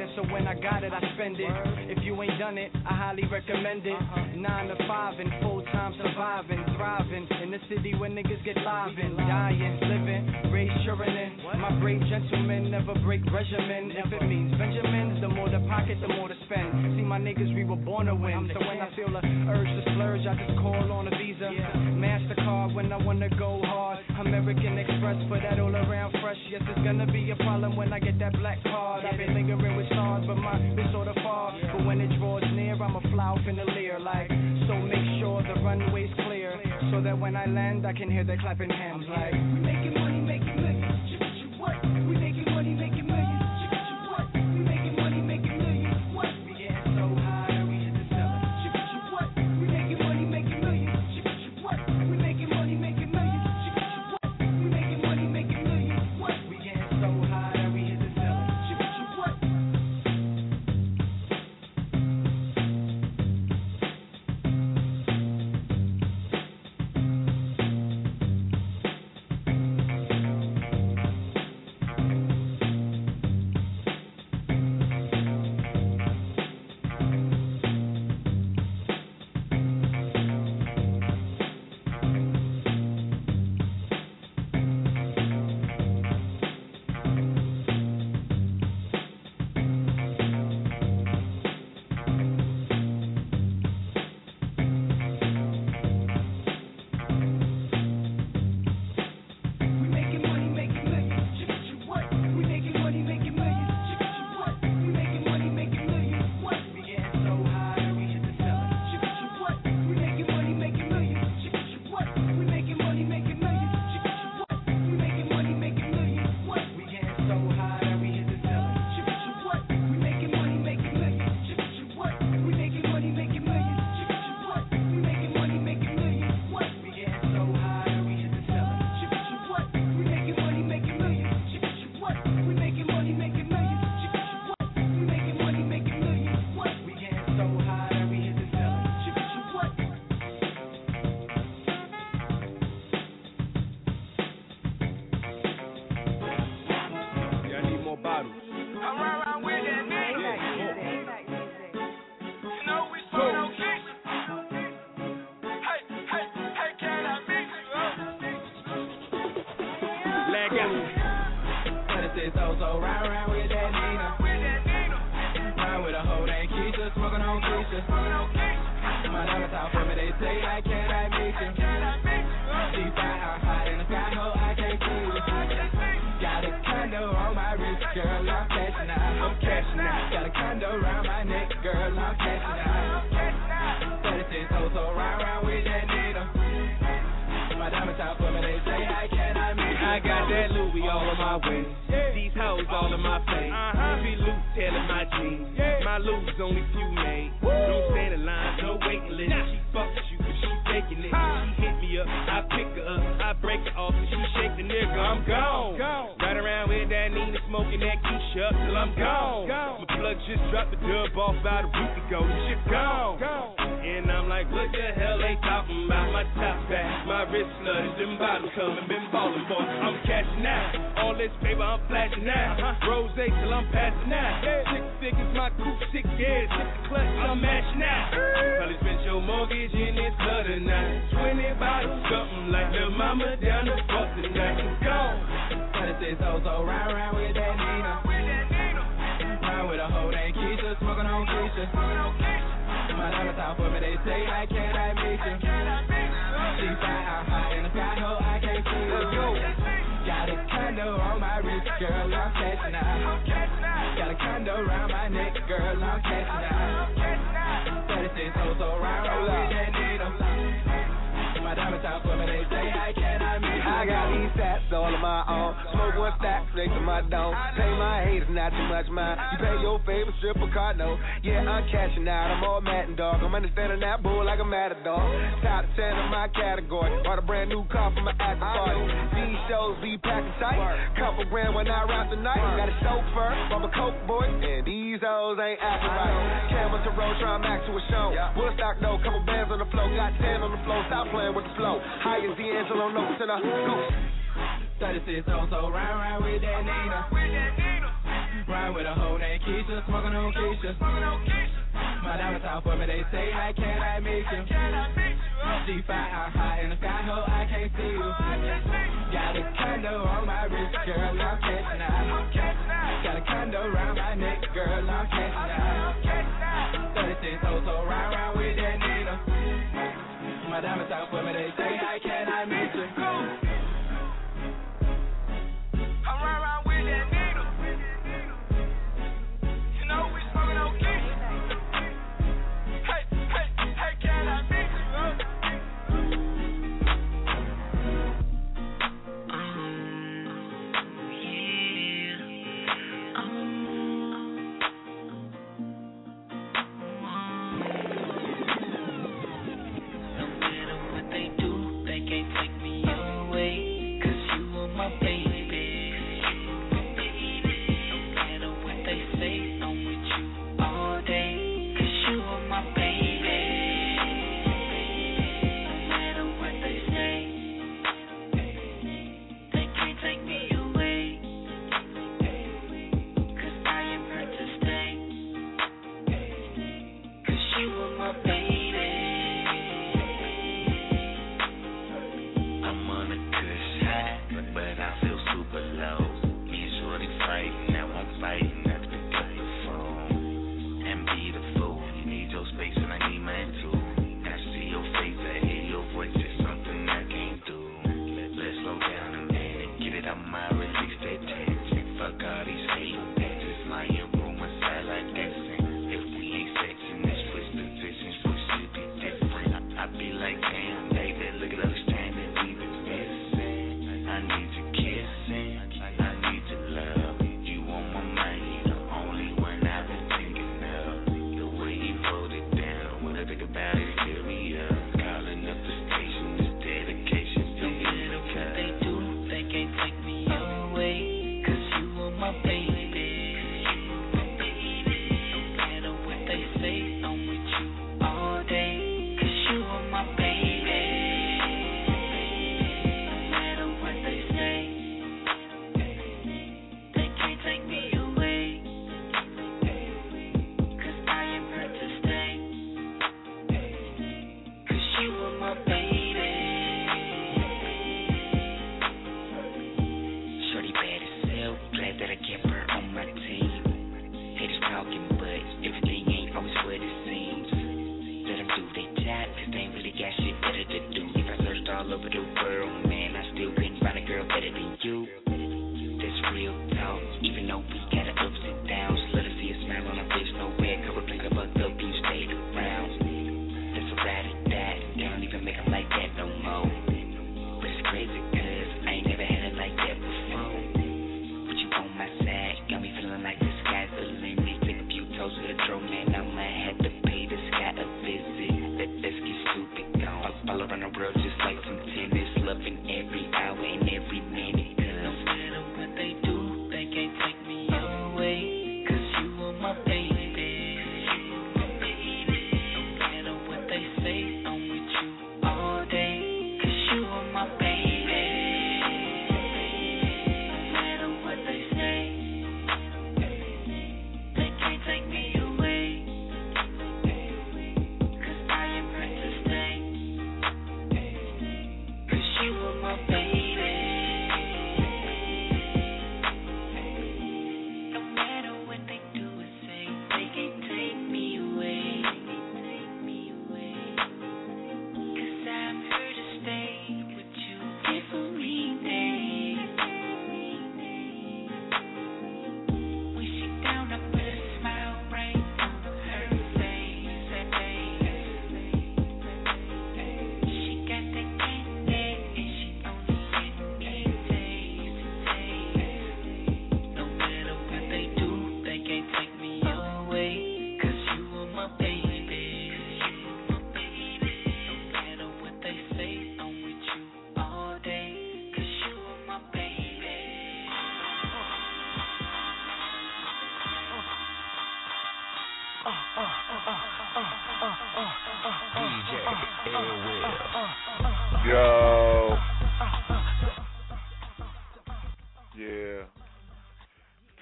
and so when I got it, I spend it. If you ain't done it, I highly recommend it. Nine to five and full time surviving, thriving in the city where niggas get live and dying, living, raised children in. My brave gentlemen never break regimen. If it means Benjamins, the more the pocket, the more to spend. See my niggas, we were born to win. So when I feel a urge to splurge, I just call on a Visa, MasterCard when I wanna go hard. American Express for that all around fresh. Yes, it's gonna be a problem when I get that black card. I've been lingering with stars, but mine is sort of far. But when it draws near, I'ma fly off in the leer. Like, so make sure the runway's clear, so that when I land, I can hear the clapping hands. Like, we making money, making millions. Chicka, chicka, what? We making money, making millions. Chicka, chicka, what? We making money, making millions. What? We getting so high that we hit the ceiling. Chicka, chicka, what? We making money, making millions. Chicka, chicka, what? We making money, making millions. Chicka, chicka, what? We making money, making millions. What? We getting so high that we hit the ceiling. Chicka, chicka, what? I got these stats all of my own. Smoke one stack straight to my dome. Pay my haters, not too much mine. You pay your favorite stripper card, no. Yeah, I'm cashing out. I'm all mad and dog. I'm understanding that bull like a matador. Top ten in my category. Bought a brand new car for my after party. These shows be packing tight. Couple grand when I ride tonight. Got a chauffeur, I'm a coke boy, and these hoes ain't acting right. Camera to roll, try max to a show. Woodstock though, couple bands on the floor. Got ten on the floor, stop playing with the flow. High as D'Angelo notes in a goose. thirty-six oh, so round round with that Nina. Ride with a hoe named Keisha, smoking on Keisha. My diamonds out for me, they say, how can I meet you? G five out high in the sky, ho, I can't see you. Got a condo on my wrist, girl, I'm catching out. Got a condo around my neck, girl, I'm catching out. thirty-six oh, so round, round with that needle. My diamonds out for me, they say, how can I meet you? I'm round, round with that needle. You know we smoking on Keisha. Hey, hey, hey, can I meet you?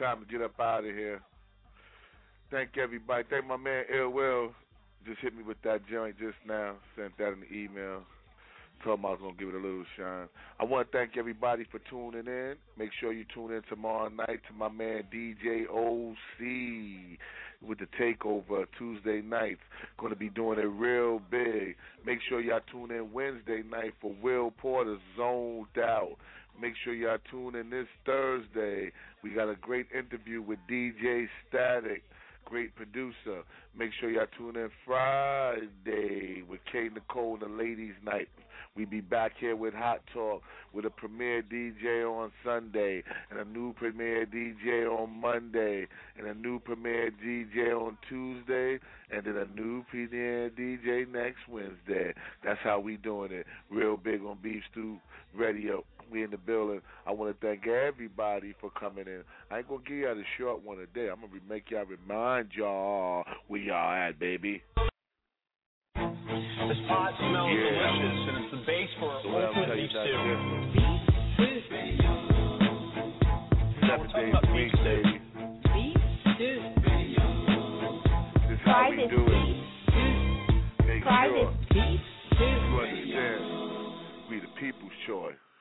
time to get up out of here. Thank everybody. Thank my man Ill Will. Just hit me with that joint just now. Sent that in the email. Told him I was going to give it a little shine. I want to thank everybody for tuning in. Make sure you tune in tomorrow night to my man D J O C with the Takeover Tuesday nights. Going to be doing it real big. Make sure y'all tune in Wednesday night for Will Porter Zoned Out. Make sure y'all tune in this Thursday. We got a great interview with D J Static, great producer. Make sure y'all tune in Friday with K. Nicole and the Ladies Night. We be back here with Hot Talk with a premiere D J on Sunday and a new premiere D J on Monday and a new premiere D J on Tuesday and then a new premiere D J next Wednesday. That's how we doing it. Real big on Beef Stew Radio. We in the building. I want to thank everybody for coming in. I ain't going to give y'all the short one today. I'm going to make y'all remind y'all where y'all at, baby. This pot smells yeah. delicious, and it's the base for so ultimate beef stew. Seven days a week, baby. Beef stew. This is how we do it. Make Try sure this beef stew. you understand. We the people's choice.